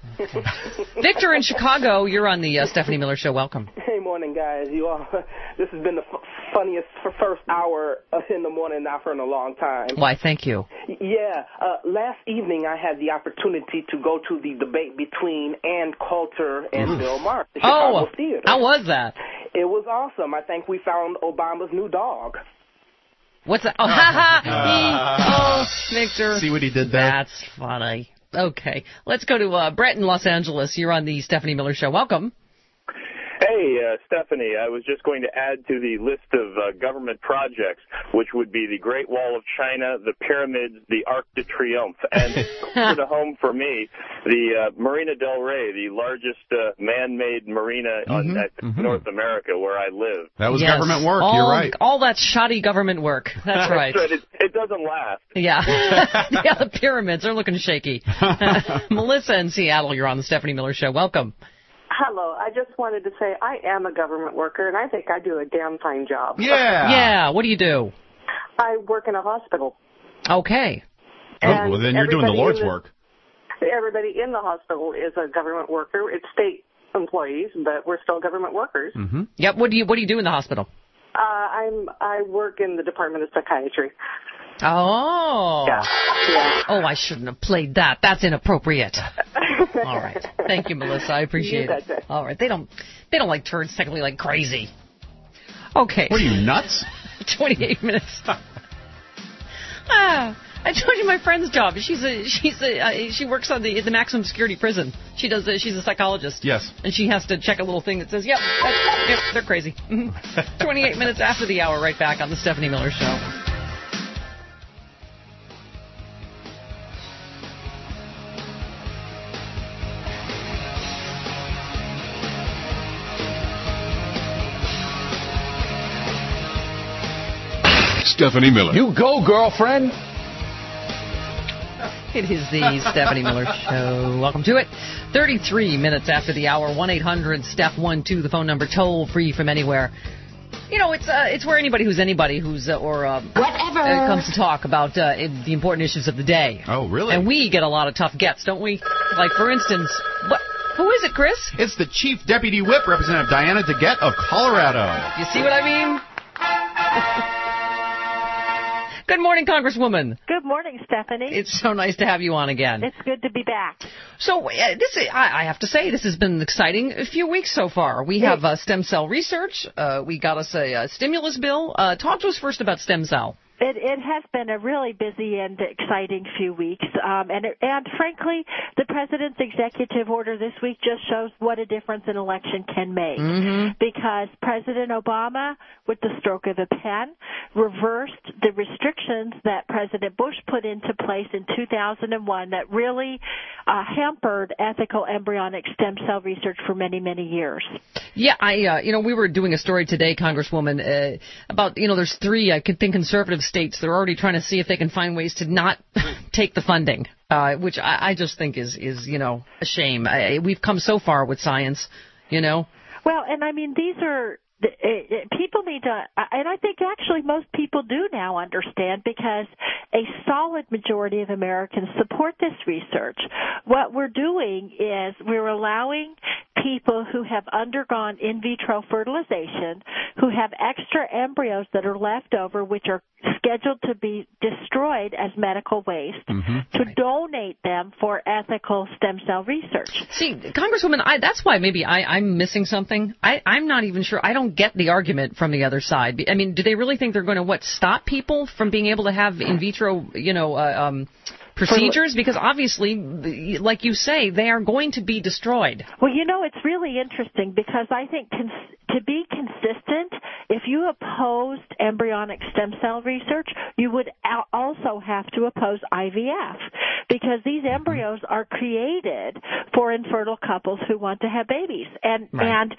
Speaker 2: Victor in Chicago, you're on the Stephanie Miller Show. Welcome.
Speaker 5: Hey, morning, guys. You all. This has been the funniest first hour in the morning I've heard in a long time.
Speaker 2: Why, thank you.
Speaker 5: Yeah. Last evening I had the opportunity to go to the debate between Ann Coulter and Bill Maher at the Chicago Theater.
Speaker 2: How was that?
Speaker 5: It was awesome. I think we found Obama's new dog.
Speaker 2: What's that? Oh, ha ha! Victor.
Speaker 3: See what he did there?
Speaker 2: That's funny. Okay, let's go to Brett in Los Angeles. You're on the Stephanie Miller Show. Welcome.
Speaker 6: Hey, Stephanie, I was just going to add to the list of government projects, which would be the Great Wall of China, the pyramids, the Arc de Triomphe, and closer to home for me, the Marina del Rey, the largest man-made marina on North America where I live.
Speaker 3: That was government work, you're right.
Speaker 2: All that shoddy government work. That's right.
Speaker 6: That's right. It doesn't last.
Speaker 2: Yeah. Yeah, the pyramids are looking shaky. Melissa in Seattle, you're on the Stephanie Miller Show. Welcome.
Speaker 7: Hello. I just wanted to say I am a government worker, and I think I do a damn fine job.
Speaker 2: Yeah. Yeah. What do you do?
Speaker 7: I work in a hospital.
Speaker 2: Okay.
Speaker 3: Well, then you're doing the Lord's work.
Speaker 7: Everybody in the hospital is a government worker. It's state employees, but we're still government workers.
Speaker 2: Mm-hmm. Yep. What do you do in the hospital?
Speaker 7: I work in the Department of Psychiatry.
Speaker 2: Oh.
Speaker 7: Yeah.
Speaker 2: Oh, I shouldn't have played that. That's inappropriate. All right. Thank you, Melissa. I appreciate it. All right. They don't like turns technically like crazy. Okay.
Speaker 3: What are you, nuts?
Speaker 2: 28 minutes. I told you my friend's job. She works on the maximum security prison. She's a psychologist.
Speaker 3: Yes.
Speaker 2: And she has to check a little thing that says, yep, they're crazy. 28 minutes after the hour, right back on the Stephanie Miller Show.
Speaker 1: Stephanie Miller.
Speaker 10: You go, girlfriend.
Speaker 2: It is the Stephanie Miller Show. Welcome to it. 33 minutes after the hour. 1-800-STEP-1-2, the phone number, toll free from anywhere. It's where anybody who's whatever comes to talk about the important issues of the day.
Speaker 3: Oh, really?
Speaker 2: And we get a lot of tough gets, don't we? Like, for instance, who is it, Chris?
Speaker 3: It's the Chief Deputy Whip, Representative Diana DeGette of Colorado.
Speaker 2: You see what I mean? Good morning, Congresswoman.
Speaker 9: Good morning, Stephanie.
Speaker 2: It's so nice to have you on again.
Speaker 9: It's good to be back.
Speaker 2: So I have to say, this has been an exciting few weeks so far. We have stem cell research. We got us a stimulus bill. Talk to us first about stem cell.
Speaker 9: It has been a really busy and exciting few weeks, and frankly, the president's executive order this week just shows what a difference an election can make. Because President Obama, with the stroke of a pen, reversed the restrictions that President Bush put into place in 2001 that really hampered ethical embryonic stem cell research for many, many years.
Speaker 2: Yeah, we were doing a story today, Congresswoman, about, there's 3, I could think, conservative states. They're already trying to see if they can find ways to not take the funding, which I just think is a shame. We've come so far with science, Well,
Speaker 9: and I mean, these are... people need to, and I think actually most people do now understand, because a solid majority of Americans support this research. What we're doing is we're allowing people who have undergone in vitro fertilization, who have extra embryos that are left over, which are scheduled to be destroyed as medical waste, to donate them for ethical stem cell research.
Speaker 2: See, Congresswoman, that's why maybe I'm missing something. I'm not even sure. I don't get the argument from the other side. I mean, do they really think they're going to, stop people from being able to have in vitro, procedures? Because obviously, like you say, they are going to be destroyed.
Speaker 9: Well, it's really interesting, because I think to be consistent, if you opposed embryonic stem cell research, you would also have to oppose IVF, because these embryos are created for infertile couples who want to have babies. And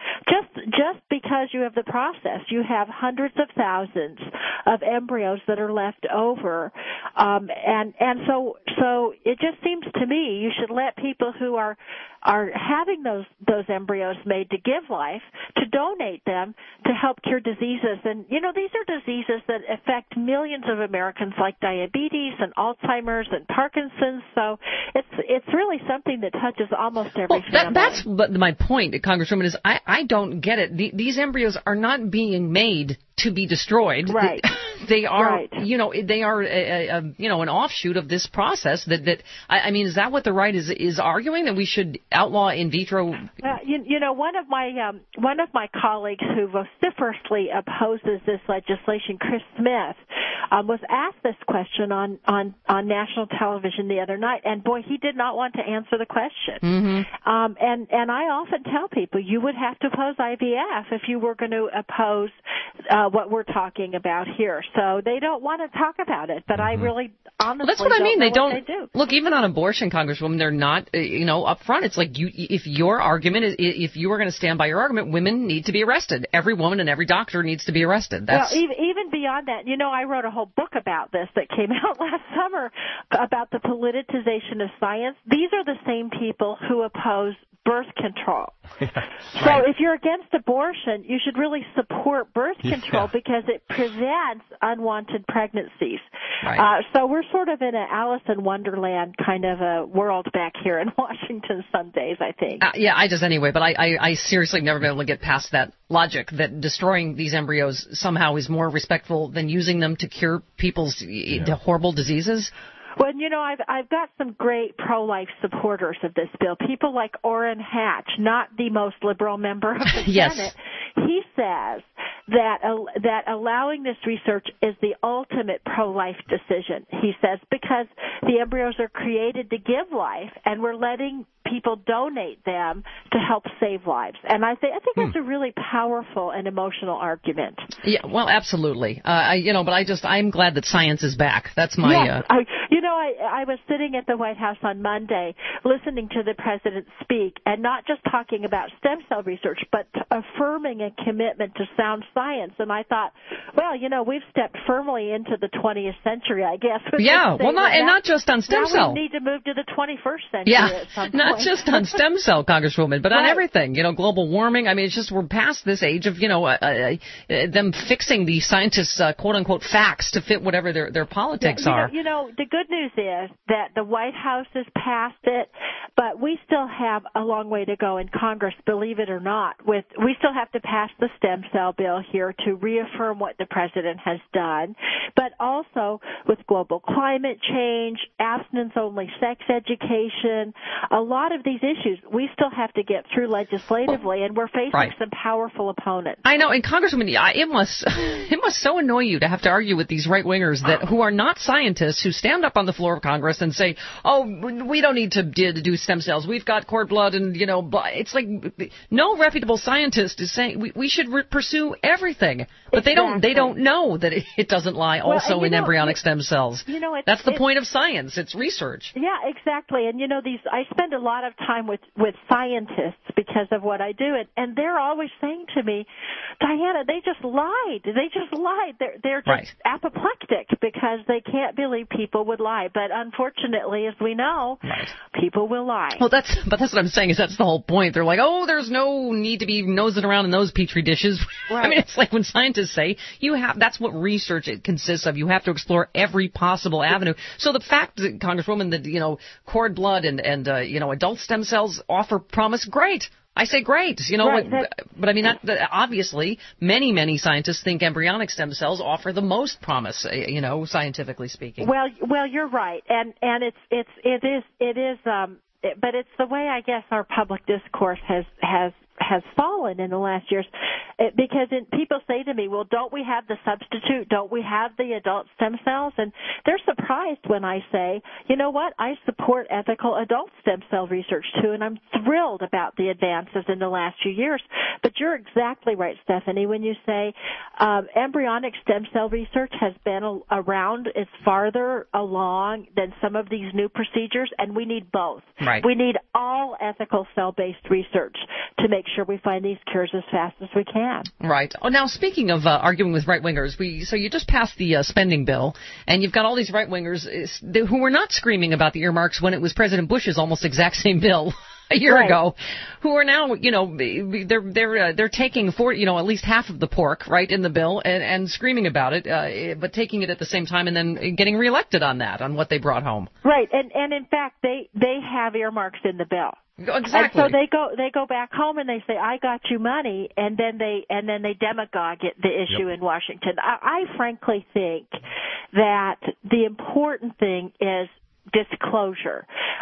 Speaker 9: just because you have the process, you have hundreds of thousands of embryos that are left over, and so it just seems to me you should let people who are having those embryos made to give life, to donate them to help cure diseases. And these are diseases that affect millions of Americans, like diabetes and Alzheimer's and Parkinson's. So it's really something that touches almost every family.
Speaker 2: That's my point, Congresswoman, is I don't get it. These embryos are not being made to be destroyed.
Speaker 9: Right.
Speaker 2: They are, they are, an offshoot of this process. I mean, is that what the right is arguing, that we should outlaw in vitro?
Speaker 9: One of my colleagues who vociferously opposes this legislation, Chris Smith, was asked this question on national television the other night, and boy, he did not want to answer the question. And I often tell people you would have to oppose IVF if you were going to oppose what we're talking about here. So they don't want to talk about it, but I really honestly
Speaker 2: that's what I mean.
Speaker 9: They do.
Speaker 2: Look, even on abortion, Congresswoman, they're not, up front. It's like if your argument is, if you are going to stand by your argument, women need to be arrested. Every woman and every doctor needs to be arrested. That's...
Speaker 9: Well, even beyond that, I wrote a whole book about this that came out last summer about the politicization of science. These are the same people who oppose birth control. So if you're against abortion, you should really support birth control because it prevents unwanted pregnancies. So we're sort of in an Alice in Wonderland kind of a world back here in Washington some days, I think.
Speaker 2: I just anyway, but I seriously have never been able to get past that logic that destroying these embryos somehow is more respectful than using them to cure people's horrible diseases.
Speaker 9: Well, I've got some great pro-life supporters of this bill. People like Orrin Hatch, not the most liberal member of the Senate. He says that allowing this research is the ultimate pro-life decision, he says, because the embryos are created to give life, and we're letting people donate them to help save lives. And I think that's a really powerful and emotional argument.
Speaker 2: Yeah, well, absolutely. But I'm glad that science is back. That's my...
Speaker 9: I was sitting at the White House on Monday listening to the president speak, and not just talking about stem cell research, but affirming a commitment to sound science. And I thought, well, we've stepped firmly into the 20th century, I guess.
Speaker 2: Yeah, well, not just on stem cell.
Speaker 9: Now we need to move to the 21st century at some point.
Speaker 2: Not just on stem cell, Congresswoman, but on everything. Global warming. I mean, it's just we're past this age of, them fixing the scientists' quote-unquote facts to fit whatever their politics are.
Speaker 9: The good news is that the White House has passed it, but we still have a long way to go in Congress, believe it or not. We still have to pass the stem cell bill here to reaffirm what the president has done, but also with global climate change, abstinence-only sex education, a lot lot of these issues we still have to get through legislatively, and we're facing some powerful opponents.
Speaker 2: I know, and Congresswoman, it must so annoy you to have to argue with these right-wingers who are not scientists, who stand up on the floor of Congress and say, oh, we don't need to do stem cells. We've got cord blood, and, it's like no reputable scientist is saying we should pursue everything. But they don't know that it doesn't lie also in embryonic stem cells. That's the point of science. It's research.
Speaker 9: Yeah, exactly. And, I spend a lot of time with scientists because of what I do, and they're always saying to me, Diana, they just lied. They're just apoplectic because they can't believe people would lie. But unfortunately, as we know, people will lie.
Speaker 2: Well, that's what I'm saying, is that's the whole point. They're like, oh, there's no need to be nosing around in those petri dishes. Right. I mean, it's like when scientists say that's what research consists of. You have to explore every possible avenue. So the fact, that, Congresswoman, that cord blood and adult stem cells offer promise, great. I say great, but I mean, obviously, many scientists think embryonic stem cells offer the most promise, scientifically speaking.
Speaker 9: Well, you're right, and it is, but it's the way I guess our public discourse has fallen in the last years, because people say to me, well, don't we have the substitute? Don't we have the adult stem cells? And they're surprised when I say, you know what, I support ethical adult stem cell research too, and I'm thrilled about the advances in the last few years. But you're exactly right, Stephanie, when you say embryonic stem cell research has been around, it's farther along than some of these new procedures, and we need both.
Speaker 2: Right.
Speaker 9: We need all ethical cell-based research to make sure we find these cures as fast as we can.
Speaker 2: Right. Oh, now, speaking of arguing with right-wingers, so you just passed the spending bill, and you've got all these right-wingers who were not screaming about the earmarks when it was President Bush's almost exact same bill a year ago, who are now, they're taking at least half of the pork, right, in the bill and screaming about it, but taking it at the same time and then getting reelected on what they brought home.
Speaker 9: Right. And in fact, they have earmarks in the bill.
Speaker 2: Exactly.
Speaker 9: And so they go back home and they say, I got you money, and then they demagogue the issue in Washington. I frankly think that the important thing is disclosure.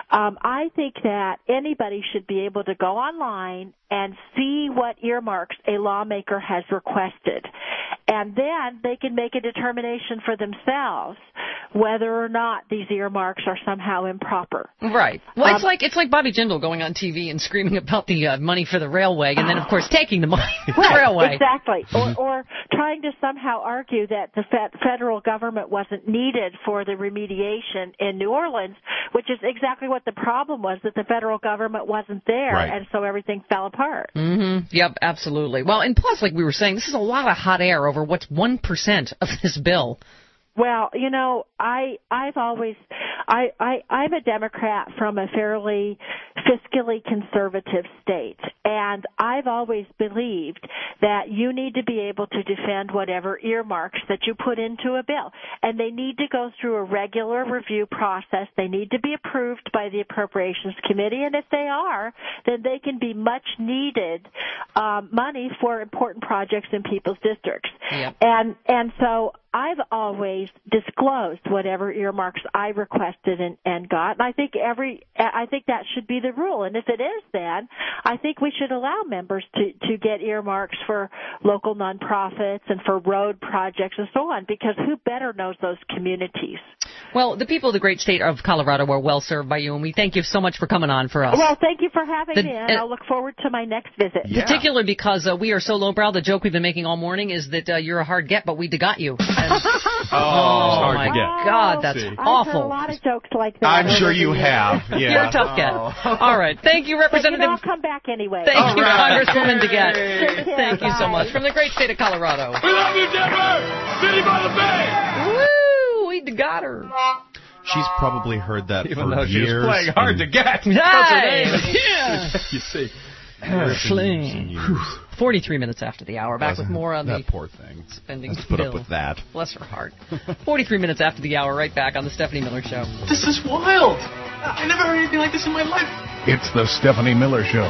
Speaker 9: I think that anybody should be able to go online and see what earmarks a lawmaker has requested. And then they can make a determination for themselves whether or not these earmarks are somehow improper.
Speaker 2: Right. Well, it's like Bobby Jindal going on TV and screaming about the money for the railway, and then, of course, taking the money for the railway.
Speaker 9: Exactly. Or trying to somehow argue that the federal government wasn't needed for the remediation in New Orleans, which is exactly what the problem was, that the federal government wasn't there, and so everything fell apart.
Speaker 2: Mm-hmm. Yep, absolutely. Well, and plus, like we were saying, this is a lot of hot air over what's 1% of this bill.
Speaker 9: Well, I'm a Democrat from a fairly fiscally conservative state, and I've always believed that you need to be able to defend whatever earmarks that you put into a bill, and they need to go through a regular review process. They need to be approved by the Appropriations Committee, and if they are, then they can be much needed money for important projects in people's districts.
Speaker 2: Yep.
Speaker 9: And so I've always disclosed whatever earmarks I requested and got, and I think that should be the rule. And if it is, then I think we should allow members to get earmarks for local nonprofits and for road projects and so on, because who better knows those communities?
Speaker 2: Well, the people of the great state of Colorado are well served by you, and we thank you so much for coming on for us.
Speaker 9: Well, thank you for having me, and I'll look forward to my next visit.
Speaker 2: Yeah. Particularly because we are so lowbrow. The joke we've been making all morning is that you're a hard get, but we got you. Oh my God, that's awful.
Speaker 9: I've heard a lot of jokes like that.
Speaker 3: I'm sure you have. Yeah.
Speaker 2: You're a tough get. All right. Thank you, Representative.
Speaker 9: I'll come back anyway.
Speaker 2: Thank you, Congresswoman DeGette. Thank you so much. From the great state of Colorado.
Speaker 10: We love you, Denver! City by the Bay!
Speaker 2: Woo! We got her.
Speaker 3: She's probably heard that
Speaker 1: even
Speaker 3: for
Speaker 1: though
Speaker 3: years.
Speaker 1: She was playing hard to get.
Speaker 2: Yeah.
Speaker 3: You see.
Speaker 2: Fling. 43 minutes after the hour. Back with more on
Speaker 3: that
Speaker 2: the
Speaker 3: poor thing.
Speaker 2: Spending
Speaker 3: Let's put
Speaker 2: bill.
Speaker 3: up with that.
Speaker 2: Bless her heart. 43 minutes after the hour. Right back on the Stephanie Miller Show.
Speaker 10: This is wild. I never heard anything like this in my life.
Speaker 13: It's the Stephanie Miller Show.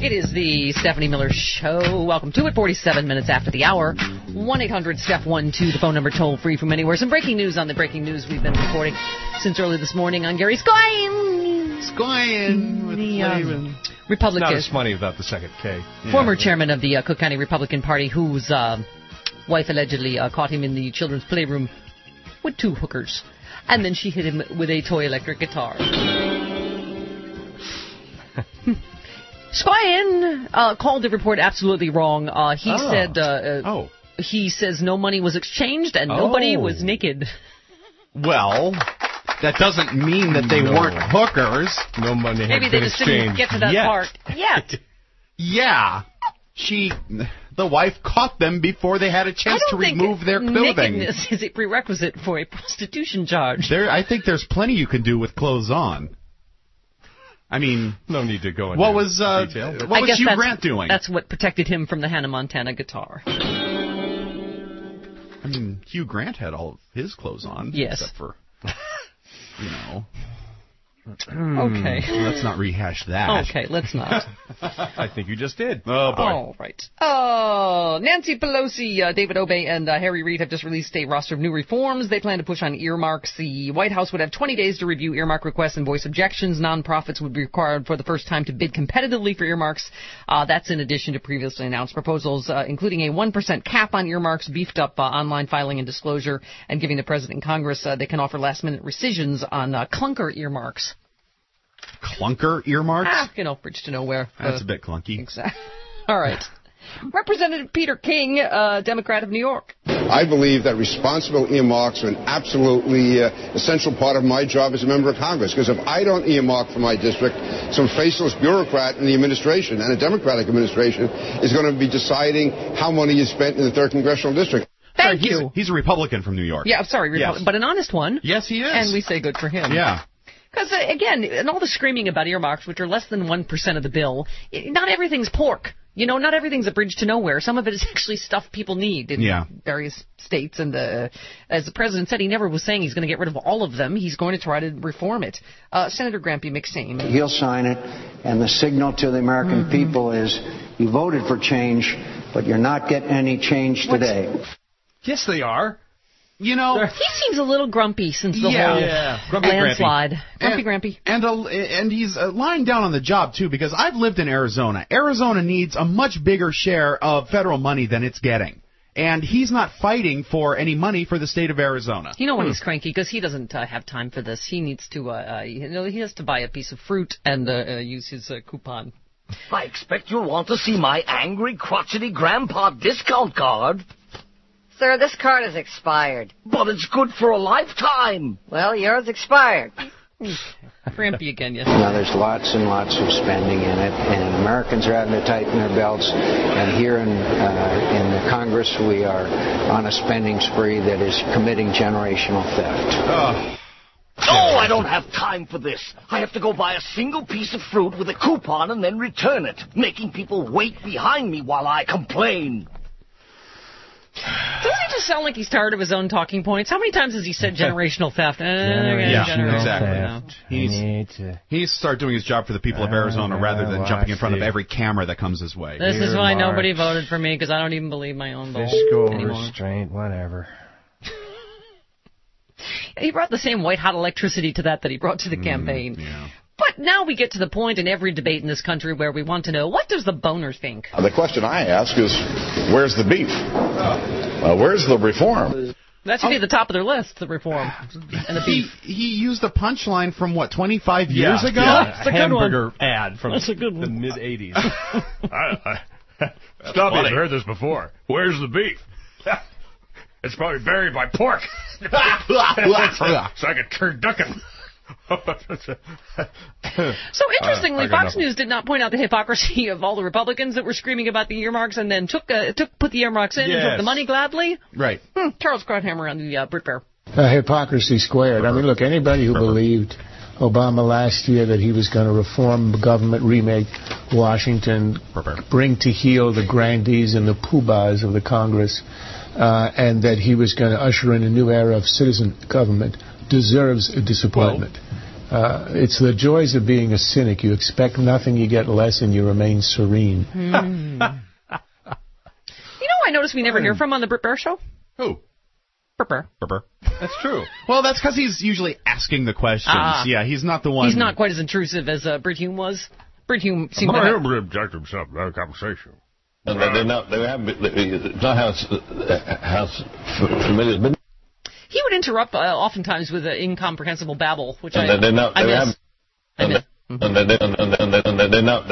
Speaker 2: It is the Stephanie Miller Show. Welcome to it. 47 minutes after the hour. 1-800-STEPH-12, the phone number toll free from anywhere. Some breaking news on the breaking news we've been reporting since early this morning on Gary
Speaker 3: Scoyin with
Speaker 2: the
Speaker 1: It's
Speaker 2: Republican.
Speaker 1: not as funny without the second K.
Speaker 2: Former chairman of the Cook County Republican Party, whose wife allegedly caught him in the children's playroom with 2 hookers. And then she hit him with a toy electric guitar. Squire called the report absolutely wrong. He says no money was exchanged and nobody was naked.
Speaker 3: Well, that doesn't mean that they weren't hookers.
Speaker 1: No money
Speaker 2: Maybe
Speaker 1: had
Speaker 2: they
Speaker 1: been
Speaker 2: just didn't get to that part yet.
Speaker 3: Yeah. The wife caught them before they had a chance to remove their clothing.
Speaker 2: Nakedness is a prerequisite for a prostitution charge.
Speaker 3: I think there's plenty you can do with clothes on. I mean,
Speaker 1: no need to go into detail.
Speaker 3: What was Hugh Grant doing?
Speaker 2: That's what protected him from the Hannah Montana guitar.
Speaker 3: I mean, Hugh Grant had all of his clothes on.
Speaker 2: Yes.
Speaker 3: Except for,
Speaker 2: Okay.
Speaker 3: Let's not rehash that.
Speaker 2: Okay, let's not.
Speaker 1: I think you just did.
Speaker 3: Oh, boy.
Speaker 2: All right. Nancy Pelosi, David Obey, and Harry Reid have just released a roster of new reforms. They plan to push on earmarks. The White House would have 20 days to review earmark requests and voice objections. Nonprofits would be required for the first time to bid competitively for earmarks. That's in addition to previously announced proposals, including a 1% cap on earmarks, beefed up online filing and disclosure, and giving the President and Congress they can offer last-minute rescissions on clunker earmarks.
Speaker 3: Clunker earmarks?
Speaker 2: Bridge to nowhere.
Speaker 3: That's a bit clunky.
Speaker 2: Exactly. All right. Representative Peter King, Democrat of New York.
Speaker 12: I believe that responsible earmarks are an absolutely essential part of my job as a member of Congress, because if I don't earmark for my district, some faceless bureaucrat in the administration, and a Democratic administration, is going to be deciding how money is spent in the 3rd Congressional District.
Speaker 2: Thank you.
Speaker 3: He's a Republican from New York.
Speaker 2: Yeah, I'm sorry, but an honest one.
Speaker 3: Yes, he is.
Speaker 2: And we say good for him.
Speaker 3: Yeah.
Speaker 2: Because, again, and all the screaming about earmarks, which are less than 1% of the bill, not everything's pork. Not everything's a bridge to nowhere. Some of it is actually stuff people need in various states. And as the president said, he never was saying he's going to get rid of all of them. He's going to try to reform it. Senator Grampy McSame.
Speaker 4: He'll sign it, and the signal to the American people is you voted for change, but you're not getting any change today.
Speaker 1: Yes, they are.
Speaker 2: He seems a little grumpy since the whole landslide. Grumpy.
Speaker 3: And he's lying down on the job, too, because I've lived in Arizona. Arizona needs a much bigger share of federal money than it's getting. And he's not fighting for any money for the state of Arizona.
Speaker 2: When he's cranky, because he doesn't have time for this. He needs to, he has to buy a piece of fruit and use his coupon.
Speaker 16: I expect you'll want to see my angry, crotchety grandpa discount card.
Speaker 17: Sir, this card is expired.
Speaker 16: But it's good for a lifetime.
Speaker 17: Well, yours expired.
Speaker 2: Grampy again, yes.
Speaker 4: There's lots and lots of spending in it, and Americans are having to tighten their belts. And here in the Congress, we are on a spending spree that is committing generational theft.
Speaker 16: Oh, I don't have time for this. I have to go buy a single piece of fruit with a coupon and then return it, making people wait behind me while I complain.
Speaker 2: Doesn't he just sound like he's tired of his own talking points? How many times has he said generational theft?
Speaker 3: Exactly. He needs to start doing his job for the people of Arizona rather than jumping in front of every camera that comes his way.
Speaker 2: This is why nobody voted for me, because I don't even believe my own vote
Speaker 23: Fiscal
Speaker 2: anymore.
Speaker 23: restraint, whatever.
Speaker 2: He brought the same white-hot electricity to that he brought to the campaign.
Speaker 3: Yeah.
Speaker 2: But now we get to the point in every debate in this country where we want to know, what does the boner think?
Speaker 8: The question I ask is, where's the beef? Where's the reform?
Speaker 2: That should be at the top of their list, the reform and the beef.
Speaker 3: He used a punchline from, 25 years ago?
Speaker 1: Yeah,
Speaker 2: that's a
Speaker 1: hamburger
Speaker 2: good one.
Speaker 1: ad from the mid-'80s. Stop it, I've heard this before. Where's the beef? It's probably buried by pork. It's like a turducken.
Speaker 2: So interestingly, Fox News did not point out the hypocrisy of all the Republicans that were screaming about the earmarks and then put the earmarks in and took the money gladly.
Speaker 3: Right.
Speaker 2: Charles Krauthammer on the Brit Bear.
Speaker 24: Hypocrisy squared. I mean, look, anybody who believed Obama last year that he was going to reform the government, remake Washington, bring to heel the grandees and the poobahs of the Congress, and that he was going to usher in a new era of citizen government, deserves a disappointment. It's the joys of being a cynic. You expect nothing, you get less, and you remain serene.
Speaker 2: You know, I noticed we never hear from on the Brit Baier Show.
Speaker 3: Who?
Speaker 2: Brit
Speaker 3: Baier. That's true. Well, that's because he's usually asking the questions. Yeah, he's not the one.
Speaker 2: He's not quite as intrusive as Brit Hume was. Brit Hume seemed to have...
Speaker 1: object himself in that conversation.
Speaker 11: And they're not familiar. But
Speaker 2: he would interrupt oftentimes with an incomprehensible babble, which I miss.
Speaker 11: They're not.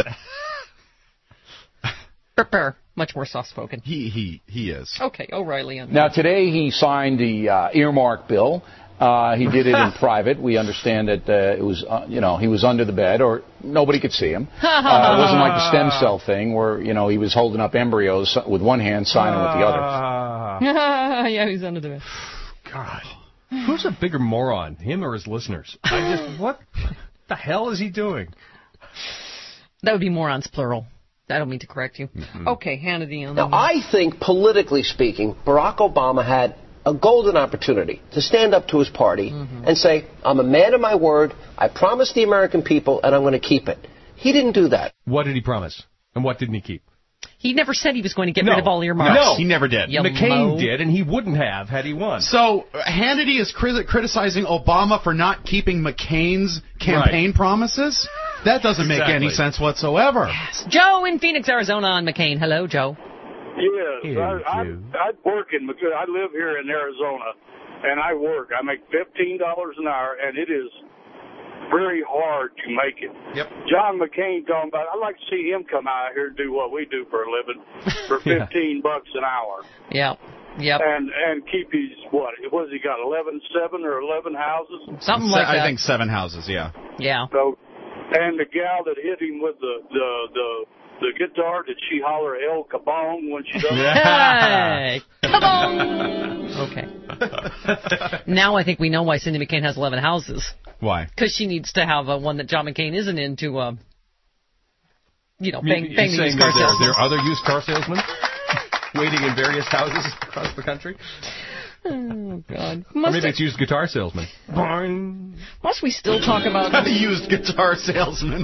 Speaker 2: Brit Baier, much more soft-spoken.
Speaker 3: He is.
Speaker 2: Okay, O'Reilly.
Speaker 15: Now, today he signed the earmark bill. He did it in private. We understand that it was, he was under the bed or nobody could see him. It wasn't like the stem cell thing where, he was holding up embryos with one hand, signing with the other.
Speaker 2: Yeah, he's under the bed.
Speaker 1: God. Who's a bigger moron, him or his listeners? What the hell is he doing?
Speaker 2: That would be morons, plural. I don't mean to correct you. Mm-hmm. Okay, Hannity.
Speaker 18: Now, I think, politically speaking, Barack Obama had a golden opportunity to stand up to his party and say, I'm a man of my word, I promised the American people, and I'm going to keep it. He didn't do that.
Speaker 1: What did he promise? And what didn't he keep?
Speaker 2: He never said he was going to get rid of all earmarks.
Speaker 3: No, he never did.
Speaker 1: McCain did, and he wouldn't have had he won.
Speaker 3: So Hannity is criticizing Obama for not keeping McCain's campaign promises? That doesn't make any sense whatsoever.
Speaker 2: Yes. Joe in Phoenix, Arizona on McCain. Hello, Joe.
Speaker 21: Yes, I work in McCain. I live here in Arizona, and I work. I make $15 an hour, and it is very hard to make it.
Speaker 3: Yep.
Speaker 21: John McCain talking about, I'd like to see him come out here and do what we do for a living for $15 an hour.
Speaker 2: Yeah. Yep.
Speaker 21: And keep his, what has he got, 7 or 11 houses?
Speaker 2: Something like that.
Speaker 3: I think 7 houses, yeah.
Speaker 2: Yeah.
Speaker 21: So, and the gal that hit him with the guitar, did she holler El Kabong when she does
Speaker 2: Hey! Kabong! Okay. Now I think we know why Cindy McCain has 11 houses.
Speaker 3: Why?
Speaker 2: Because she needs to have one that John McCain isn't in to, bang the used car salesman.
Speaker 1: There are other used car salesmen waiting in various houses across the country?
Speaker 2: Oh, God.
Speaker 1: Or maybe it's used guitar salesman.
Speaker 2: Must we still talk about...
Speaker 3: the used guitar salesman.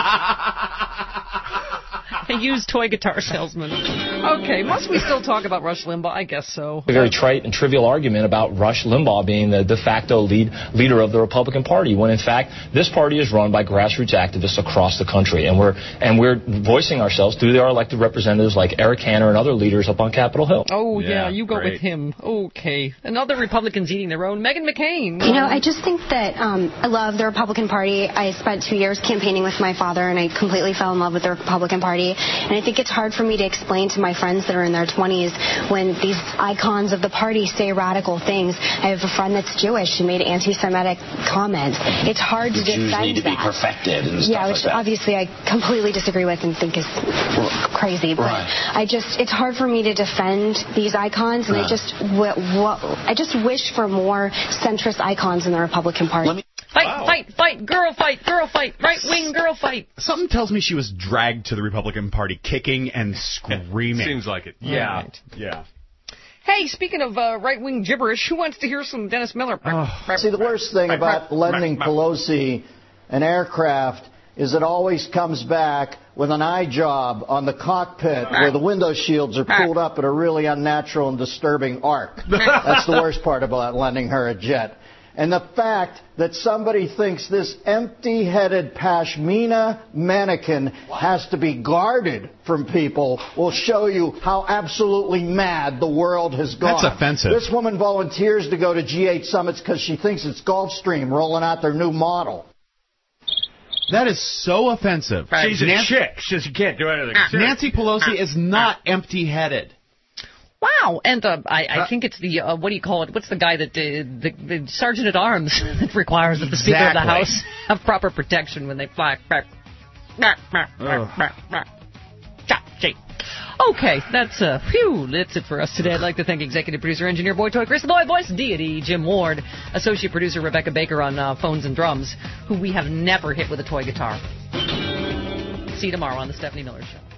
Speaker 2: A used toy guitar salesman. Okay, must we still talk about Rush Limbaugh? I guess so.
Speaker 23: A very trite and trivial argument about Rush Limbaugh being the de facto leader of the Republican Party, when in fact this party is run by grassroots activists across the country, and we're voicing ourselves through our elected representatives like Eric Hanna and other leaders up on Capitol Hill.
Speaker 2: Oh yeah, you go with him. Okay, another Republicans eating their own. Meghan McCain.
Speaker 26: I just think that I love the Republican Party. I spent 2 years campaigning with my father, and I completely fell in love with the Republican Party. And I think it's hard for me to explain to my friends that are in their 20s when these icons of the party say radical things. I have a friend that's Jewish who made anti-Semitic comments. It's hard to defend that.
Speaker 11: Jews need to be perfected and stuff
Speaker 26: which obviously I completely disagree with and think is crazy. But it's hard for me to defend these icons, and I just wish for more centrist icons in the Republican Party.
Speaker 2: Fight, girl fight, right-wing girl fight.
Speaker 3: Something tells me she was dragged to the Republican Party kicking and screaming.
Speaker 1: Seems like it. Yeah.
Speaker 2: Right.
Speaker 3: Yeah.
Speaker 2: Hey, speaking of right-wing gibberish, who wants to hear some Dennis Miller?
Speaker 27: See, the worst thing about lending Pelosi an aircraft is it always comes back with an eye job on the cockpit where the window shields are pulled up at a really unnatural and disturbing arc. That's the worst part about lending her a jet. And the fact that somebody thinks this empty-headed pashmina mannequin has to be guarded from people will show you how absolutely mad the world has gone.
Speaker 3: That's offensive.
Speaker 27: This woman volunteers to go to G8 summits because she thinks it's Gulfstream rolling out their new model.
Speaker 3: That is so offensive.
Speaker 1: She's a chick. She can't do anything.
Speaker 3: Nancy Pelosi is not empty-headed.
Speaker 2: Wow, and I think it's the, what do you call it? What's the guy that, the Sergeant at Arms that requires that the Speaker of the House have proper protection when they fly. Okay, that's it for us today. I'd like to thank Executive Producer, Engineer Boy Toy, Chris the Boy, Voice Deity, Jim Ward, Associate Producer Rebecca Baker on phones and drums, who we have never hit with a toy guitar. See you tomorrow on The Stephanie Miller Show.